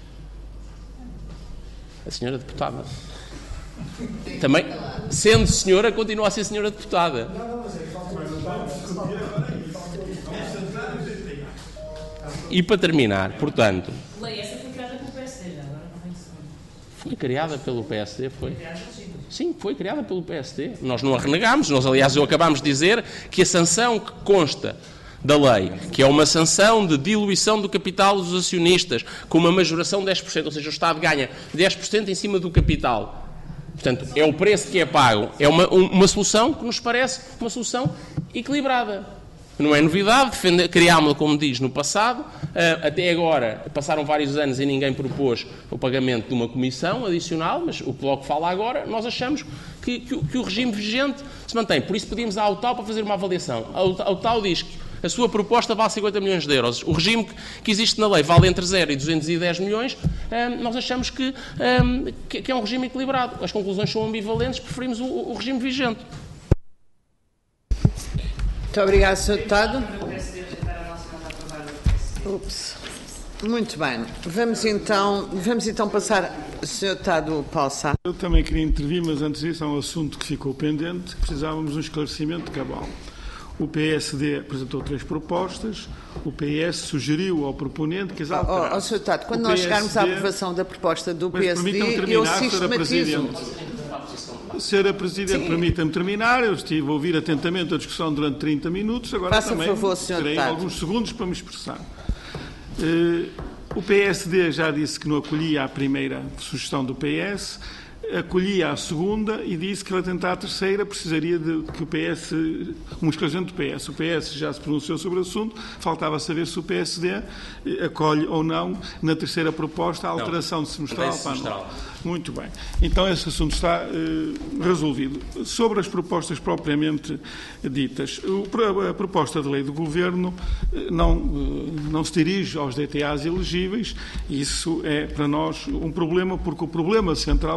A senhora deputada. Também, sendo senhora, continua a ser senhora deputada. E para terminar, portanto... Lei essa foi criada pelo P S D, já agora não vem segundo. Foi criada pelo P S D, foi? Sim, foi criada pelo P S D. Nós não a renegámos. Nós, aliás, eu acabámos de dizer que a sanção que consta da lei, que é uma sanção de diluição do capital dos acionistas, com uma majoração de dez por cento, ou seja, o Estado ganha dez por cento em cima do capital. Portanto, é o preço que é pago. É uma, uma solução que nos parece uma solução equilibrada. Não é novidade, criámos-la, como diz, no passado. Até agora, passaram vários anos e ninguém propôs o pagamento de uma comissão adicional, mas o que logo fala agora, nós achamos que, que, que o regime vigente se mantém. Por isso pedimos à AUTAU para fazer uma avaliação. A AUTAU diz que a sua proposta vale cinquenta milhões de euros. O regime que existe na lei vale entre zero e duzentos e dez milhões. Nós achamos que, que é um regime equilibrado. As conclusões são ambivalentes, preferimos o, o regime vigente. Muito obrigado, senhor Deputado. Ups. Muito bem. Vamos então, vamos então passar... senhor Deputado Paulo Sá. Eu também queria intervir, mas antes disso há um assunto que ficou pendente, que precisávamos de um esclarecimento cabal. O P S D apresentou três propostas, o P S sugeriu ao proponente que as alterasse. Oh, oh, senhor Deputado, quando nós chegarmos à aprovação da proposta do P S D, eu sistematizo... Senhora Presidente, permita-me terminar. Eu estive a ouvir atentamente a discussão durante trinta minutos. Agora Faça também favor, senhor terei Deputado. alguns segundos para me expressar. Uh, o P S D já disse que não acolhia a primeira sugestão do P S, acolhia a segunda e disse que para tentar a terceira precisaria de que o P S, um esclarecimento do P S. O P S já se pronunciou sobre o assunto, faltava saber se o P S D acolhe ou não na terceira proposta a alteração não, de semestral para anual. Muito bem. Então esse assunto está uh, resolvido. Sobre as propostas propriamente ditas, o, a proposta de lei do Governo uh, não, uh, não se dirige aos D T As elegíveis. Isso é para nós um problema, porque o problema central aqui são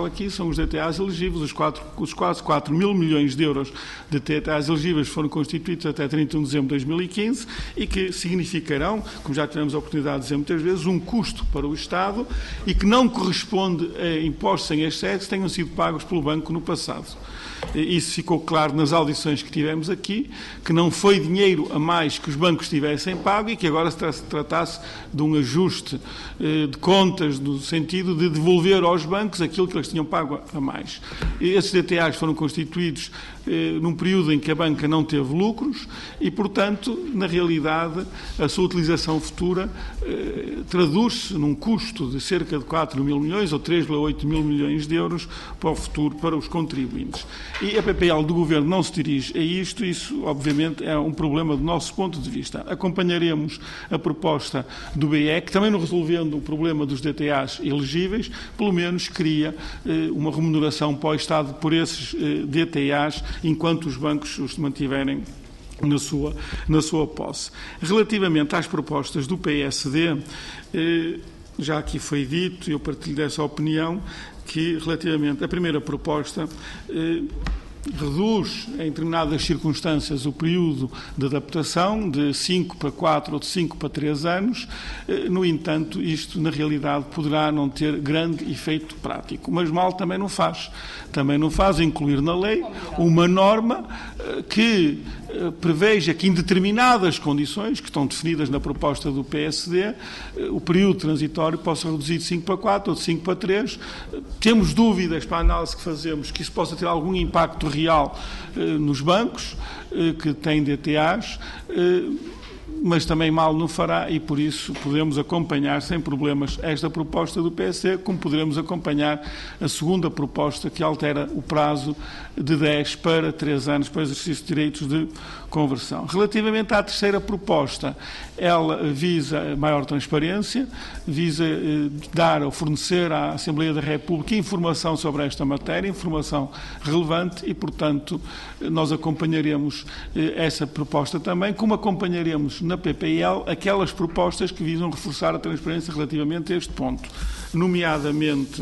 são os D T As elegíveis. Os, quatro, os quase quatro mil milhões de euros de D T As elegíveis foram constituídos até trinta e um de dezembro de dois mil e quinze e que significarão, como já tivemos a oportunidade de dizer muitas vezes, um custo para o Estado e que não corresponde a impostos em excesso que tenham sido pagos pelo banco no passado. Isso ficou claro nas audições que tivemos aqui, que não foi dinheiro a mais que os bancos tivessem pago e que agora se tratasse de um ajuste eh, de contas no sentido de devolver aos bancos aquilo que eles tinham pago a mais. E esses D T As foram constituídos eh, num período em que a banca não teve lucros e, portanto, na realidade, a sua utilização futura eh, traduz-se num custo de cerca de quatro mil milhões ou três vírgula oito mil milhões de euros para o futuro, para os contribuintes. E a P P L do Governo não se dirige a isto, isso obviamente é um problema do nosso ponto de vista. Acompanharemos a proposta do B E, que também não resolvendo o problema dos D T As elegíveis, pelo menos cria eh, uma remuneração para o Estado por esses eh, D T As, enquanto os bancos os mantiverem na sua, na sua posse. Relativamente às propostas do P S D, eh, já aqui foi dito, eu partilho dessa opinião, que relativamente à primeira proposta eh, reduz em determinadas circunstâncias o período de adaptação de cinco para quatro ou de cinco para três anos. Eh, no entanto, isto na realidade poderá não ter grande efeito prático, mas mal também não faz. Também não faz incluir na lei uma norma eh, que preveja que em determinadas condições, que estão definidas na proposta do P S D, o período transitório possa reduzir de cinco para quatro ou de cinco para três. Temos dúvidas para a análise que fazemos que isso possa ter algum impacto real eh, nos bancos eh, que têm D T As, eh, mas também mal não fará e, por isso, podemos acompanhar sem problemas esta proposta do P S D, como poderemos acompanhar a segunda proposta que altera o prazo de dez para três anos para o exercício de direitos de conversão. Relativamente à terceira proposta, ela visa maior transparência, visa eh, dar ou fornecer à Assembleia da República informação sobre esta matéria, informação relevante e, portanto, nós acompanharemos eh, essa proposta também, como acompanharemos na P P L aquelas propostas que visam reforçar a transparência relativamente a este ponto, nomeadamente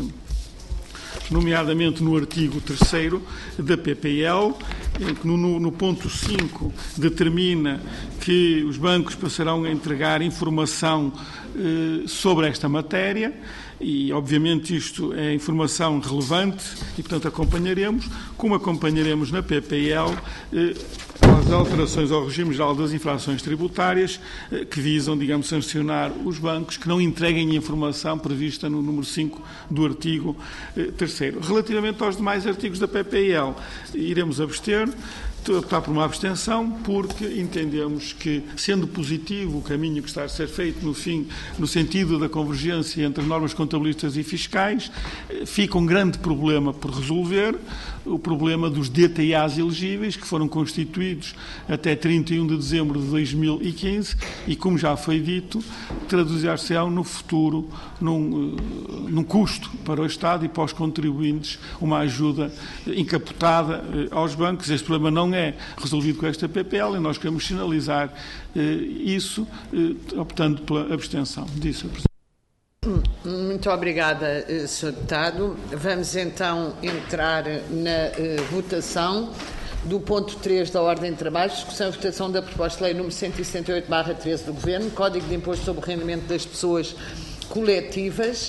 nomeadamente no artigo terceiro da P P L, que no, no ponto cinco determina que os bancos passarão a entregar informação eh, sobre esta matéria e, obviamente, isto é informação relevante e, portanto, acompanharemos, como acompanharemos na P P L eh, as alterações ao regime geral das infrações tributárias eh, que visam, digamos, sancionar os bancos que não entreguem a informação prevista no número cinco do artigo eh, terceiro. Relativamente aos demais artigos da P P L, iremos abster. Optar por uma abstenção, porque entendemos que, sendo positivo o caminho que está a ser feito no fim, no sentido da convergência entre as normas contabilistas e fiscais, fica um grande problema por resolver, o problema dos D T As elegíveis, que foram constituídos até trinta e um de dezembro de dois mil e quinze e, como já foi dito, traduzir-se-ão no futuro num, num custo para o Estado e para os contribuintes, uma ajuda encapotada aos bancos. Este problema não é resolvido com esta P P L e nós queremos sinalizar eh, isso, eh, optando pela abstenção. Disse a Presidente. Muito obrigada, senhor Deputado. Vamos então entrar na uh, votação do ponto três da Ordem de Trabalhos, discussão e votação da proposta de lei número cento e sessenta e oito barra treze do Governo, Código de Imposto sobre o Rendimento das Pessoas Coletivas,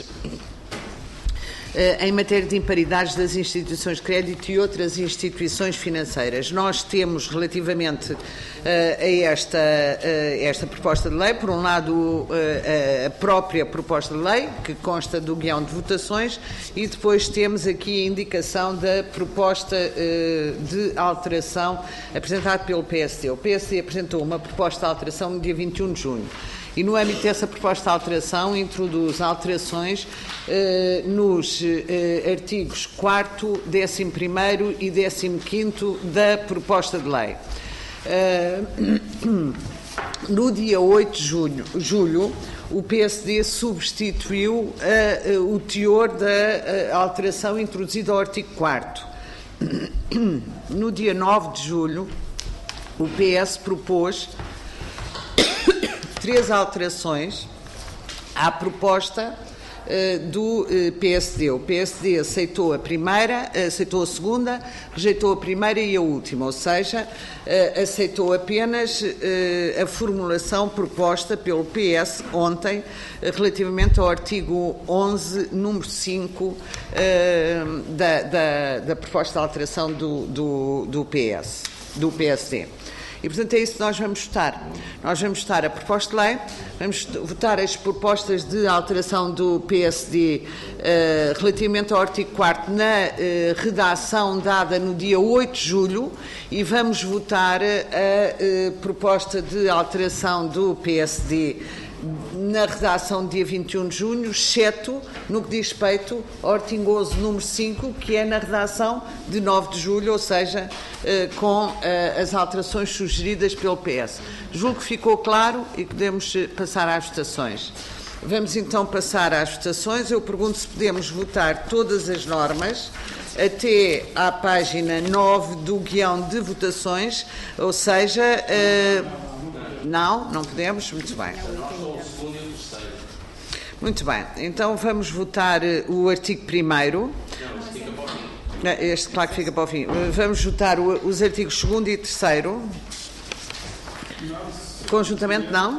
em matéria de imparidades das instituições de crédito e outras instituições financeiras. Nós temos, relativamente uh, a esta, uh, esta proposta de lei, por um lado, uh, a própria proposta de lei, que consta do guião de votações, e depois temos aqui a indicação da proposta uh, de alteração apresentada pelo P S D. O P S D apresentou uma proposta de alteração no dia vinte e um de junho. E, no âmbito dessa proposta de alteração, introduz alterações eh, nos eh, artigos quarto, décimo primeiro e décimo quinto da proposta de lei. Eh, no dia oito de junho, julho, o P S D substituiu eh, o teor da eh, alteração introduzida ao artigo quarto. No dia nove de julho, o P S propôs três alterações à proposta do P S D. O P S D aceitou a primeira, aceitou a segunda, rejeitou a primeira e a última, ou seja, aceitou apenas a formulação proposta pelo P S ontem relativamente ao artigo onze, número cinco da, da, da proposta de alteração do, do, do P S, do P S D. E, portanto, é isso que nós vamos votar. Nós vamos votar a proposta de lei, vamos votar as propostas de alteração do P S D uh, relativamente ao artigo quarto na uh, redação dada no dia oito de julho e vamos votar a uh, proposta de alteração do P S D na redação dia vinte e um de junho, exceto no que diz respeito ao artigo onze, número cinco, que é na redação de nove de julho, ou seja, eh, com eh, as alterações sugeridas pelo P S. Julgo que ficou claro e podemos passar às votações. Vamos então passar às votações. Eu pergunto se podemos votar todas as normas até à página nove do guião de votações, ou seja, eh, não, não podemos, muito bem. Muito bem, então vamos votar o artigo primeiro. Este, claro que fica para o fim. Vamos votar o, os artigos segundo e terceiro. Conjuntamente, não?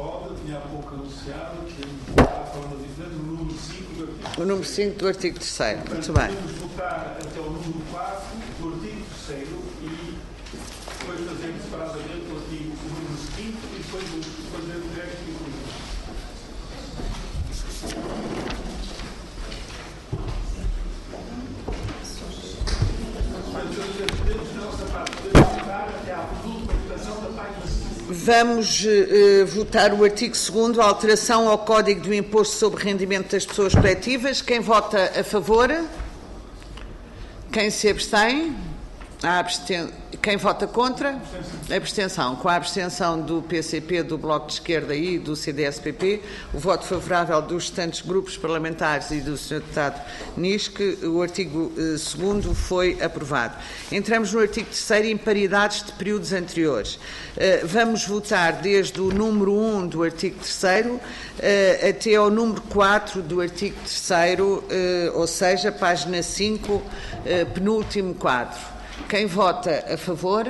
O número cinco do artigo terceiro. Muito bem. Vamos votar até o número quatro do artigo terceiro e depois fazer separadamente o artigo o número cinco e depois fazer o direito e o Vamos uh, votar o artigo segundo, a alteração ao Código do Imposto sobre Rendimento das Pessoas Coletivas. Quem vota a favor? Quem se abstém? A absten... Quem vota contra? A abstenção. Com a abstenção do P C P, do Bloco de Esquerda e do C D S P P, o voto favorável dos restantes grupos parlamentares e do senhor Deputado Nisque, o artigo segundo foi aprovado. Entramos no artigo terceiro, imparidades de períodos anteriores. Vamos votar desde o número um do artigo terceiro até ao número quatro do artigo terceiro, ou seja, página cinco, penúltimo quadro. Quem vota a favor?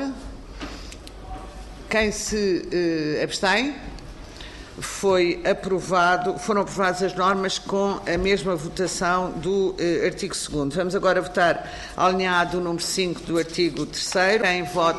Quem se eh, abstém? Foi aprovado, foram aprovadas as normas com a mesma votação do eh, artigo segundo. Vamos agora votar alinhado o número cinco do artigo terceiro. Quem vota...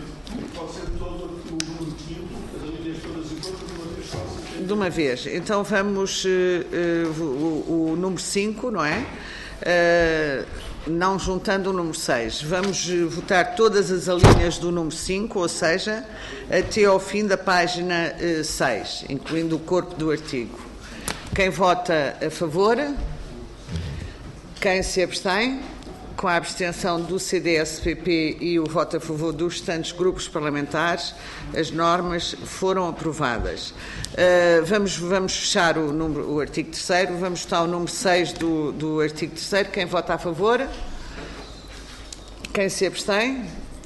De uma vez. Então vamos eh, eh, o, o número cinco, não é? Uh, não juntando o número seis. Vamos votar todas as alíneas do número cinco, ou seja, até ao fim da página uh, seis, incluindo o corpo do artigo. Quem vota a favor? Quem se abstém? Com a abstenção do C D S P P e o voto a favor dos restantes grupos parlamentares, as normas foram aprovadas. Uh, vamos, vamos fechar o, número, o artigo terceiro, vamos votar o número seis do, do artigo terceiro. Quem vota a favor? Quem se abstém?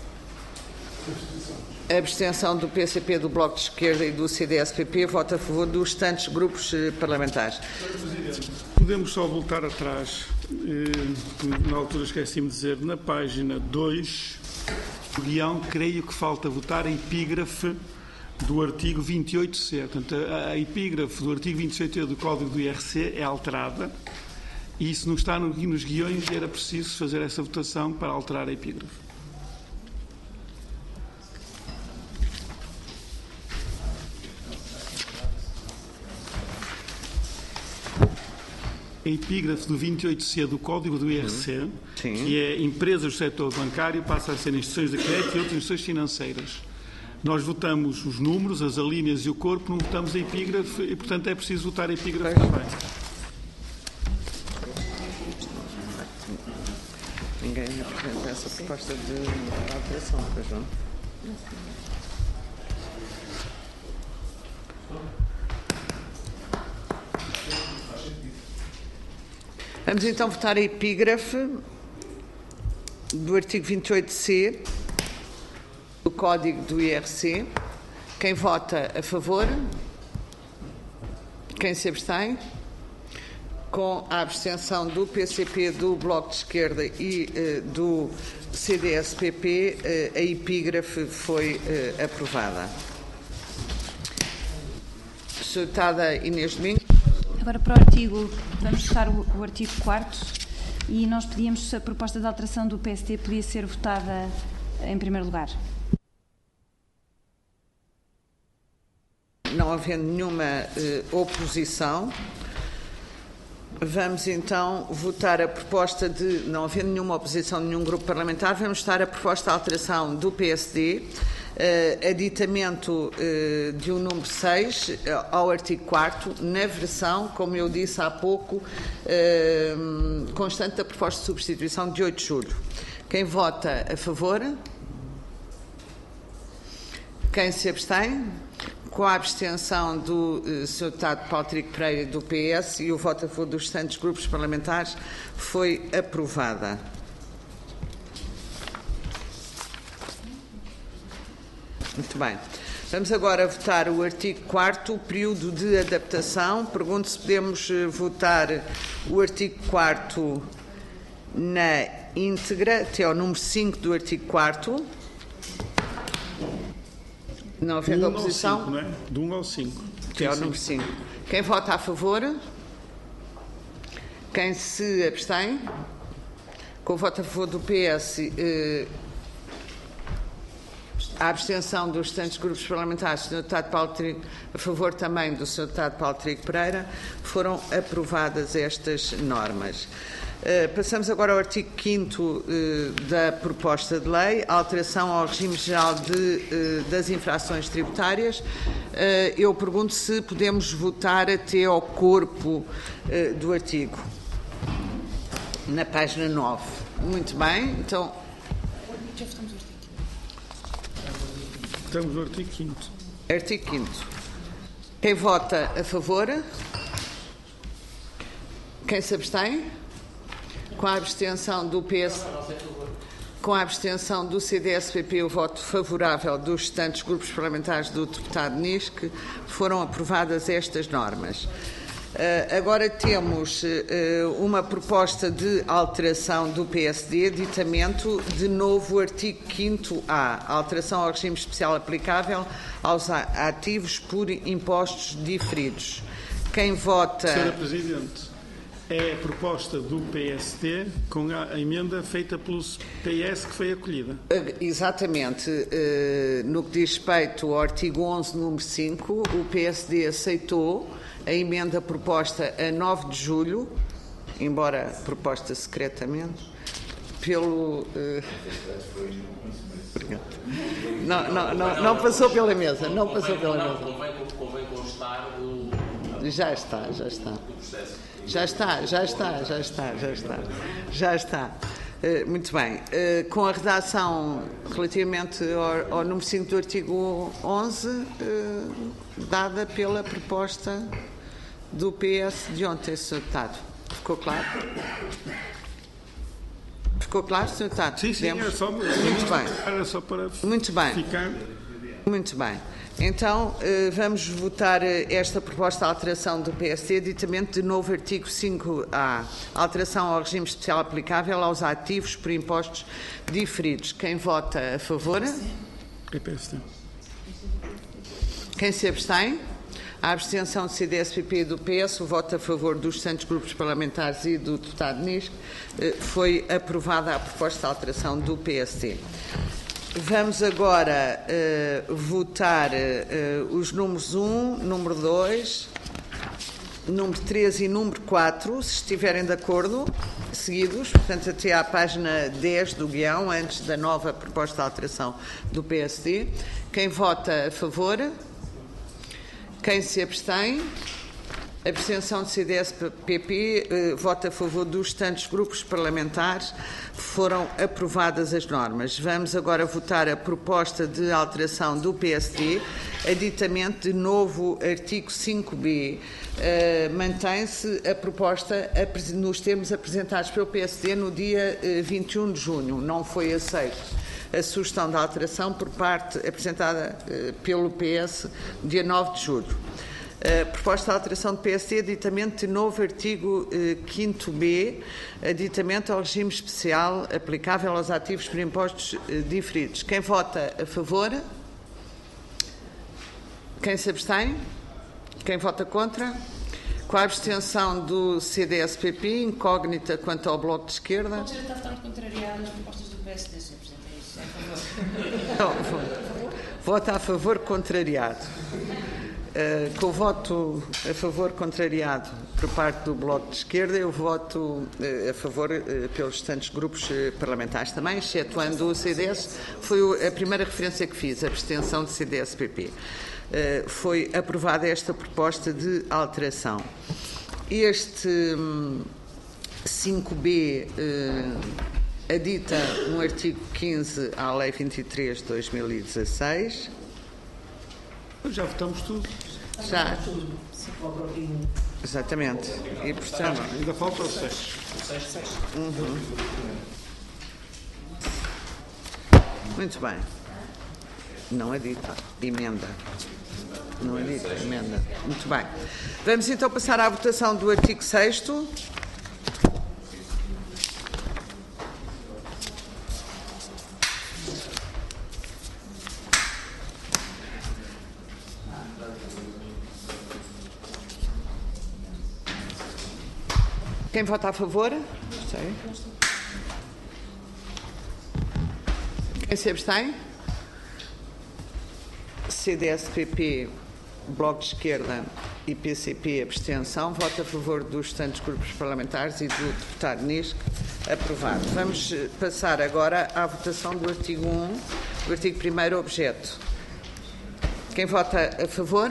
A abstenção do P C P, do Bloco de Esquerda e do C D S P P, vota a favor dos restantes grupos uh, parlamentares. Podemos só voltar atrás, eh, na altura esqueci-me de dizer, na página dois do guião, creio que falta votar a epígrafe do artigo vinte e oito C. Portanto, a, a epígrafe do artigo vinte e oito C do Código do I R C é alterada e isso não está no, nos guiões e era preciso fazer essa votação para alterar a epígrafe. A epígrafe do vinte e oito C do Código do I R C, Sim. que é empresas do setor bancário, passa a ser instituições de crédito e outras instituições financeiras. Nós votamos os números, as alíneas e o corpo, não votamos a epígrafe e, portanto, é preciso votar a epígrafe também. Ninguém apresenta essa proposta de alteração, pois não? Vamos então votar a epígrafe do artigo vinte e oito C do Código do I R C. Quem vota a favor? Quem se abstém? Com a abstenção do P C P, do Bloco de Esquerda e uh, do C D S P P, uh, a epígrafe foi uh, aprovada. senhora Deputada Inês Domingos. Agora, para o artigo, vamos votar o, o artigo quarto e nós pedíamos se a proposta de alteração do P S D podia ser votada em primeiro lugar. Não havendo nenhuma uh, oposição, vamos então votar a proposta de, não havendo nenhuma oposição de nenhum grupo parlamentar, vamos votar a proposta de alteração do P S D, uh, aditamento uh, de um número seis uh, ao artigo quarto, na versão, como eu disse há pouco, uh, constante da proposta de substituição de oito de julho. Quem vota a favor? Quem se abstém? Com a abstenção do uh, senhor Deputado Paulo Trigo Pereira do P S e o voto a favor dos restantes grupos parlamentares, foi aprovada. Muito bem. Vamos agora votar o artigo quarto, período de adaptação. Pergunto se podemos uh, votar o artigo quarto na íntegra, até ao número cinco do artigo quarto. Não havendo oposição. cinco, não é? De um ao cinco. Que é o número cinco. Quem vota a favor? Quem se abstém? Com o voto a favor do P S, eh, a abstenção dos restantes grupos parlamentares, o senhor Deputado Paulo Trigo, a favor também do senhor Deputado Paulo Trigo Pereira, foram aprovadas estas normas. Uh, passamos agora ao artigo quinto uh, da proposta de lei, alteração ao regime geral de, uh, das infrações tributárias. Uh, eu pergunto se podemos votar até ao corpo uh, do artigo, na página nove. Muito bem, então... Estamos no artigo quinto. Artigo quinto. Quem vota a favor? Quem se abstém? Com a abstenção do P S, com a abstenção do C D S P P, o voto favorável dos restantes grupos parlamentares do deputado Nisque, foram aprovadas estas normas. Uh, agora temos uh, uma proposta de alteração do P S D, ditamento de novo artigo quinto A, alteração ao regime especial aplicável aos ativos por impostos diferidos. Quem vota... Senhora Presidente, é a proposta do P S D com a emenda feita pelo P S que foi acolhida. Exatamente. No que diz respeito ao artigo onze, número cinco, o P S D aceitou a emenda proposta a nove de julho, embora proposta secretamente, pelo... Não, não, não, não passou pela mesa. Não passou pela mesa. Convém constar o... Já está, já está. Já está, já está, já está, já está. Já está. Uh, muito bem. Uh, com a redação relativamente ao, ao número cinco do artigo onze, uh, dada pela proposta do P S de ontem, senhor Deputado. Ficou claro? Ficou claro, senhor Deputado? Sim, sim, era só, muito bem. Era só para muito bem. ficar... Muito bem. Então, vamos votar esta proposta de alteração do P S D, ditamento de novo artigo cinco A, alteração ao regime especial aplicável aos ativos por impostos diferidos. Quem vota a favor? É P S D. Quem se abstém? A abstenção do C D S P P e do P S, o voto a favor dos santos grupos parlamentares e do deputado Nisque, foi aprovada a proposta de alteração do P S D. Vamos agora uh, votar uh, os números um, número dois, número três e número quatro, se estiverem de acordo, seguidos, portanto até à página dez do guião, antes da nova proposta de alteração do P S D. Quem vota a favor? Quem se abstém? A abstenção do C D S P P, eh, vota a favor dos tantos grupos parlamentares, foram aprovadas as normas. Vamos agora votar a proposta de alteração do P S D, aditamento de novo artigo cinco B. Eh, mantém-se a proposta nos termos apresentados pelo P S D no dia eh, vinte e um de junho. Não foi aceito a sugestão de alteração por parte apresentada eh, pelo P S dia nove de julho. Uh, proposta de alteração do P S D, aditamento de novo artigo uh, quinto B, aditamento ao regime especial aplicável aos ativos por impostos uh, diferidos. Quem vota a favor? Quem se abstém? Quem vota contra? Com a abstenção do C D S P P, incógnita quanto ao Bloco de Esquerda. Pode ser estar tanto contrariado nas propostas do P S D, senhor Presidente, é isso, é a favor. Não, vota a favor, contrariado. Uh, com o voto a favor contrariado por parte do Bloco de Esquerda, eu voto uh, a favor uh, pelos restantes grupos uh, parlamentares também, excetuando o C D S, foi o, a primeira referência que fiz, a abstenção do C D S P P. Uh, foi aprovada esta proposta de alteração. Este um, cinco B uh, adita um artigo quinze à Lei vinte e três de dois mil e dezasseis. Já votamos tudo. Já. Exatamente. E, portanto, Ah, ainda falta o seis. Uhum. Muito bem. Não adita. Emenda. Não adita. Emenda. Muito bem. Vamos então passar à votação do artigo sexto. Quem vota a favor? Sei. Quem se abstém? C D S P P, Bloco de Esquerda e P C P, abstenção. Vota a favor dos restantes grupos parlamentares e do deputado Nisco. Aprovado. Vamos passar agora à votação do artigo um, do artigo primeiro, objeto. Quem vota a favor?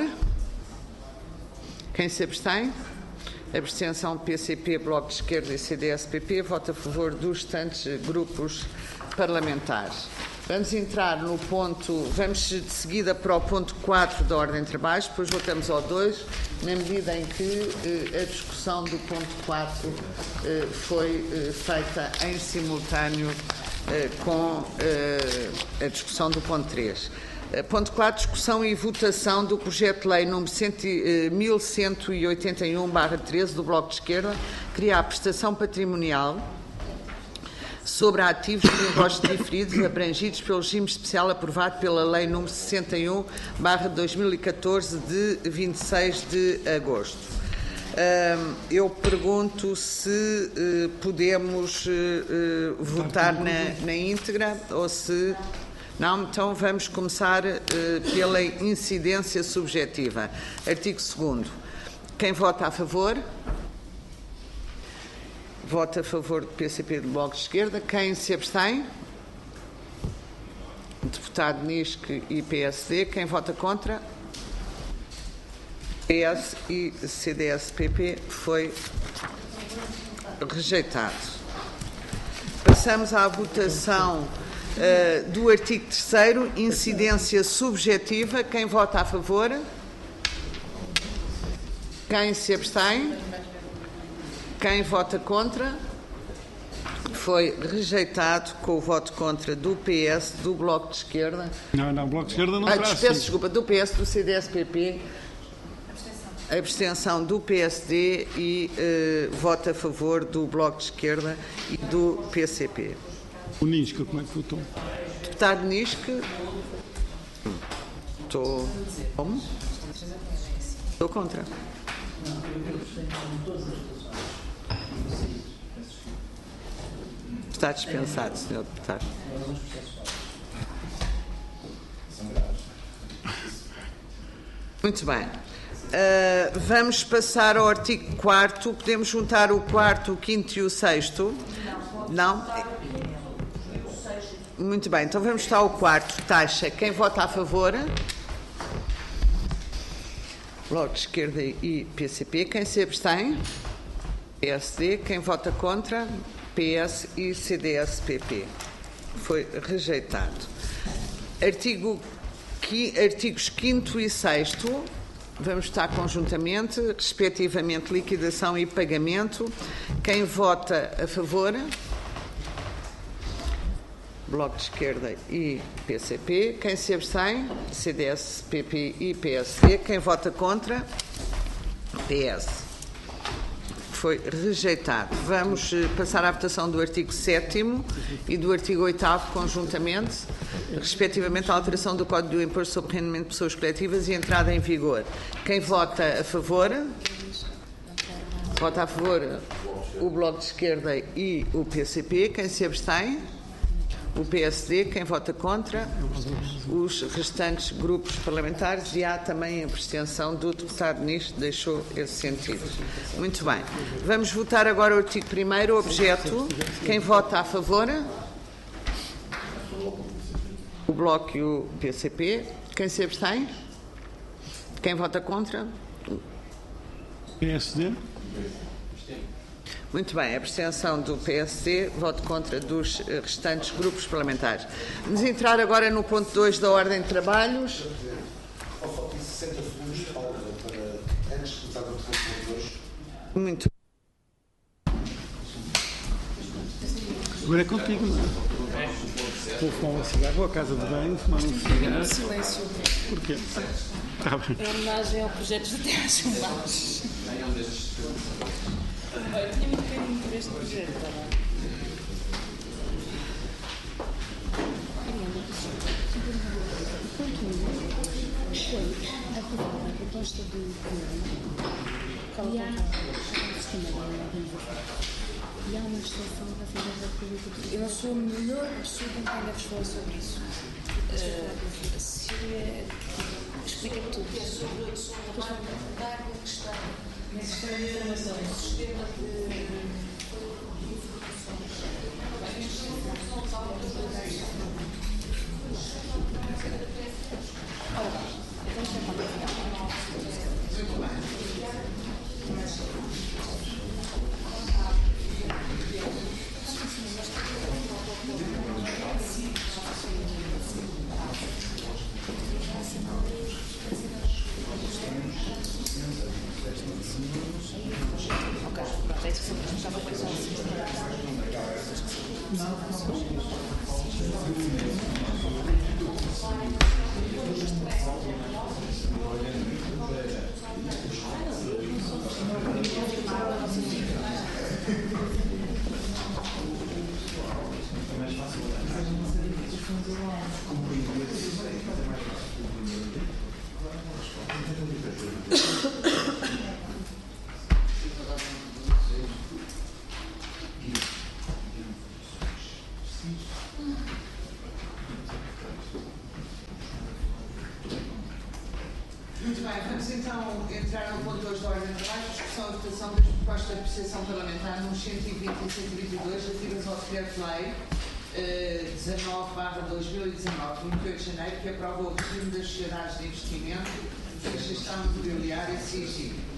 Quem se abstém? Abstenção P C P, Bloco de Esquerda e C D S P P, vota a favor dos restantes grupos parlamentares. Vamos entrar no ponto, vamos de seguida para o ponto quatro da ordem de trabalhos, depois voltamos ao dois, na medida em que eh, a discussão do ponto quatro eh, foi eh, feita em simultâneo eh, com eh, a discussão do ponto três. Ponto quatro, discussão e votação do projeto de lei número mil cento e oitenta e um barra treze do Bloco de Esquerda, criar a prestação patrimonial sobre ativos por impostos diferidos abrangidos pelo regime especial aprovado pela lei número sessenta e um barra dois mil e catorze de vinte e seis de agosto. Eu pergunto se podemos votar na, na íntegra ou se... Não, então vamos começar uh, pela incidência subjetiva. Artigo segundo. Quem vota a favor? Vota a favor do P C P do Bloco de Esquerda. Quem se abstém? Deputado Nisco e P S D. Quem vota contra? P S e C D S P P. Foi rejeitado. Passamos à votação Uh, do artigo terceiro, incidência subjetiva. Quem vota a favor? Quem se abstém? Quem vota contra? Foi rejeitado com o voto contra do P S, do Bloco de Esquerda. Não, não, o Bloco de Esquerda não ah, será peço assim. desculpa, do P S, do C D S P P. A abstenção do P S D e uh, voto a favor do Bloco de Esquerda e do P C P. O Nisco, como é que votou? Deputado Nisco. Estou. Como? Estou contra. Está dispensado, senhor Deputado. Muito bem. Uh, vamos passar ao artigo quarto. Podemos juntar o quarto, o quinto e o sexto? Não? Muito bem, então vamos estar ao quarto, taxa. Quem vota a favor? Bloco de Esquerda e P C P. Quem se abstém? P S D. Quem vota contra? P S e C D S P P. Foi rejeitado. Artigo, artigos quinto e sexto. Vamos estar conjuntamente, respectivamente, liquidação e pagamento. Quem vota a favor? Bloco de Esquerda e P C P. Quem se abstém? C D S, P P e P S D. Quem vota contra? P S. Foi rejeitado. Vamos passar à votação do artigo sétimo e do artigo oitavo conjuntamente, respectivamente à alteração do Código do Imposto sobre Rendimento de Pessoas Coletivas e entrada em vigor. Quem vota a favor? Vota a favor o Bloco de Esquerda e o P C P. Quem se abstém? O P S D. Quem vota contra? Os restantes grupos parlamentares, e há também a abstenção do deputado ministro, deixou esse sentido. Muito bem. Vamos votar agora o artigo primeiro, objeto. Quem vota a favor? O Bloco e o P C P. Quem se abstém? Quem vota contra? P S D. Muito bem, a abstenção do P S D, voto contra dos restantes grupos parlamentares. Vamos entrar agora no ponto dois da ordem de trabalhos. Muito Agora é contigo, não é? Vou fumar um cigarro, vou à casa de banho, fumar um cigarro. Silêncio. Porquê? Está bem. Em homenagem ao projeto de Terra Chumbados. Eu tinha muito carinho por este projeto, está bem? Foi aprovada a proposta do governo e há o sistema da organização. E há uma legislação da Assembleia da República Portuguesa. Eu não sou a melhor pessoa com quem deves falar sobre isso. Uh, Síria, explica-me tudo. Sobre a carga que está nesse sistema de informação, no sistema de Muito bem, vamos então entrar no ponto dois da ordem de trabalho, discussão e votação das propostas de apreciação parlamentar nos cento e vinte e cento e vinte e dois, relativas ao Decreto-Lei eh, dezanove barra dois mil e dezanove, vinte e oito de janeiro, que aprova o regime das sociedades de investimento, da gestão imobiliária e S I G I.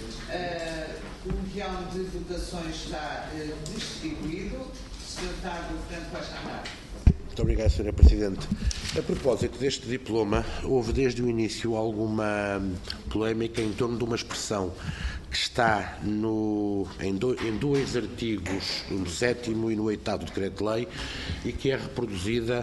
Uh, o guião de votações está uh, distribuído. senhor Deputado Fernando Costa Andrade. Muito obrigado, senhora Presidente. A propósito deste diploma, houve desde o início alguma polémica em torno de uma expressão que está no, em, do, em dois artigos, no sétimo e no oitavo do Decreto-Lei, e que é reproduzida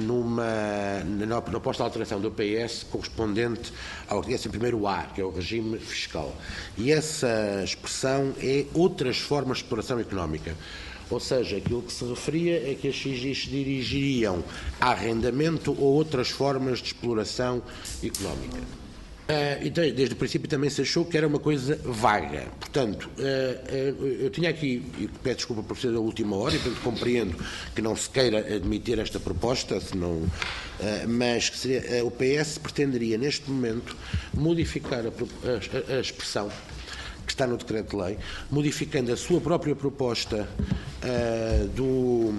numa, na proposta de alteração do P S correspondente ao décimo primeiro A, que é o regime fiscal. E essa expressão é outras formas de exploração económica. Ou seja, aquilo que se referia é que as S I G Is se dirigiriam a arrendamento ou outras formas de exploração económica. Uh, e desde o princípio também se achou que era uma coisa vaga. Portanto, uh, uh, eu tinha aqui, e peço desculpa por ser da última hora, e portanto compreendo que não se queira admitir esta proposta, senão, uh, mas que seria, uh, o P S pretenderia neste momento modificar a, a, a expressão que está no Decreto-Lei, modificando a sua própria proposta uh, do,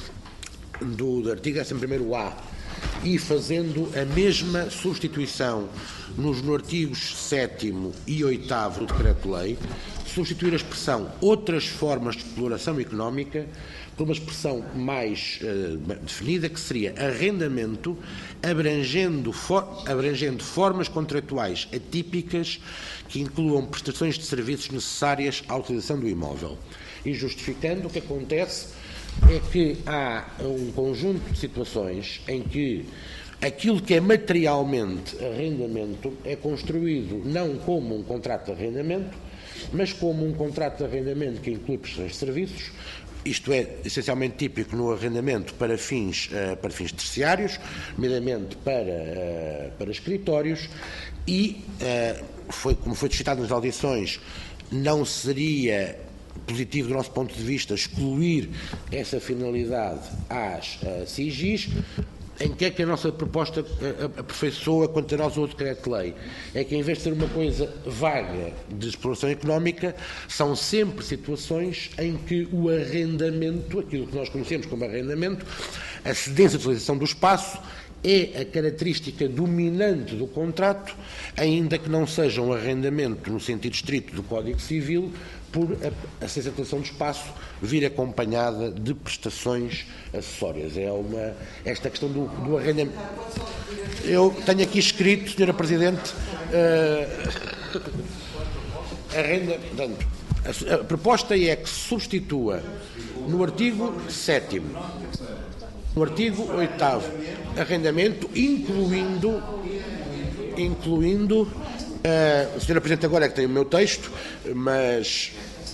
do, do artigo décimo primeiro A e fazendo a mesma substituição nos no artigos sétimo e oitavo do Decreto-Lei, substituir a expressão outras formas de exploração económica por uma expressão mais uh, definida, que seria arrendamento, abrangendo, for, abrangendo formas contratuais atípicas que incluam prestações de serviços necessárias à utilização do imóvel. E justificando o que acontece é que há um conjunto de situações em que aquilo que é materialmente arrendamento é construído não como um contrato de arrendamento, mas como um contrato de arrendamento que inclui prestações de serviços. Isto é essencialmente típico no arrendamento para fins, uh, para fins terciários, nomeadamente para, uh, para escritórios, e, uh, foi, como foi citado nas audições, não seria positivo do nosso ponto de vista excluir essa finalidade às uh, S I G Is. Em que é que a nossa proposta aperfeiçoa quanto a nós o decreto-lei? É que, em vez de ser uma coisa vaga de exploração económica, são sempre situações em que o arrendamento, aquilo que nós conhecemos como arrendamento, a cedência de utilização do espaço, é a característica dominante do contrato, ainda que não seja um arrendamento no sentido estrito do Código Civil, por a sensação do espaço vir acompanhada de prestações acessórias. É uma, esta questão do, do arrendamento. Eu tenho aqui escrito, senhora Presidente, uh, arrenda, portanto, a, a proposta é que se substitua no artigo sétimo, no artigo oitavo, arrendamento, incluindo, incluindo Uh, a senhora Presidente agora é que tem o meu texto, mas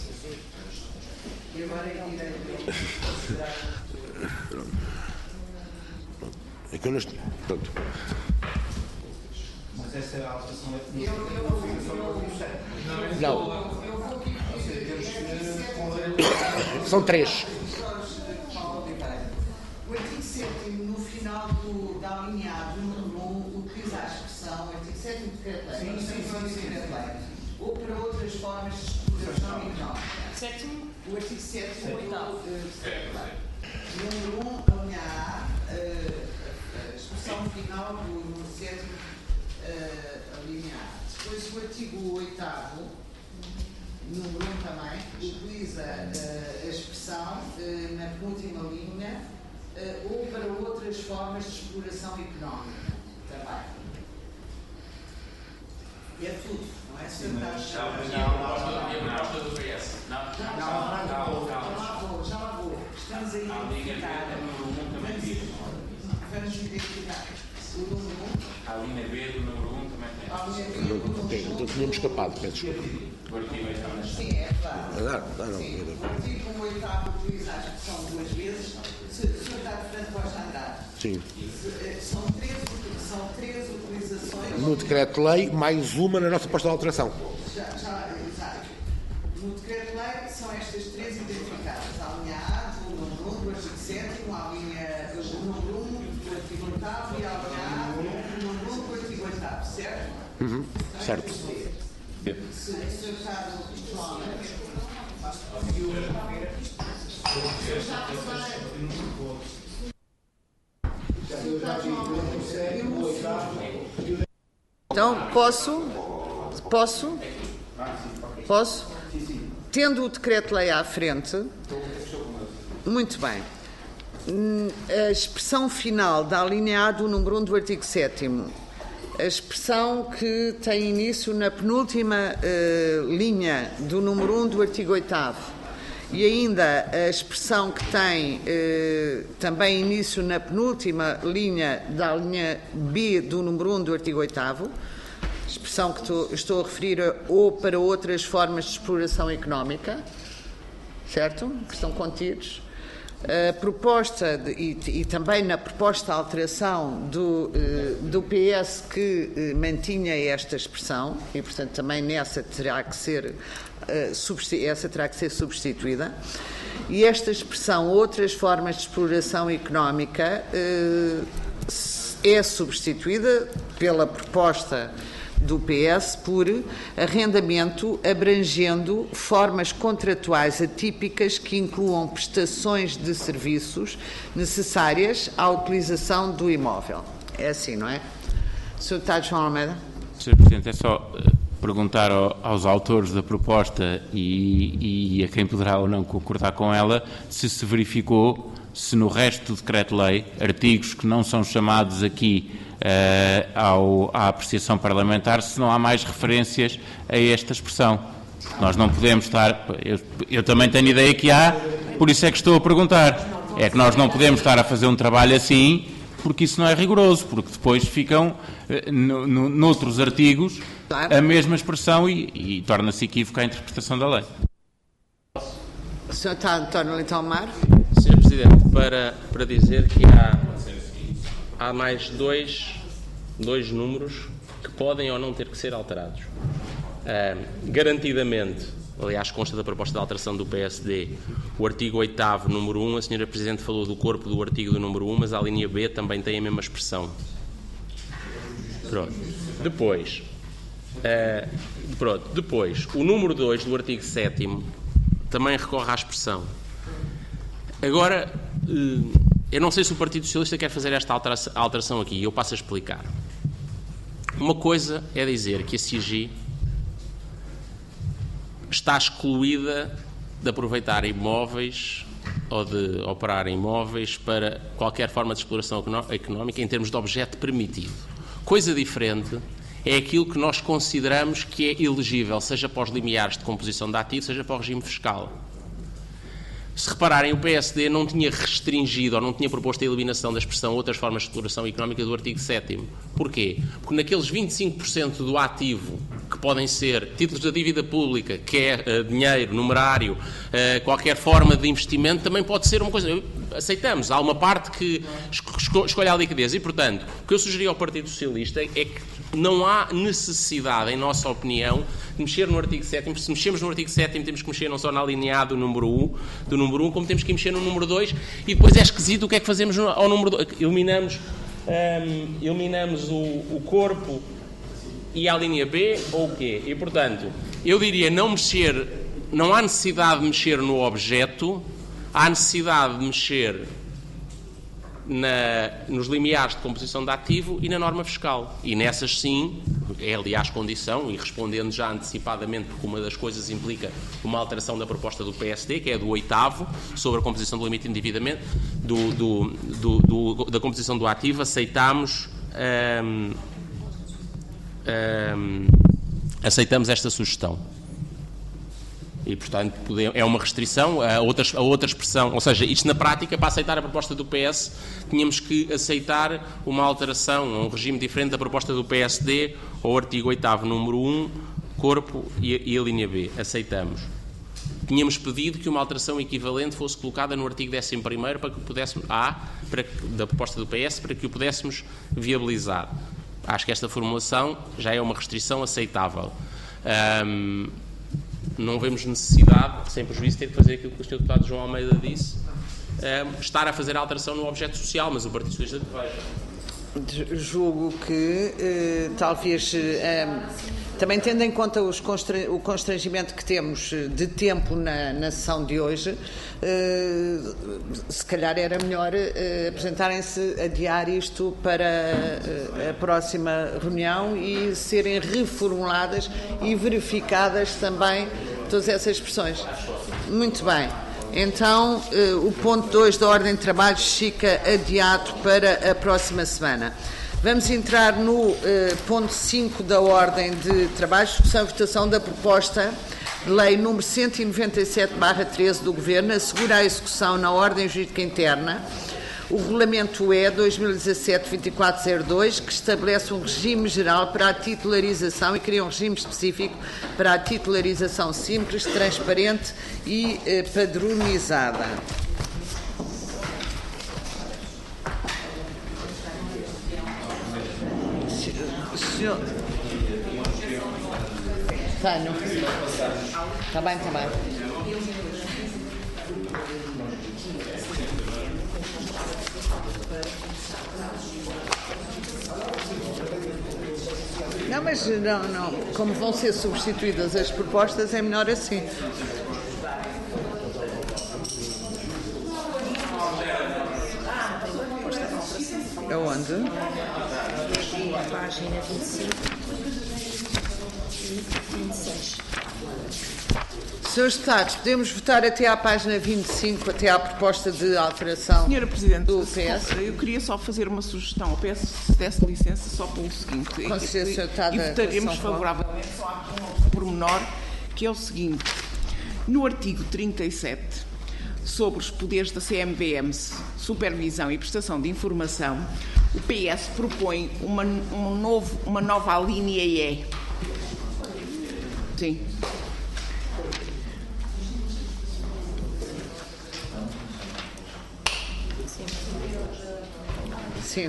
é que eu não estou... Pronto. Mas essa é a alteração é... Não. São três. O artigo sétimo, no final do, da linha A do número um, utiliza a expressão, o artigo sétimo do decreto-lei, ou para outras formas de exploração económica. Sétimo? O artigo sétimo, o oitavo. Número um, a linha A, a expressão final do número sétimo, a linha A. Depois o artigo oitavo, número um também, utiliza a expressão na penúltima linha, Uh, ou para outras formas de exploração económica também. É tudo, não é? Sim, mas já a do P S. Não, não, não, já lá vou, já lá vou. Estamos aí a identificar. Vamos identificar o número um. A linha B do número um também tem. A linha B do número um. Então tínhamos escapado, peço desculpa. Sim, é claro. O artigo oitavo utiliza a expressão duas vezes. Se o senhor está de frente, pode andar. Sim. São três, são três utilizações. No decreto-lei, mais uma na nossa proposta de alteração. Já, já, exato. No decreto-lei são estas três identificadas. A linha A, do número um, do artigo sétimo, a linha do número um, do artigo oitavo, e a linha A, do número um, do artigo oitavo, certo? Uhum. Então, certo. É se o senhor está no João, então, posso? Posso? Posso? Tendo o decreto-lei à frente, muito bem. A expressão final da linha A do número um do artigo sétimo, a expressão que tem início na penúltima uh, linha do número um do artigo oitavo, e ainda a expressão que tem eh, também início na penúltima linha da linha B do número um do artigo oitavo, expressão que estou, estou a referir a, ou para outras formas de exploração económica, certo? Que estão contidos. A proposta, de, e, e também na proposta de alteração do, eh, do P S que eh, mantinha esta expressão, e portanto também nessa terá que ser essa terá que ser substituída, e esta expressão outras formas de exploração económica é substituída pela proposta do P S por arrendamento abrangendo formas contratuais atípicas que incluam prestações de serviços necessárias à utilização do imóvel. É assim, não é? senhor Deputado João Almeida. senhor Presidente, é só perguntar aos autores da proposta e, e a quem poderá ou não concordar com ela se se verificou se no resto do decreto-lei, artigos que não são chamados aqui uh, ao, à apreciação parlamentar, se não há mais referências a esta expressão. Nós não podemos estar... Eu, eu também tenho ideia que há, Por isso é que estou a perguntar. É que nós não podemos estar a fazer um trabalho assim, porque isso não é rigoroso, porque depois ficam, no, no, noutros artigos, a mesma expressão e, e torna-se equívoca a interpretação da lei. O senhor António Leitão Mar. senhor Presidente, para, para dizer que há, há mais dois, dois números que podem ou não ter que ser alterados. Uh, garantidamente, aliás, consta da proposta de alteração do P S D, o artigo oitavo, número um, a senhora Presidente falou do corpo do artigo do número um, mas a linha B também tem a mesma expressão. Pronto. Depois, uh, pronto. Depois, o número dois do artigo sétimo também recorre à expressão. Agora, uh, eu não sei se o Partido Socialista quer fazer esta alteração, alteração aqui, e eu passo a explicar. Uma coisa é dizer que a C I G I está excluída de aproveitar imóveis ou de operar imóveis para qualquer forma de exploração económica em termos de objeto permitido. Coisa diferente é aquilo que nós consideramos que é elegível, seja para os limiares de composição de ativo, seja para o regime fiscal. Se repararem, o P S D não tinha restringido ou não tinha proposto a eliminação da expressão outras formas de exploração económica do artigo sétimo. Porquê? Porque naqueles vinte e cinco por cento do ativo, que podem ser títulos da dívida pública, que é uh, dinheiro, numerário, uh, qualquer forma de investimento, também pode ser uma coisa... Aceitamos. Há uma parte que esco escolhe a liquidez e, portanto, o que eu sugeri ao Partido Socialista é que não há necessidade, em nossa opinião, de mexer no artigo sétimo. Se mexemos no artigo sétimo, temos que mexer não só na linha A do número um, do número um, como temos que mexer no número dois, e depois é esquisito o que é que fazemos no, ao número dois. Eliminamos, um, eliminamos o, o corpo e a linha B, ou o quê? E, portanto, eu diria não mexer, não há necessidade de mexer no objeto, há necessidade de mexer na, nos limiares de composição de ativo e na norma fiscal. E nessas sim, é aliás condição, e respondendo já antecipadamente, porque uma das coisas implica uma alteração da proposta do P S D, que é do oitavo, sobre a composição do limite de endividamento, do, do, do, do, da composição do ativo, aceitámos, hum, hum, aceitamos esta sugestão. E, portanto, é uma restrição a outra, a outra expressão. Ou seja, isto na prática, para aceitar a proposta do P S, tínhamos que aceitar uma alteração, um regime diferente da proposta do P S D ao artigo oitavo, número um, corpo e, e a linha B. Aceitamos. Tínhamos pedido que uma alteração equivalente fosse colocada no artigo décimo primeiro para que pudéssemos, A, para que, da proposta do P S, para que o pudéssemos viabilizar. Acho que esta formulação já é uma restrição aceitável. Um, Não vemos necessidade, sem prejuízo, de ter que fazer aquilo que o senhor Deputado João Almeida disse, é, estar a fazer a alteração no objeto social, mas o Partido Socialista veja. Julgo que eh, talvez, eh, também tendo em conta os constra o constrangimento que temos de tempo na, na sessão de hoje, eh, se calhar era melhor eh, apresentarem-se, adiar isto para eh, a próxima reunião e serem reformuladas e verificadas também todas essas expressões. Muito bem. Então, eh, o ponto dois da ordem de trabalhos fica adiado para a próxima semana. Vamos entrar no eh, ponto cinco da ordem de trabalhos, discussão e votação da proposta de lei número cento e noventa e sete barra treze do Governo, assegura a execução na ordem jurídica interna o Regulamento E dois mil e dezassete vinte e quatro zero dois, que estabelece um regime geral para a titularização e cria um regime específico para a titularização simples, transparente e eh, padronizada. Senhor... Tenho. Está bem, está bem. Não, mas não, não. Como vão ser substituídas as propostas, é melhor assim. Aonde? Página vinte e cinco e vinte e seis. Senhores Deputados, podemos votar até à página vinte e cinco, até à proposta de alteração Senhora Presidente, do P S? Eu queria só fazer uma sugestão ao P S, se desse licença, só pelo seguinte. Com e, licença, e, e votaremos favoravelmente só há um pormenor, que é o seguinte. No artigo trinta e sete, sobre os poderes da C M V M, supervisão e prestação de informação, o P S propõe uma, um novo, uma nova linha E. Sim. Sim.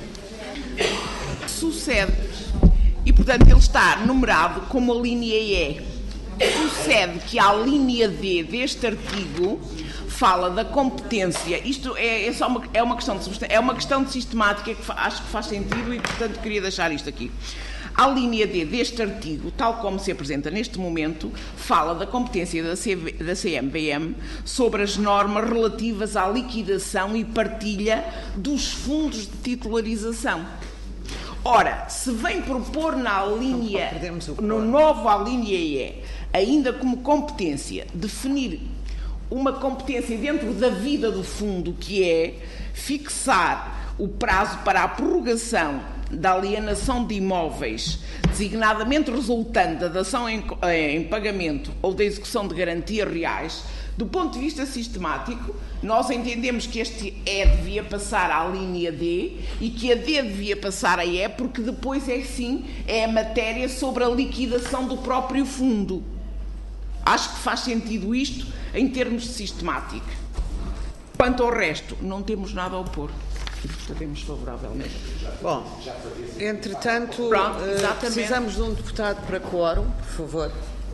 Sucede, e portanto ele está numerado como a linha E. Sucede que a linha D deste artigo fala da competência. Isto é, é só uma, é uma questão de é uma questão de sistemática que fa, acho que faz sentido e portanto queria deixar isto aqui. A linha D deste artigo, tal como se apresenta neste momento, fala da competência da, C V, da C M V M sobre as normas relativas à liquidação e partilha dos fundos de titularização. Ora, se vem propor na linha, no novo a linha E, ainda como competência, definir uma competência dentro da vida do fundo, que é fixar o prazo para a prorrogação da alienação de imóveis, designadamente resultante da dação em, em pagamento ou da execução de garantias reais, do ponto de vista sistemático, nós entendemos que este E devia passar à linha D e que a D devia passar a E, porque depois é sim, é a matéria sobre a liquidação do próprio fundo. Acho que faz sentido isto em termos de sistemática. Quanto ao resto, não temos nada a opor. Votaremos favoravelmente. Bom, entretanto, Pronto, uh, precisamos de um deputado para quórum, por favor.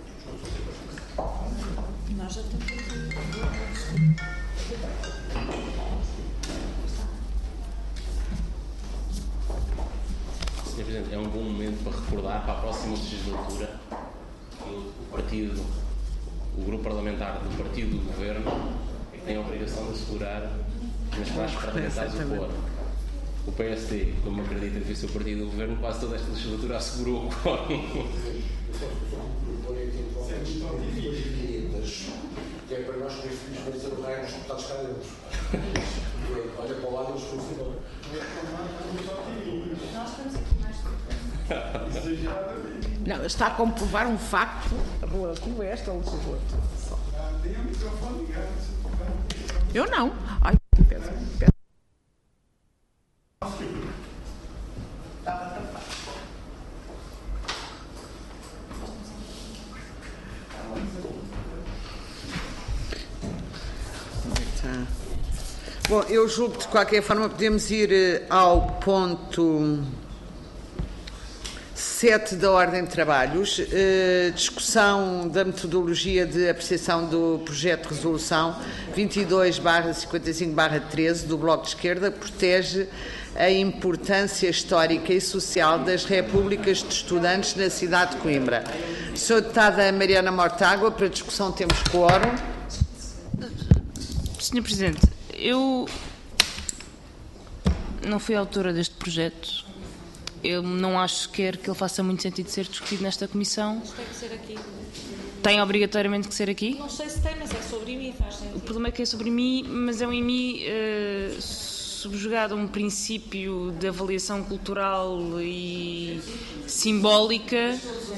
Nós já temos. senhor Presidente, é um bom momento para recordar para a próxima legislatura que o partido, o grupo parlamentar do partido do Governo tem a obrigação de assegurar nas praxes parlamentares o quórum. O P S D, como acredita que ser o partido do Governo, quase toda esta legislatura assegurou o quórum. Que é para nós que os deputados deputados cá dentro. Olha para o lado e eles funcionam. Nós estamos aqui mais. Não, está a comprovar um facto relativo a esta legislatura. Eu não. Ai, peço, peço. Bom, eu julgo que de qualquer forma podemos ir ao ponto sete da ordem de trabalhos, uh, discussão da metodologia de apreciação do projeto de resolução vinte e dois barra cinquenta e cinco barra treze do Bloco de Esquerda, que protege a importância histórica e social das repúblicas de estudantes na cidade de Coimbra. senhora Deputada Mariana Mortágua, para discussão temos quórum. senhor Presidente, eu não fui autora deste projeto. Eu não acho sequer que ele faça muito sentido ser discutido nesta comissão. Mas tem que ser aqui. Tem obrigatoriamente que ser aqui? Não sei se tem, mas é sobre mim, faz sentido. O problema é que é sobre mim, mas é um IMI uh, subjugado a um princípio de avaliação cultural e simbólica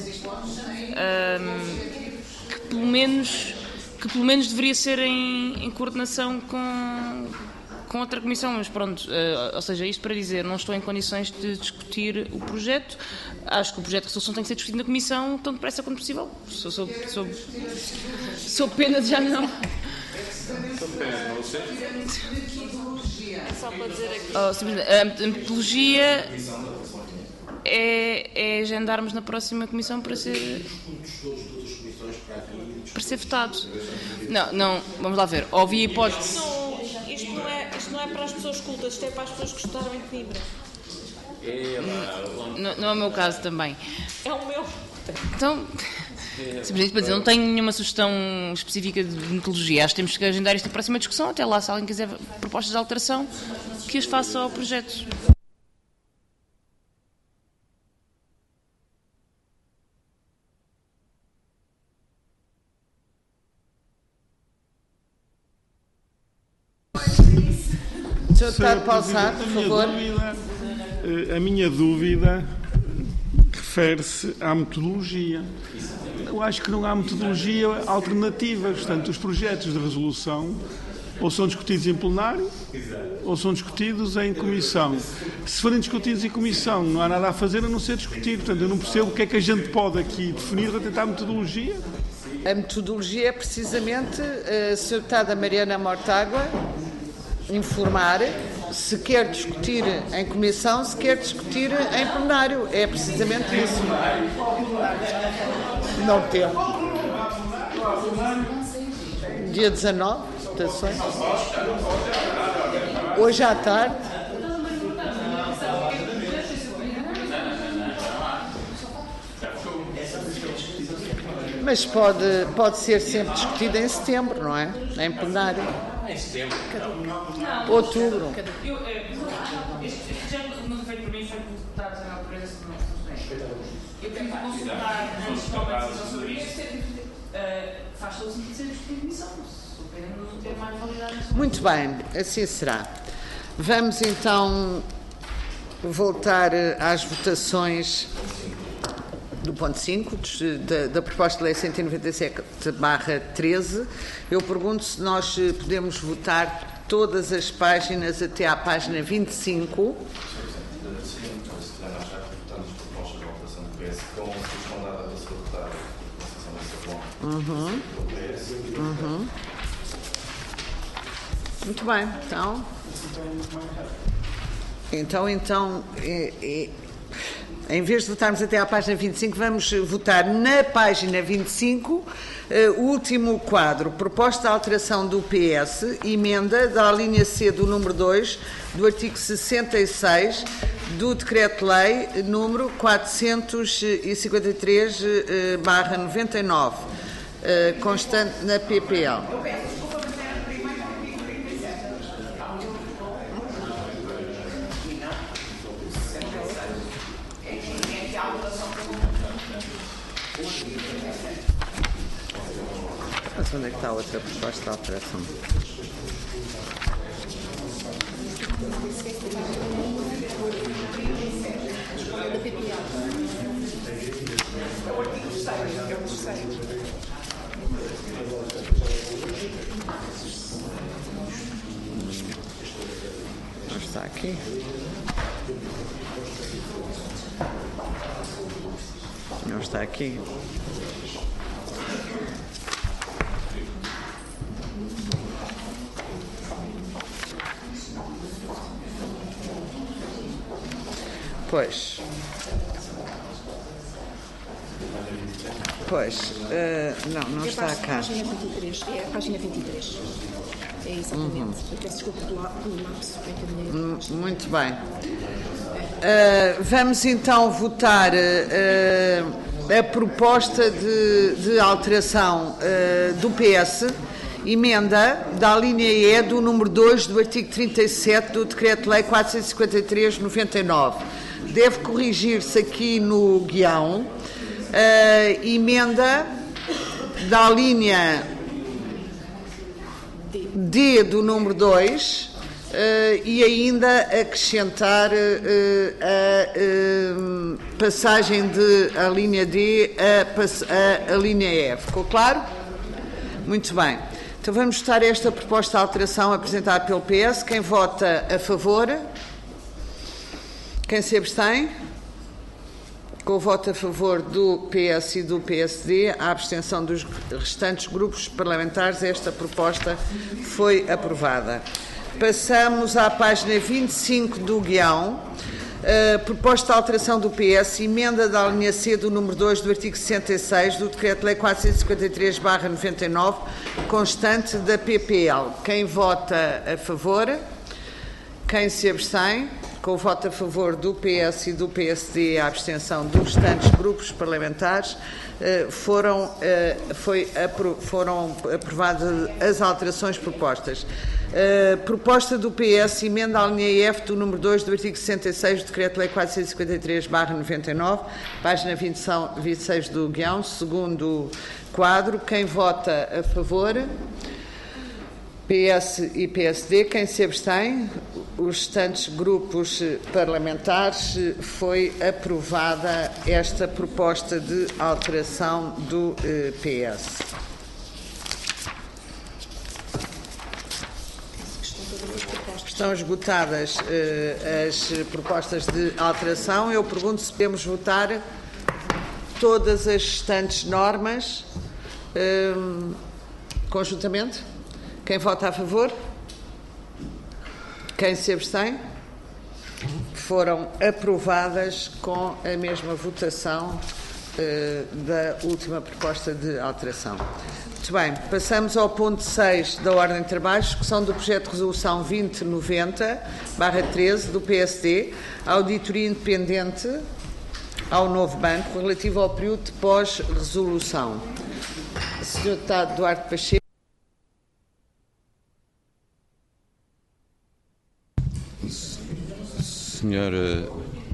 um, que pelo menos que pelo menos deveria ser em, em coordenação com, com outra comissão, mas pronto, uh, ou seja, isto para dizer, não estou em condições de discutir o projeto. Acho que o projeto de resolução tem que ser discutido na comissão tão depressa quanto possível. Sou, sou, sou, sou pena de já não. Só para dizer aqui. Oh, a metodologia é, é agendarmos na próxima comissão para ser para ser votado. Não, não, vamos lá ver. Ouvi a hipótese. Não, isto, não é, isto não é para as pessoas cultas, isto é para as pessoas que estudaram em Coimbra. Não, não é o meu caso também. É o meu. Então, simplesmente para dizer, não tenho nenhuma sugestão específica de metodologia. Acho que temos que agendar isto na próxima discussão. Até lá, se alguém quiser propostas de alteração, que as faça ao projeto. senhor Deputado Paulo Sá, por favor. A minha dúvida refere-se à metodologia. Eu acho que não há metodologia alternativa. Portanto, os projetos de resolução ou são discutidos em plenário, ou são discutidos em comissão. Se forem discutidos em comissão, não há nada a fazer a não ser discutir. Portanto, eu não percebo o que é que a gente pode aqui definir relativamente à metodologia. A metodologia é precisamente a senhora Deputada Mariana Mortágua informar se quer discutir em comissão, se quer discutir em plenário. É precisamente isso. Não temos. Dia dezanove, votações. Hoje à tarde. Mas pode, pode ser sempre discutido em setembro, não é? Em plenário. Em setembro. Outubro. Eu, este já não foi para mim, foi por deputados na altura se não funciona. Eu quero consultar antes de tomar a decisão sobre isto. Faz todo sentido ser discutido em missão. Se o P N não ter mais validade. Muito bem, assim será. Vamos então voltar às votações do ponto cinco, da, da proposta de lei cento e noventa e sete barra treze. Eu pergunto se nós podemos votar todas as páginas até à página vinte e cinco. Uhum. Uhum. Muito bem, então. Então, então, é, é, em vez de votarmos até à página vinte e cinco, vamos votar na página vinte e cinco, uh, o último quadro, proposta de alteração do P S, emenda da linha C do número dois, do artigo sessenta e seis, do Decreto-Lei número quatrocentos e cinquenta e três barra noventa e nove, uh, constante na P P L. Mas onde é que está a outra proposta de alteração? Da P P L. É o artigo seis, é o terceiro. Não está aqui. Não está aqui. Pois. Pois. Uh, não, não é está a cá. Página vinte e três, é a página vinte e três. É exatamente. Uhum. Eu peço desculpa pelo lapso. Muito bem. Uh, vamos então votar uh, a proposta de, de alteração uh, do P S, emenda da linha E do número dois do artigo trinta e sete do Decreto-Lei quatrocentos e cinquenta e três barra noventa e nove. Deve corrigir-se aqui no guião uh, emenda da linha D do número dois uh, e ainda acrescentar uh, a uh, passagem de a linha D a, a, a linha E. Ficou claro? Muito bem. Então vamos votar esta proposta de alteração apresentada pelo P S. Quem vota a favor? Quem se abstém? Com o voto a favor do P S e do P S D, a abstenção dos restantes grupos parlamentares, esta proposta foi aprovada. Passamos à página vinte e cinco do guião. Uh, proposta de alteração do P S, emenda da linha C do número dois do artigo sessenta e seis do Decreto-Lei quatrocentos e cinquenta e três barra noventa e nove, constante da P P L. Quem vota a favor? Quem se abstém? Com o voto a favor do P S e do P S D, a abstenção dos restantes grupos parlamentares, foram, foi, foram aprovadas as alterações propostas. Uh, proposta do P S, emenda à linha F do número dois do artigo sessenta e seis do Decreto-Lei quatrocentos e cinquenta e três barra noventa e nove, página vinte e seis do guião, segundo quadro. Quem vota a favor? P S e P S D. Quem se abstém? Os restantes grupos parlamentares. Foi aprovada esta proposta de alteração do uh, P S. as propostas. Estão esgotadas uh, as propostas de alteração. Eu pergunto se podemos votar todas as restantes normas uh, conjuntamente. Quem vota a favor? Quem se abstém? Foram aprovadas com a mesma votação uh, da última proposta de alteração. Muito bem, passamos ao ponto seis da ordem de trabalho, discussão do projeto de resolução vinte noventa barra treze do P S D, auditoria independente ao novo banco, relativo ao período de pós-resolução. senhor Deputado Duarte Pacheco. Senhora,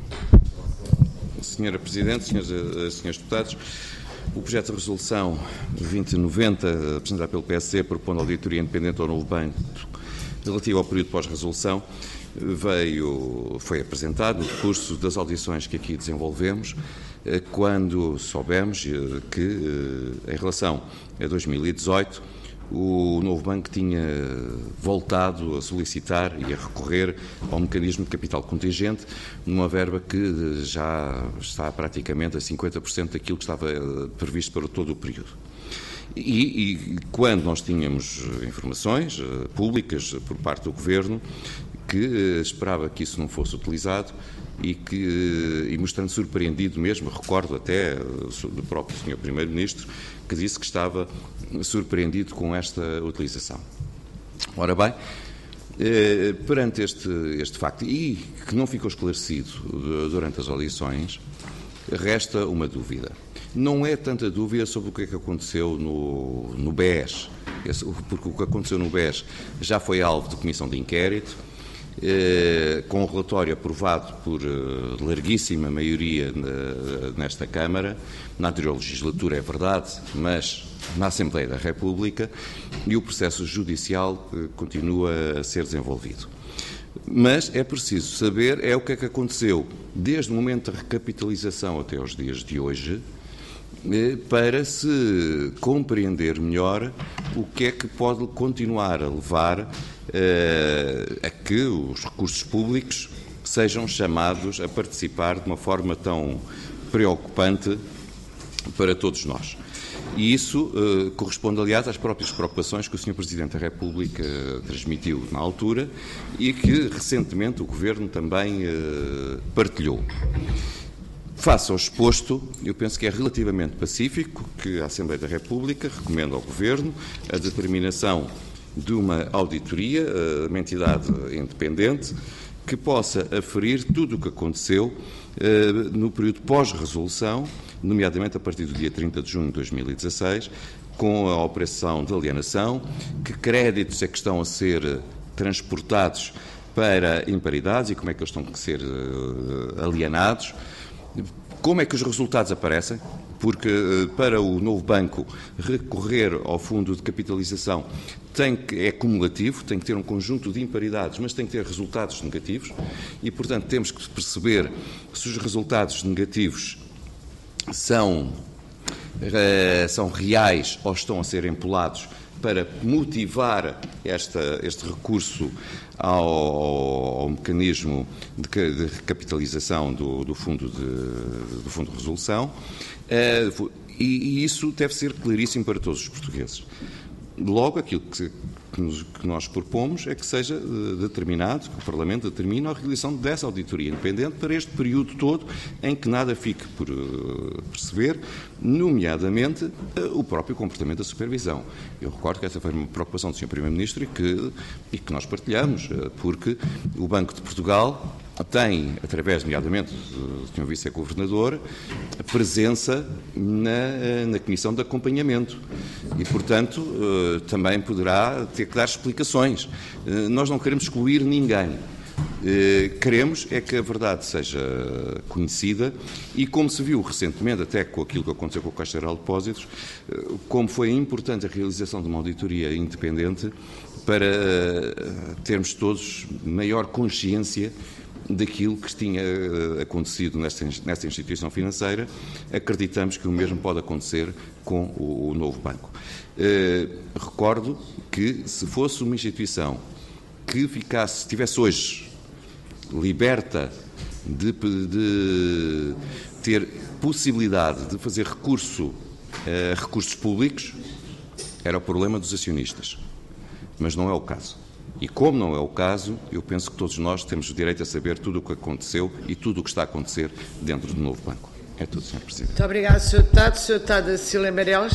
Senhora Presidente, senhores, senhores deputados, o projeto de resolução vinte noventa, apresentado pelo P S D, propondo auditoria independente ao novo banco relativo ao período pós-resolução, veio, foi apresentado no curso das audições que aqui desenvolvemos, quando soubemos que, em relação a dois mil e dezoito, o novo banco tinha voltado a solicitar e a recorrer ao mecanismo de capital contingente, numa verba que já está praticamente a cinquenta por cento daquilo que estava previsto para todo o período. E, e quando nós tínhamos informações uh, públicas por parte do Governo que uh, esperava que isso não fosse utilizado e que, uh, e mostrando surpreendido mesmo, recordo até uh, do próprio senhor Primeiro-Ministro, que disse que estava surpreendido com esta utilização. Ora bem, uh, perante este, este facto, e que não ficou esclarecido uh, durante as audições, resta uma dúvida. Não é tanta dúvida sobre o que é que aconteceu no, no B E S, porque o que aconteceu no B E S já foi alvo de comissão de inquérito, eh, com um relatório aprovado por eh, larguíssima maioria na, nesta Câmara, na anterior legislatura, é verdade, mas na Assembleia da República, e o processo judicial eh, continua a ser desenvolvido. Mas é preciso saber é o que é que aconteceu desde o momento da recapitalização até aos dias de hoje, para se compreender melhor o que é que pode continuar a levar uh, a que os recursos públicos sejam chamados a participar de uma forma tão preocupante para todos nós. E isso uh, corresponde, aliás, às próprias preocupações que o senhor Presidente da República transmitiu na altura e que recentemente o Governo também uh, partilhou. Face ao exposto, eu penso que é relativamente pacífico que a Assembleia da República recomenda ao Governo a determinação de uma auditoria, uma entidade independente, que possa aferir tudo o que aconteceu eh, no período pós-resolução, nomeadamente a partir do dia trinta de junho de dois mil e dezasseis, com a operação de alienação, que créditos é que estão a ser transportados para imparidades e como é que eles estão a ser eh, alienados. Como é que os resultados aparecem? Porque para o novo banco recorrer ao fundo de capitalização tem que, é cumulativo, tem que ter um conjunto de imparidades, mas tem que ter resultados negativos e, portanto, temos que perceber se os resultados negativos são, uh, são reais ou estão a ser empolados para motivar esta, este recurso ao, ao mecanismo de, de recapitalização do, do, fundo de, do Fundo de Resolução, uh, e, e isso deve ser claríssimo para todos os portugueses. Logo, aquilo que, que, nos, que nós propomos é que seja uh, determinado, que o Parlamento determine a realização dessa auditoria independente para este período todo em que nada fique por uh, perceber, nomeadamente uh, o próprio comportamento da supervisão. Eu recordo que essa foi uma preocupação do senhor Primeiro-Ministro e que, e que nós partilhamos, uh, porque o Banco de Portugal tem, através, nomeadamente, do senhor Vice-Governador, a presença na, na Comissão de Acompanhamento e, portanto, uh, também poderá ter que dar explicações. Uh, nós não queremos excluir ninguém. Uh, queremos é que a verdade seja conhecida e, como se viu recentemente, até com aquilo que aconteceu com a Caixa Geral de Depósitos, uh, como foi importante a realização de uma auditoria independente para uh, termos todos maior consciência daquilo que tinha acontecido nesta, nesta instituição financeira, acreditamos que o mesmo pode acontecer com o, o novo banco. Eh, recordo que, se fosse uma instituição que ficasse, estivesse hoje liberta de, de ter possibilidade de fazer recurso a recursos públicos, era o problema dos acionistas. Mas não é o caso. E como não é o caso, eu penso que todos nós temos o direito a saber tudo o que aconteceu e tudo o que está a acontecer dentro do novo banco. É tudo, senhor Presidente. Muito obrigado, senhor Deputado. senhor Deputado Cecília Meirelles.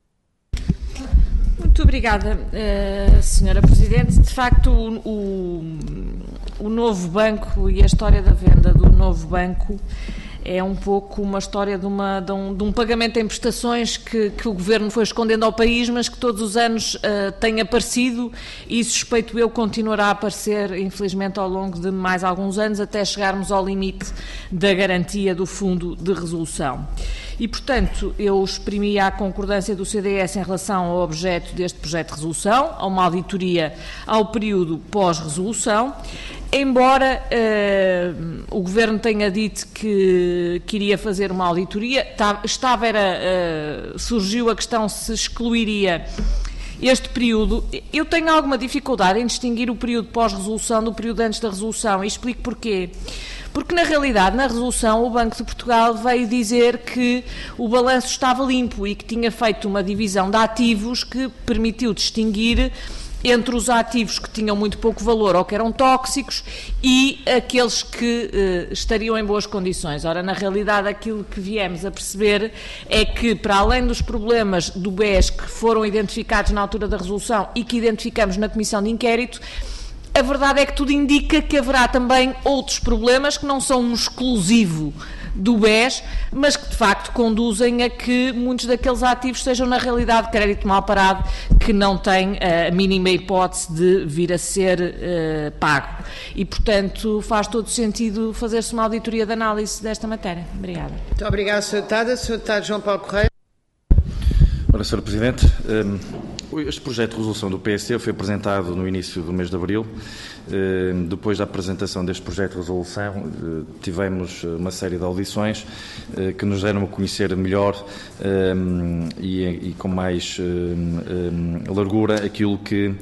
Muito obrigada, uh, senhora Presidente. De facto, o, o, o novo banco e a história da venda do novo banco é um pouco uma história de, uma, de, um, de um pagamento em prestações que, que o Governo foi escondendo ao país, mas que todos os anos uh, tem aparecido e, suspeito eu, continuará a aparecer, infelizmente, ao longo de mais alguns anos, até chegarmos ao limite da garantia do Fundo de Resolução. E, portanto, eu exprimi a concordância do C D S em relação ao objeto deste projeto de resolução, a uma auditoria ao período pós-resolução, embora uh, o Governo tenha dito que queria fazer uma auditoria, estava, era, uh, surgiu a questão se excluiria este período. Eu tenho alguma dificuldade em distinguir o período pós-resolução do período antes da resolução, e explico porquê. Porque, na realidade, na resolução, o Banco de Portugal veio dizer que o balanço estava limpo e que tinha feito uma divisão de ativos que permitiu distinguir entre os ativos que tinham muito pouco valor ou que eram tóxicos e aqueles que eh, estariam em boas condições. Ora, na realidade, aquilo que viemos a perceber é que, para além dos problemas do B E S que foram identificados na altura da resolução e que identificamos na Comissão de Inquérito, a verdade é que tudo indica que haverá também outros problemas que não são um exclusivo do B E S, mas que de facto conduzem a que muitos daqueles ativos sejam na realidade crédito mal parado, que não tem a mínima hipótese de vir a ser uh, pago. E, portanto, faz todo sentido fazer-se uma auditoria de análise desta matéria. Obrigada. Muito obrigada, senhor Deputado. senhor Deputado João Paulo Correia. Ora, senhor Presidente, este projeto de resolução do P S C foi apresentado no início do mês de abril. Depois da apresentação deste projeto de resolução, tivemos uma série de audições que nos deram a conhecer melhor e com mais largura aquilo que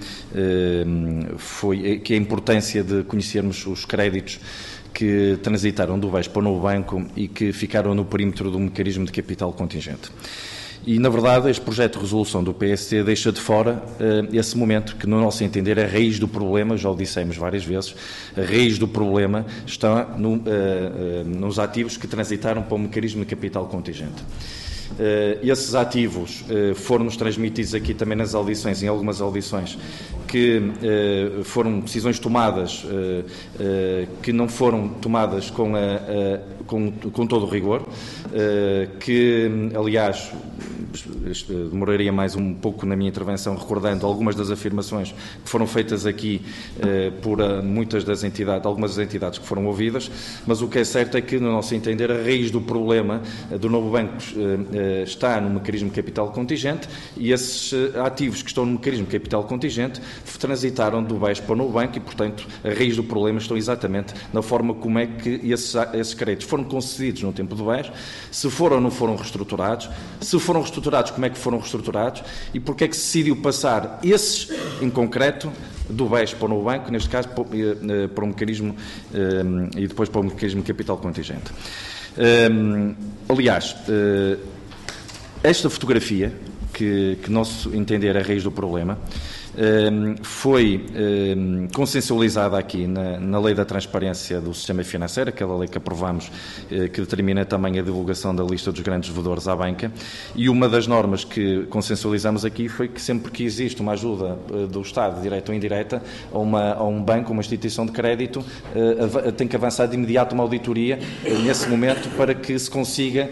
foi, que é a importância de conhecermos os créditos que transitaram do B E S para o novo banco e que ficaram no perímetro do mecanismo de capital contingente. E, na verdade, este projeto de resolução do P S C deixa de fora uh, esse momento que, no nosso entender, é a raiz do problema, já o dissemos várias vezes, a raiz do problema está no, uh, uh, nos ativos que transitaram para o mecanismo de capital contingente. Uh, esses ativos uh, foram-nos transmitidos aqui também nas audições, em algumas audições, que uh, foram decisões tomadas uh, uh, que não foram tomadas com, a, a, com, com todo o rigor, uh, que, aliás, demoraria mais um pouco na minha intervenção recordando algumas das afirmações que foram feitas aqui uh, por uh, muitas das entidades, algumas das entidades que foram ouvidas, mas o que é certo é que, no nosso entender, a raiz do problema uh, do novo banco uh, está no mecanismo de capital contingente e esses ativos que estão no mecanismo de capital contingente transitaram do B E S para o novo banco e, portanto, a raiz do problema estão exatamente na forma como é que esses, esses créditos foram concedidos no tempo do B E S, se foram ou não foram reestruturados, se foram reestruturados, como é que foram reestruturados e porque é que se decidiu passar esses, em concreto, do B E S para o novo banco, neste caso para o mecanismo e depois para o mecanismo de capital contingente. Aliás, esta fotografia, que, que nosso entender é a raiz do problema, foi consensualizada aqui na, na Lei da Transparência do Sistema Financeiro, aquela lei que aprovamos, que determina também a divulgação da lista dos grandes devedores à banca, e uma das normas que consensualizamos aqui foi que sempre que existe uma ajuda do Estado, direta ou indireta, a, uma, a um banco, uma instituição de crédito, tem que avançar de imediato uma auditoria nesse momento para que se consiga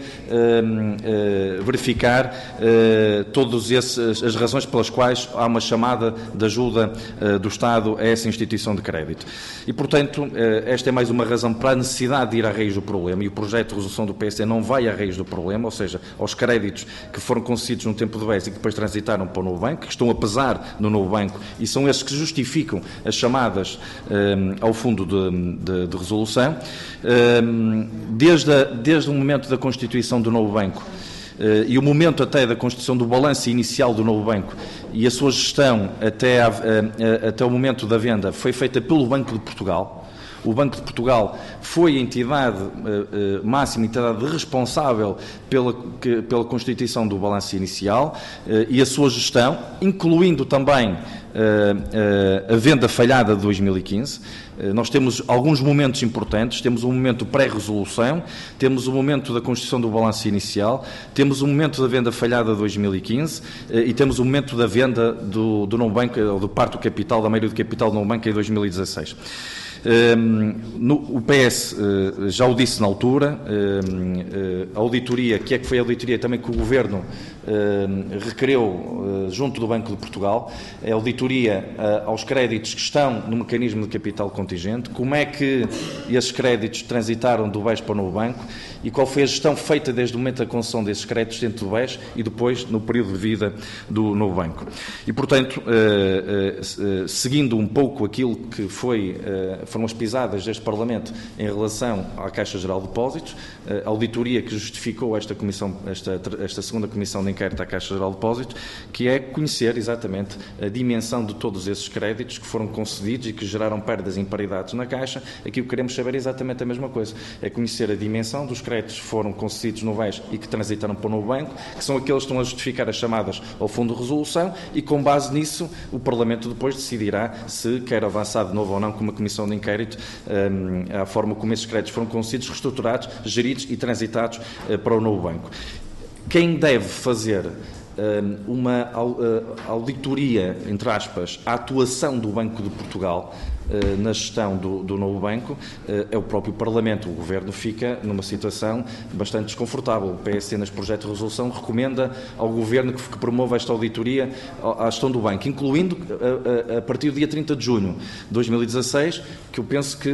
verificar todas as razões pelas quais há uma chamada de ajuda uh, do Estado a essa instituição de crédito. E, portanto, uh, esta é mais uma razão para a necessidade de ir à raiz do problema, e o projeto de resolução do P S C não vai à raiz do problema, ou seja, aos créditos que foram concedidos no tempo do B E S e que depois transitaram para o novo banco, que estão a pesar no novo banco, e são esses que justificam as chamadas um, ao fundo de, de, de resolução. Um, desde, a, desde o momento da constituição do novo banco, e o momento até da constituição do balanço inicial do novo banco e a sua gestão até, a, a, a, até o momento da venda foi feita pelo Banco de Portugal. O Banco de Portugal foi a entidade eh, máxima, a entidade responsável pela, que, pela constituição do balanço inicial eh, e a sua gestão, incluindo também eh, eh, a venda falhada de dois mil e quinze. Eh, nós temos alguns momentos importantes, temos um momento pré-resolução, temos o momento da constituição do balanço inicial, temos o momento da venda falhada de dois mil e quinze eh, e temos o momento da venda do, do novo banco, ou do parte do capital, da maioria do capital do novo banco em dois mil e dezasseis. Um, no, o P S uh, já o disse na altura, uh, uh, a auditoria, que é que foi a auditoria também que o Governo uh, requereu uh, junto do Banco de Portugal, é a auditoria uh, aos créditos que estão no mecanismo de capital contingente, como é que esses créditos transitaram do B E S para o novo banco e qual foi a gestão feita desde o momento da concessão desses créditos dentro do B E S e depois no período de vida do novo banco. E, portanto, uh, uh, uh, seguindo um pouco aquilo que foi uh, foram as pisadas deste Parlamento em relação à Caixa Geral de Depósitos, a auditoria que justificou esta, comissão, esta, esta segunda Comissão de Inquérito à Caixa Geral de Depósitos, que é conhecer exatamente a dimensão de todos esses créditos que foram concedidos e que geraram perdas e imparidades na Caixa. Aqui o que queremos saber é exatamente a mesma coisa, é conhecer a dimensão dos créditos que foram concedidos no B E S e que transitaram para o novo banco, que são aqueles que estão a justificar as chamadas ao Fundo de Resolução e, com base nisso, o Parlamento depois decidirá se quer avançar de novo ou não com uma Comissão de Inquérito um, à forma como esses créditos foram concedidos, reestruturados, geridos e transitados uh, para o novo banco. Quem deve fazer um, uma auditoria, entre aspas, à atuação do Banco de Portugal uh, na gestão do, do novo banco uh, é o próprio Parlamento. O Governo fica numa situação bastante desconfortável. O P S C, neste projeto de resolução, recomenda ao Governo que, que promova esta auditoria à gestão do banco, incluindo a, a, a partir do dia trinta de junho de dois mil e dezasseis, que eu penso que uh,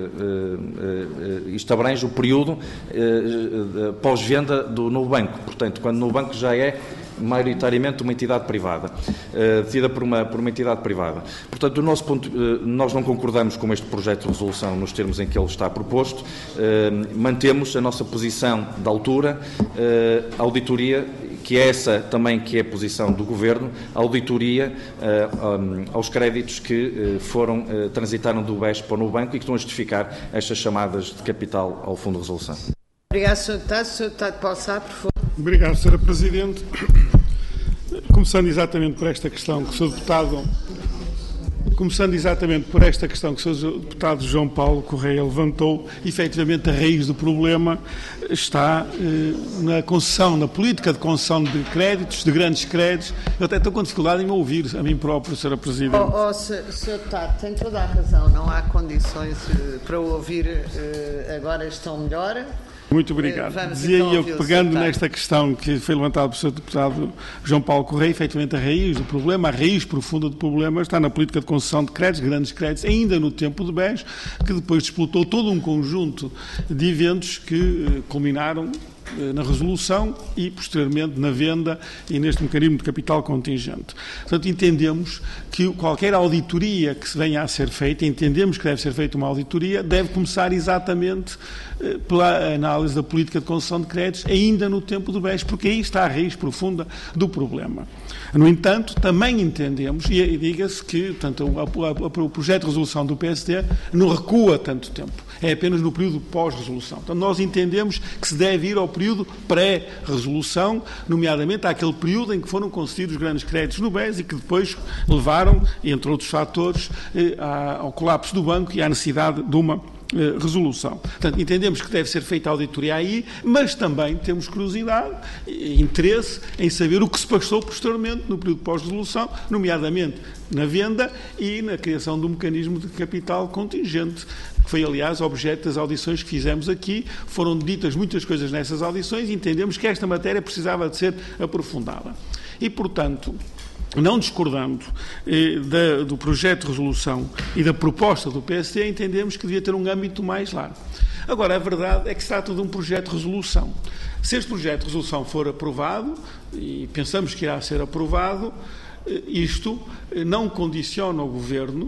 uh, uh, isto abrange o período uh, uh, pós-venda do novo banco. Portanto, quando o novo banco já é maioritariamente uma entidade privada, uh, detida por uma, por uma entidade privada. Portanto, do nosso ponto, uh, nós não concordamos com este projeto de resolução nos termos em que ele está proposto, uh, mantemos a nossa posição da altura, uh, a auditoria, que é essa também que é a posição do Governo, a auditoria uh, um, aos créditos que uh, foram, uh, transitaram do B E S para o novo banco e que estão a justificar estas chamadas de capital ao Fundo de Resolução. Obrigado, senhor Deputado. senhor Deputado Paulo Sá, por favor. Obrigado, senhora Presidente. Começando exatamente por esta questão que o senhor Deputado, começando exatamente por esta questão que o senhor Deputado João Paulo Correia levantou, efetivamente a raiz do problema está eh, na concessão, na política de concessão de créditos, de grandes créditos. Eu até estou com dificuldade em me ouvir, a mim próprio, senhora Presidente. Oh, oh, senhor Deputado, tem toda a razão, não há condições eh, para o ouvir, eh, agora estão melhor. Muito obrigado. Vamos Dizia então eu que, pegando nesta questão que foi levantada pelo senhor Deputado João Paulo Correia, efetivamente a raiz do problema, a raiz profunda do problema está na política de concessão de créditos, grandes créditos, ainda no tempo de B E S, que depois disputou todo um conjunto de eventos que eh, culminaram na resolução e, posteriormente, na venda e neste mecanismo de capital contingente. Portanto, entendemos que qualquer auditoria que se venha a ser feita, entendemos que deve ser feita uma auditoria, deve começar exatamente eh, pela análise da política de concessão de créditos, ainda no tempo do B E S, porque aí está a raiz profunda do problema. No entanto, também entendemos, e diga-se que portanto, o, o, o projeto de resolução do P S D não recua tanto tempo, é apenas no período pós-resolução. Então, nós entendemos que se deve ir ao período pré-resolução, nomeadamente àquele período em que foram concedidos grandes créditos no B E S e que depois levaram, entre outros fatores, eh, ao colapso do banco e à necessidade de uma eh, resolução. Portanto, entendemos que deve ser feita a auditoria aí, mas também temos curiosidade e interesse em saber o que se passou posteriormente no período pós-resolução, nomeadamente na venda e na criação do mecanismo de capital contingente, que foi, aliás, objeto das audições que fizemos aqui. Foram ditas muitas coisas nessas audições e entendemos que esta matéria precisava de ser aprofundada. E, portanto, não discordando eh, da, do projeto de resolução e da proposta do P S D, entendemos que devia ter um âmbito mais largo. Agora, a verdade é que se trata de um projeto de resolução. Se este projeto de resolução for aprovado, e pensamos que irá ser aprovado, eh, isto eh, não condiciona o Governo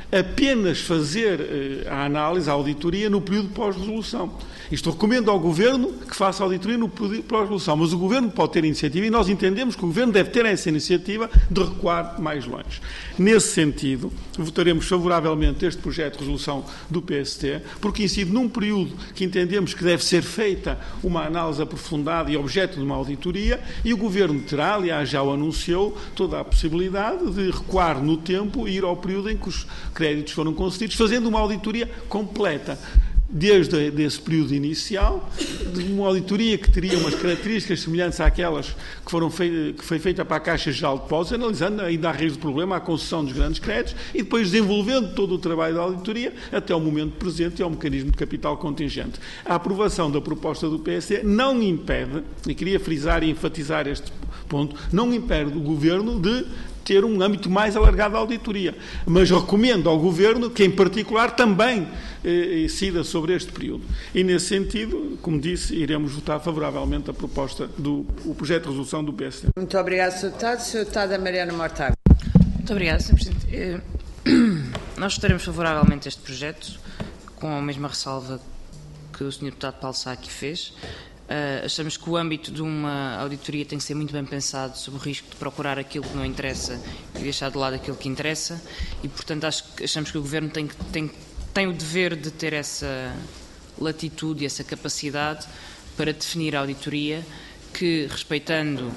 apenas fazer eh, a análise, a auditoria, no período pós-resolução. Isto recomendo ao Governo que faça a auditoria no período pós-resolução, mas o Governo pode ter iniciativa e nós entendemos que o Governo deve ter essa iniciativa de recuar mais longe. Nesse sentido, votaremos favoravelmente este projeto de resolução do P S T, porque incide num período que entendemos que deve ser feita uma análise aprofundada e objeto de uma auditoria, e o Governo terá, aliás, já o anunciou, toda a possibilidade de recuar no tempo e ir ao período em que os créditos foram concedidos, fazendo uma auditoria completa. Desde esse período inicial, de uma auditoria que teria umas características semelhantes àquelas que, foram fei que foi feita para a Caixa Geral de Depósitos, analisando ainda a raiz do problema, a concessão dos grandes créditos, e depois desenvolvendo todo o trabalho da auditoria até o momento presente e ao mecanismo de capital contingente. A aprovação da proposta do P S D não impede, e queria frisar e enfatizar este ponto, não impede o Governo de ter um âmbito mais alargado da auditoria, mas recomendo ao Governo que, em particular, também eh, incida sobre este período. E, nesse sentido, como disse, iremos votar favoravelmente a proposta do o projeto de resolução do P S D. Muito obrigado, senhor Deputado. senhor Deputada Mariana Mortágua. Muito obrigada, senhor Presidente. Nós votaremos favoravelmente este projeto, com a mesma ressalva que o senhor Deputado Paulo Sá aqui fez. Uh, achamos que o âmbito de uma auditoria tem que ser muito bem pensado sobre o risco de procurar aquilo que não interessa e deixar de lado aquilo que interessa, e, portanto, acho que, achamos que o Governo tem, tem, tem o dever de ter essa latitude e essa capacidade para definir a auditoria que, respeitando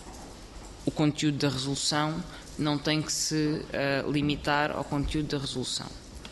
o conteúdo da resolução, não tem que se uh, limitar ao conteúdo da resolução.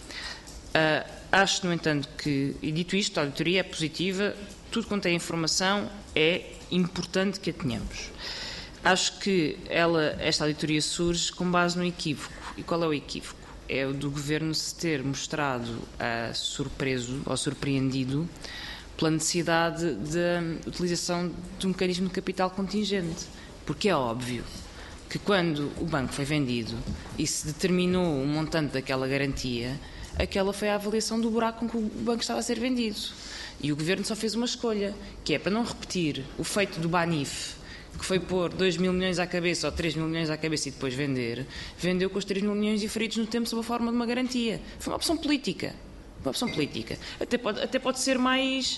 Uh, acho, no entanto, que, e dito isto, a auditoria é positiva. Tudo quanto é informação é importante que a tenhamos. Acho que ela, esta auditoria surge com base no equívoco. E qual é o equívoco? É o do Governo se ter mostrado uh, surpreso ou surpreendido pela necessidade de utilização de um mecanismo de capital contingente. Porque é óbvio que quando o banco foi vendido e se determinou um montante daquela garantia, aquela foi a avaliação do buraco com que o banco estava a ser vendido. E o Governo só fez uma escolha, que é para não repetir o feito do Banif, que foi pôr dois mil milhões à cabeça ou três mil milhões à cabeça e depois vender, vendeu com os três mil milhões diferidos no tempo sob a forma de uma garantia. Foi uma opção política. Uma opção política. Até pode, até pode ser mais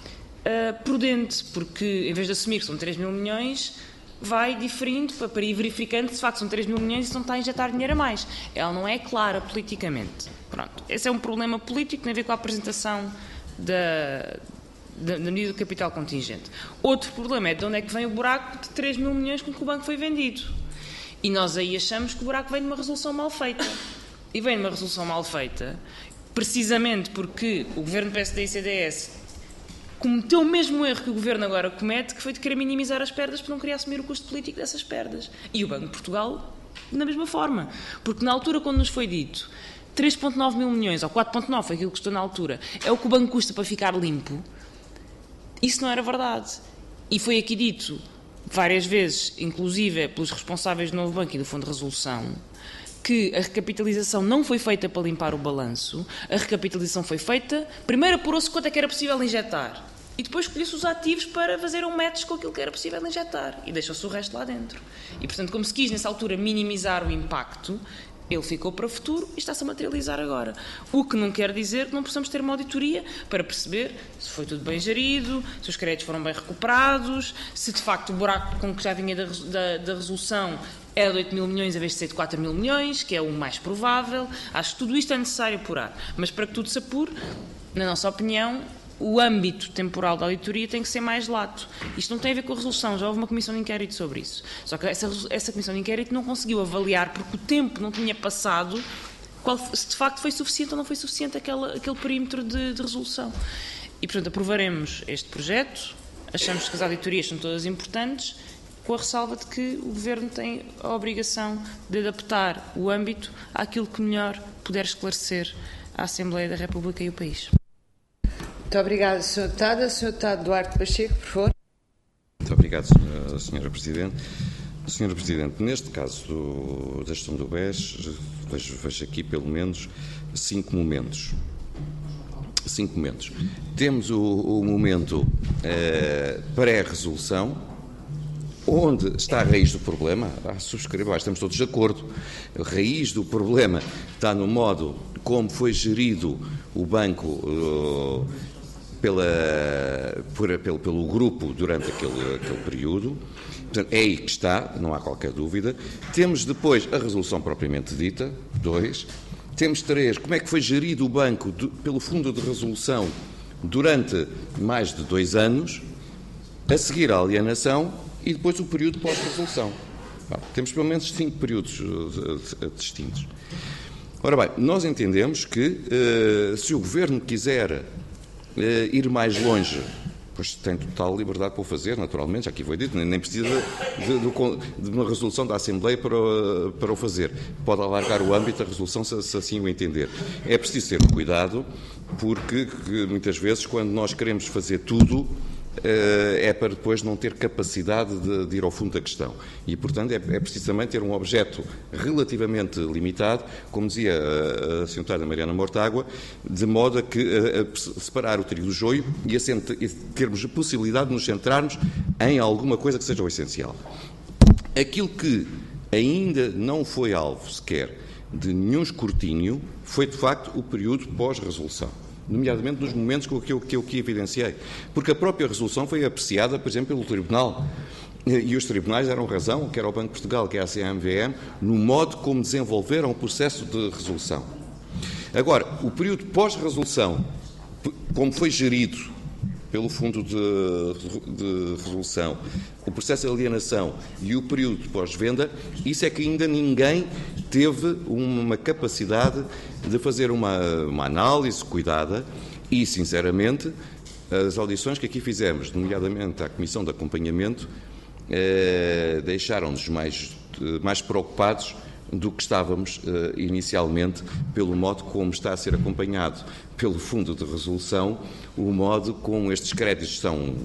uh, prudente, porque em vez de assumir que são três mil milhões, vai diferindo para, para ir verificando se de facto são três mil milhões e se não está a injetar dinheiro a mais. Ela não é clara politicamente. Pronto. Esse é um problema político que tem a ver com a apresentação Da, da, da medida do capital contingente. Outro problema é de onde é que vem o buraco de três mil milhões com que o banco foi vendido. E nós aí achamos que o buraco vem de uma resolução mal feita. E vem de uma resolução mal feita precisamente porque o Governo P S D e C D S cometeu o mesmo erro que o Governo agora comete, que foi de querer minimizar as perdas para não querer assumir o custo político dessas perdas. E o Banco de Portugal, da mesma forma. Porque na altura, quando nos foi dito três vírgula nove mil milhões, ou quatro vírgula nove, foi aquilo que custou na altura, é o que o banco custa para ficar limpo, isso não era verdade. E foi aqui dito várias vezes, inclusive pelos responsáveis do Novo Banco e do Fundo de Resolução, que a recapitalização não foi feita para limpar o balanço, a recapitalização foi feita, primeiro apurou-se quanto é que era possível injetar, e depois escolheu-se os ativos para fazer um match com aquilo que era possível injetar, e deixou-se o resto lá dentro. E, portanto, como se quis, nessa altura, minimizar o impacto, ele ficou para o futuro e está-se a materializar agora. O que não quer dizer que não possamos ter uma auditoria para perceber se foi tudo bem gerido, se os créditos foram bem recuperados, se de facto o buraco com que já vinha da, da, da resolução era de oito mil milhões em vez de ser de quatro mil milhões, que é o mais provável. Acho que tudo isto é necessário apurar. Mas para que tudo se apure, na nossa opinião, o âmbito temporal da auditoria tem que ser mais lato. Isto não tem a ver com a resolução, já houve uma comissão de inquérito sobre isso. Só que essa, essa comissão de inquérito não conseguiu avaliar, porque o tempo não tinha passado, qual, se de facto foi suficiente ou não foi suficiente aquele, aquele perímetro de, de resolução. E, portanto, aprovaremos este projeto, achamos que as auditorias são todas importantes, com a ressalva de que o Governo tem a obrigação de adaptar o âmbito àquilo que melhor puder esclarecer a Assembleia da República e o país. Muito obrigada, senhor Deputada. senhor Deputado Duarte Pacheco, por favor. Muito obrigado, senhora Presidente. senhora Presidente, neste caso do, da gestão do B E S, vejo, vejo aqui pelo menos cinco momentos. Cinco momentos. Temos o, o momento eh, pré-resolução, onde está a raiz do problema? Ah, subscrevo, ah, estamos todos de acordo. A raiz do problema está no modo como foi gerido o banco uh, pela, por, pelo, pelo grupo durante aquele, aquele período. Portanto, é aí que está, não há qualquer dúvida. Temos depois a resolução propriamente dita, dois. Temos três, como é que foi gerido o banco do, pelo Fundo de Resolução durante mais de dois anos, a seguir a alienação e depois o período pós-resolução. Bom, temos pelo menos cinco períodos uh, distintos. Ora bem, nós entendemos que uh, se o Governo quiser uh, ir mais longe, pois tem total liberdade para o fazer, naturalmente, já aqui foi dito, nem precisa de, de, de uma resolução da Assembleia para, para o fazer. Pode alargar o âmbito da resolução se, se assim o entender. É preciso ter cuidado, porque que, muitas vezes, quando nós queremos fazer tudo, é para depois não ter capacidade de, de ir ao fundo da questão. E, portanto, é, é preciso também ter um objeto relativamente limitado, como dizia a, a senhora Mariana Mortágua, de modo a, que, a, a separar o trigo do joio e, a sente, e termos a possibilidade de nos centrarmos em alguma coisa que seja o essencial. Aquilo que ainda não foi alvo sequer de nenhum escrutínio foi, de facto, o período pós-resolução, nomeadamente nos momentos que eu, que eu aqui evidenciei. Porque a própria resolução foi apreciada, por exemplo, pelo Tribunal. E os tribunais deram razão, quer ao Banco de Portugal, quer à C M V M, no modo como desenvolveram o processo de resolução. Agora, o período pós-resolução, como foi gerido pelo Fundo de, de Resolução, o processo de alienação e o período pós-venda, isso é que ainda ninguém teve uma capacidade de fazer uma, uma análise cuidada e, sinceramente, as audições que aqui fizemos, nomeadamente à Comissão de Acompanhamento, eh, deixaram-nos mais, mais preocupados do que estávamos eh, inicialmente, pelo modo como está a ser acompanhado pelo Fundo de Resolução, o modo como estes créditos são,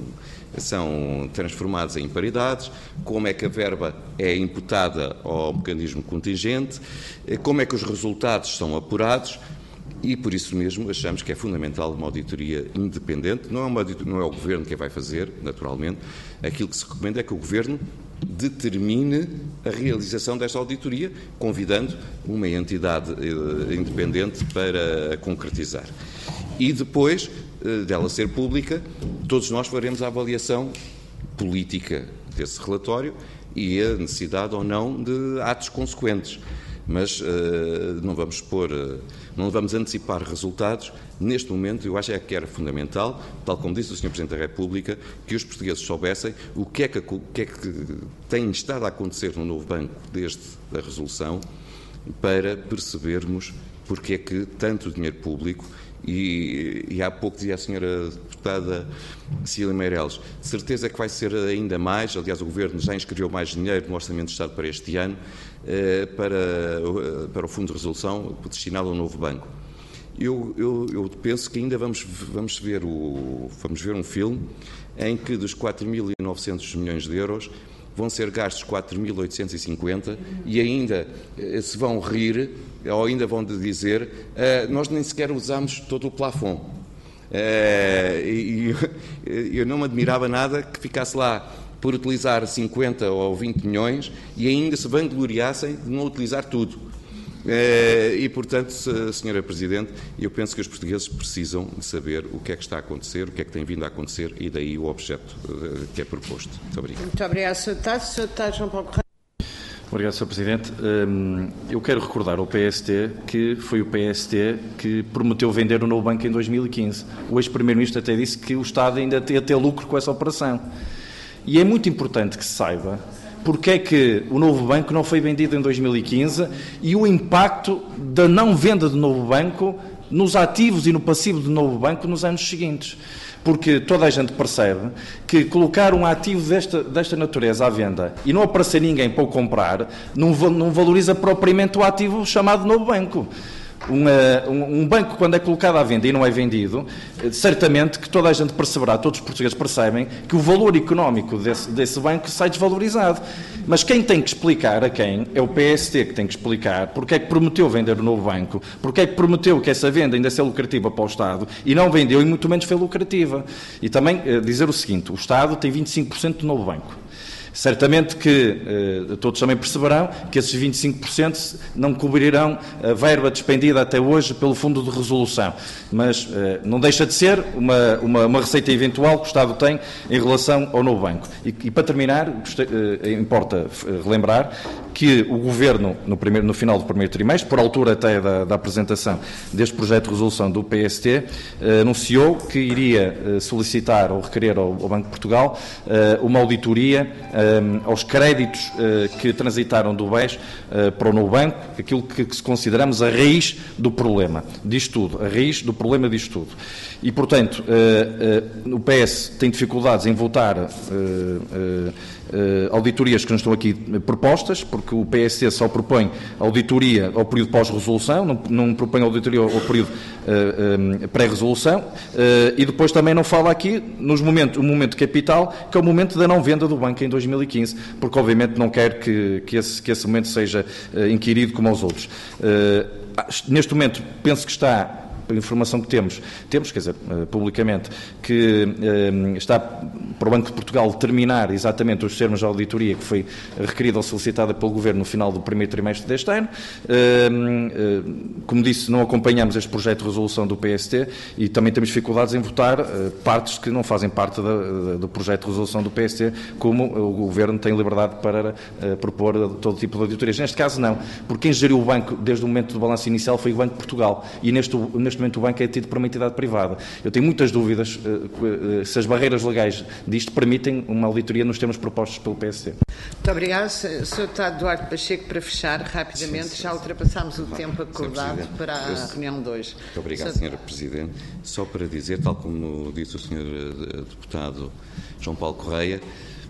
são transformados em paridades, como é que a verba é imputada ao mecanismo contingente, como é que os resultados são apurados. E, por isso mesmo, achamos que é fundamental uma auditoria independente. Não é, uma auditoria, não é o Governo quem vai fazer, naturalmente. Aquilo que se recomenda é que o Governo determine a realização desta auditoria, convidando uma entidade eh, independente para a concretizar. E depois eh, dela ser pública, todos nós faremos a avaliação política desse relatório e a necessidade ou não de atos consequentes. Mas uh, não vamos pôr, uh, não vamos antecipar resultados. Neste momento, eu acho é que era fundamental, tal como disse o senhor Presidente da República, que os portugueses soubessem o que é que, o que, é que tem estado a acontecer no novo banco desde a resolução, para percebermos porque é que tanto dinheiro público, e, e há pouco dizia a senhora deputada Cecília Meireles, de certeza que vai ser ainda mais. Aliás, o Governo já inscreveu mais dinheiro no Orçamento de Estado para este ano, Para, para o Fundo de Resolução destinado ao novo banco. Eu, eu, eu penso que ainda vamos, vamos, ver o, vamos ver um filme em que dos quatro mil e novecentos milhões de euros vão ser gastos quatro mil oitocentos e cinquenta e ainda se vão rir ou ainda vão dizer uh, nós nem sequer usamos todo o plafond. Uh, e eu não me admirava nada que ficasse lá por utilizar cinquenta ou vinte milhões e ainda se vangloriassem de não utilizar tudo. E, portanto, senhora Presidente, eu penso que os portugueses precisam de saber o que é que está a acontecer, o que é que tem vindo a acontecer e daí o objeto que é proposto. Muito obrigado. Muito obrigado, senhor Deputado. senhor Deputado João Paulo Correia. Obrigado, senhor Presidente. Eu quero recordar ao P S T que foi o P S T que prometeu vender o novo banco em dois mil e quinze. O ex-primeiro-ministro até disse que o Estado ainda ia ter lucro com essa operação. E é muito importante que se saiba porque é que o novo banco não foi vendido em dois mil e quinze e o impacto da não venda do novo banco nos ativos e no passivo do novo banco nos anos seguintes. Porque toda a gente percebe que colocar um ativo desta, desta natureza à venda e não aparecer ninguém para o comprar, não, não valoriza propriamente o ativo chamado novo banco. Um, um banco, quando é colocado à venda e não é vendido, certamente que toda a gente perceberá, todos os portugueses percebem, que o valor económico desse, desse banco sai desvalorizado. Mas quem tem que explicar a quem é o P S T que tem que explicar porque é que prometeu vender o novo banco, porque é que prometeu que essa venda ainda seja lucrativa para o Estado e não vendeu e muito menos foi lucrativa. E também eh, dizer o seguinte, o Estado tem vinte e cinco por cento do novo banco. Certamente que eh, todos também perceberão que esses vinte e cinco por cento não cobrirão a verba despendida até hoje pelo Fundo de Resolução, mas eh, não deixa de ser uma, uma, uma receita eventual que o Estado tem em relação ao novo banco. E, e para terminar, gostei, eh, importa relembrar que o Governo, no, primeiro, no final do primeiro trimestre, por altura até da, da apresentação deste projeto de resolução do P S T, eh, anunciou que iria eh, solicitar ou requerer ao, ao Banco de Portugal eh, uma auditoria eh, aos créditos eh, que transitaram do B E S eh, para o novo banco, aquilo que, que consideramos a raiz do problema disto tudo, a raiz do problema disto tudo. E, portanto, eh, eh, o P S tem dificuldades em votar eh, eh, Uh, auditorias que não estão aqui propostas, porque o P S T só propõe auditoria ao período pós-resolução, não, não propõe auditoria ao período uh, um, pré-resolução, uh, e depois também não fala aqui nos momentos, o momento capital, que é o momento da não venda do banco em dois mil e quinze, porque obviamente não quer que, que, esse, que esse momento seja uh, inquirido como aos outros. Uh, neste momento penso que está, a informação que temos, temos, quer dizer, publicamente, que eh, está para o Banco de Portugal determinar exatamente os termos de auditoria que foi requerida ou solicitada pelo Governo no final do primeiro trimestre deste ano. Eh, eh, como disse, não acompanhamos este projeto de resolução do P S T e também temos dificuldades em votar eh, partes que não fazem parte da, da, do projeto de resolução do P S T, como o Governo tem liberdade para eh, propor todo tipo de auditorias. Neste caso, não, porque quem geriu o banco desde o momento do balanço inicial foi o Banco de Portugal e neste, neste momento o banco é tido por uma entidade privada. Eu tenho muitas dúvidas uh, uh, se as barreiras legais disto permitem uma auditoria nos termos propostos pelo P S T. Muito obrigado, senhor Deputado Duarte Pacheco. Para fechar rapidamente, sim, sim, já ultrapassámos o tempo acordado para a eu, reunião de hoje. Muito obrigado, senhora Presidente. Só para dizer, tal como disse o senhor Deputado João Paulo Correia,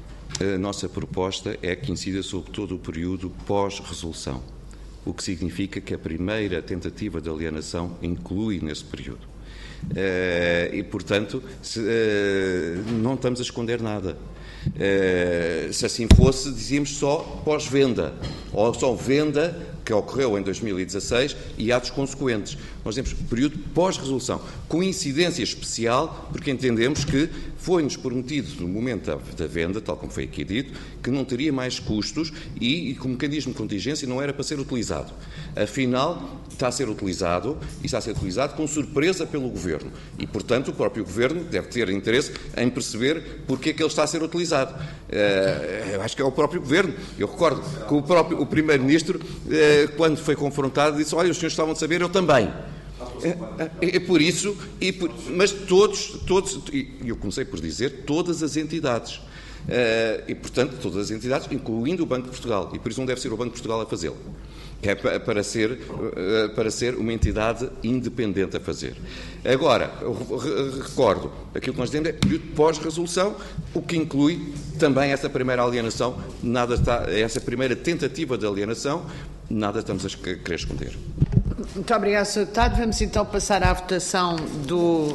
a nossa proposta é que incida sobre todo o período pós-resolução, o que significa que a primeira tentativa de alienação inclui nesse período. Uh, e, portanto, se, uh, não estamos a esconder nada. Uh, se assim fosse, dizíamos só pós-venda, ou só venda que ocorreu em dois mil e dezasseis e atos consequentes. Nós temos período pós-resolução, com incidência especial, porque entendemos que foi-nos prometido no momento da, da venda, tal como foi aqui dito, que não teria mais custos e, e que o mecanismo de contingência não era para ser utilizado. Afinal, está a ser utilizado e está a ser utilizado com surpresa pelo Governo. E, portanto, o próprio Governo deve ter interesse em perceber porque é que ele está a ser utilizado. Uh, eu acho que é o próprio Governo. Eu recordo que o próprio o Primeiro-Ministro, uh, quando foi confrontado, disse: olha, os senhores estavam a saber, eu também. É, é por isso, e por, mas todos, todos, e eu comecei por dizer, todas as entidades. Uh, e, portanto, todas as entidades, incluindo o Banco de Portugal. E por isso não deve ser o Banco de Portugal a fazê-lo. É para ser, para ser uma entidade independente a fazer. Agora, recordo, aquilo que nós dizemos é período pós-resolução, o que inclui também essa primeira alienação, nada está, essa primeira tentativa de alienação, nada estamos a querer esconder. Muito obrigado, senhor Deputado. Vamos então passar à votação do...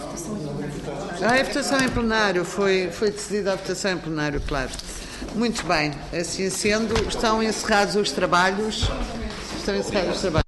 Ah, a votação em plenário, foi, foi decidida a votação em plenário, claro. Muito bem, assim sendo, estão encerrados os trabalhos. Estão encerrados os trabalhos.